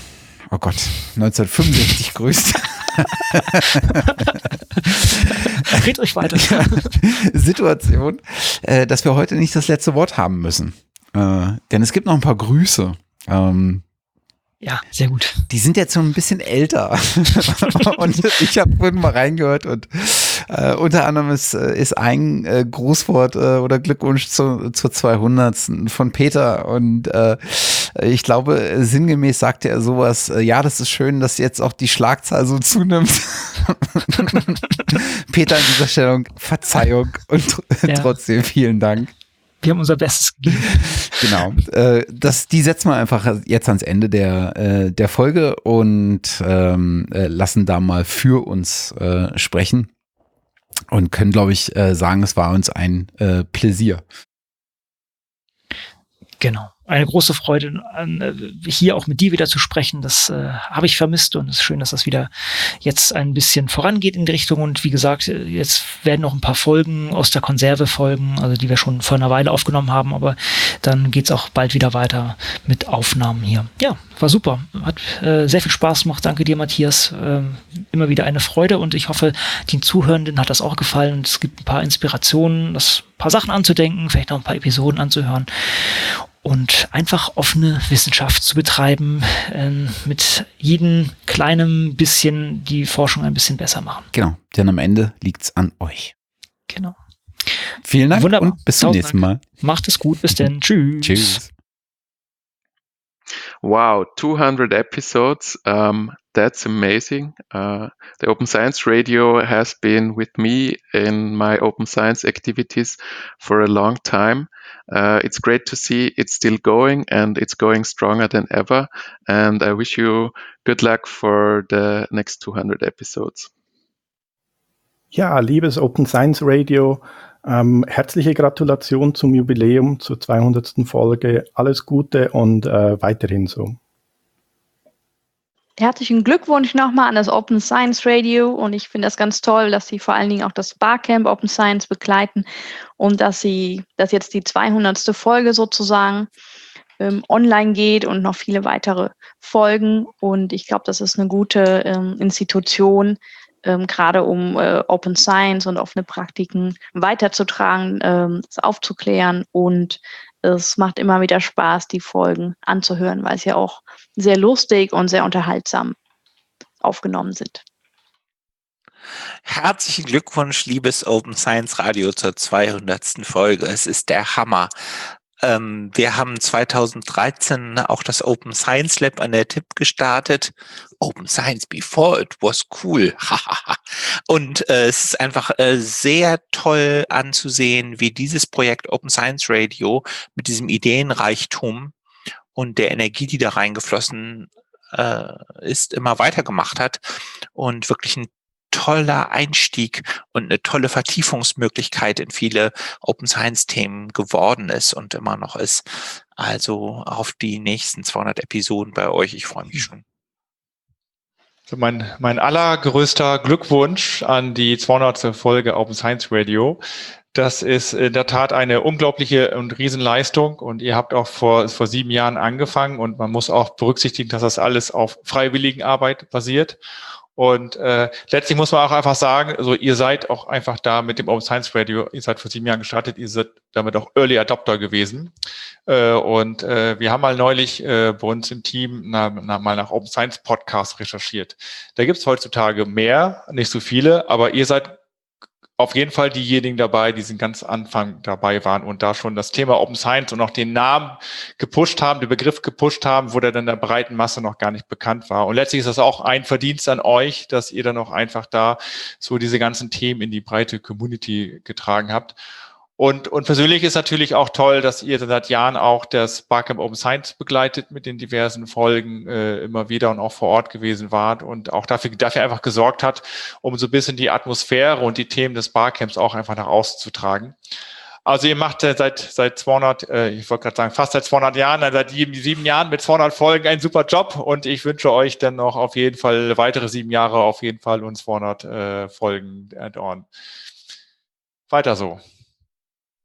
1965 grüßt. Red euch weiter. Situation, dass wir heute nicht das letzte Wort haben müssen. Denn es gibt noch ein paar Grüße. Ja, sehr gut. Die sind jetzt schon ein bisschen älter. Und ich habe vorhin mal reingehört und unter anderem ist ein Grußwort oder Glückwunsch zur 200. von Peter und ich glaube, sinngemäß sagte er sowas, ja, das ist schön, dass jetzt auch die Schlagzahl so zunimmt. Peter an dieser Stellung, Verzeihung und trotzdem vielen Dank. Wir haben unser Bestes gegeben. Genau. Die setzen wir einfach jetzt ans Ende der Folge und lassen da mal für uns sprechen und können, glaube ich, sagen, es war uns ein Pläsier. Genau. Eine große Freude, hier auch mit dir wieder zu sprechen. Das habe ich vermisst und es ist schön, dass das wieder jetzt ein bisschen vorangeht in die Richtung. Und wie gesagt, jetzt werden noch ein paar Folgen aus der Konserve folgen, also die wir schon vor einer Weile aufgenommen haben, aber dann geht's auch bald wieder weiter mit Aufnahmen hier. Ja, war super. Hat sehr viel Spaß gemacht. Danke dir, Matthias. Immer wieder eine Freude und ich hoffe, den Zuhörenden hat das auch gefallen und es gibt ein paar Inspirationen, ein paar Sachen anzudenken, vielleicht noch ein paar Episoden anzuhören. Und einfach offene Wissenschaft zu betreiben, mit jedem kleinen bisschen die Forschung ein bisschen besser machen. Genau, denn am Ende liegt's an euch. Genau. Vielen Dank. Wunderbar. Und bis zum nächsten Mal. Macht es gut, bis dann. Tschüss. Tschüss. Wow, 200 episodes. That's amazing. The Open Science Radio has been with me in my open science activities for a long time. It's great to see it's still going and it's going stronger than ever. And I wish you good luck for the next 200 episodes. Ja, liebes Open Science Radio, herzliche Gratulation zum Jubiläum, zur 200. Folge. Alles Gute und weiterhin so. Herzlichen Glückwunsch nochmal an das Open Science Radio und ich finde das ganz toll, dass Sie vor allen Dingen auch das Barcamp Open Science begleiten und dass jetzt die 200. Folge sozusagen online geht und noch viele weitere Folgen und ich glaube, das ist eine gute Institution, gerade um Open Science und offene Praktiken weiterzutragen, das aufzuklären und es macht immer wieder Spaß, die Folgen anzuhören, weil es ja auch sehr lustig und sehr unterhaltsam aufgenommen sind. Herzlichen Glückwunsch, liebes Open Science Radio, zur 200. Folge. Es ist der Hammer. Wir haben 2013 auch das Open Science Lab an der TIP gestartet. Open Science before it was cool. Und es ist einfach sehr toll anzusehen, wie dieses Projekt Open Science Radio mit diesem Ideenreichtum und der Energie, die da reingeflossen ist, immer weitergemacht hat und wirklich ein toller Einstieg und eine tolle Vertiefungsmöglichkeit in viele Open Science Themen geworden ist und immer noch ist. Also auf die nächsten 200 Episoden bei euch. Ich freue mich schon. So mein allergrößter Glückwunsch an die 200. Folge Open Science Radio. Das ist in der Tat eine unglaubliche und Riesenleistung und ihr habt auch vor 7 Jahren angefangen und man muss auch berücksichtigen, dass das alles auf Freiwilligenarbeit basiert. Und letztlich muss man auch einfach sagen, also ihr seid auch einfach da mit dem Open Science Radio, ihr seid vor 7 Jahren gestartet, ihr seid damit auch Early Adopter gewesen. Und wir haben mal neulich bei uns im Team mal nach Open Science Podcasts recherchiert. Da gibt's heutzutage mehr, nicht so viele, aber ihr seid auf jeden Fall diejenigen dabei, die sind ganz Anfang dabei waren und da schon das Thema Open Science und auch den Namen gepusht haben, den Begriff gepusht haben, wo der dann der breiten Masse noch gar nicht bekannt war. Und letztlich ist das auch ein Verdienst an euch, dass ihr dann auch einfach da so diese ganzen Themen in die breite Community getragen habt. Und persönlich ist natürlich auch toll, dass ihr seit Jahren auch das Barcamp Open Science begleitet mit den diversen Folgen immer wieder und auch vor Ort gewesen wart und auch dafür einfach gesorgt hat, um so ein bisschen die Atmosphäre und die Themen des Barcamps auch einfach nach außen zu tragen. Also ihr macht seit 200, ich wollte gerade sagen, fast seit 200 Jahren, seit 7 Jahren mit 200 Folgen einen super Job und ich wünsche euch dann noch auf jeden Fall weitere 7 Jahre auf jeden Fall und 200 Folgen add-on. Weiter so.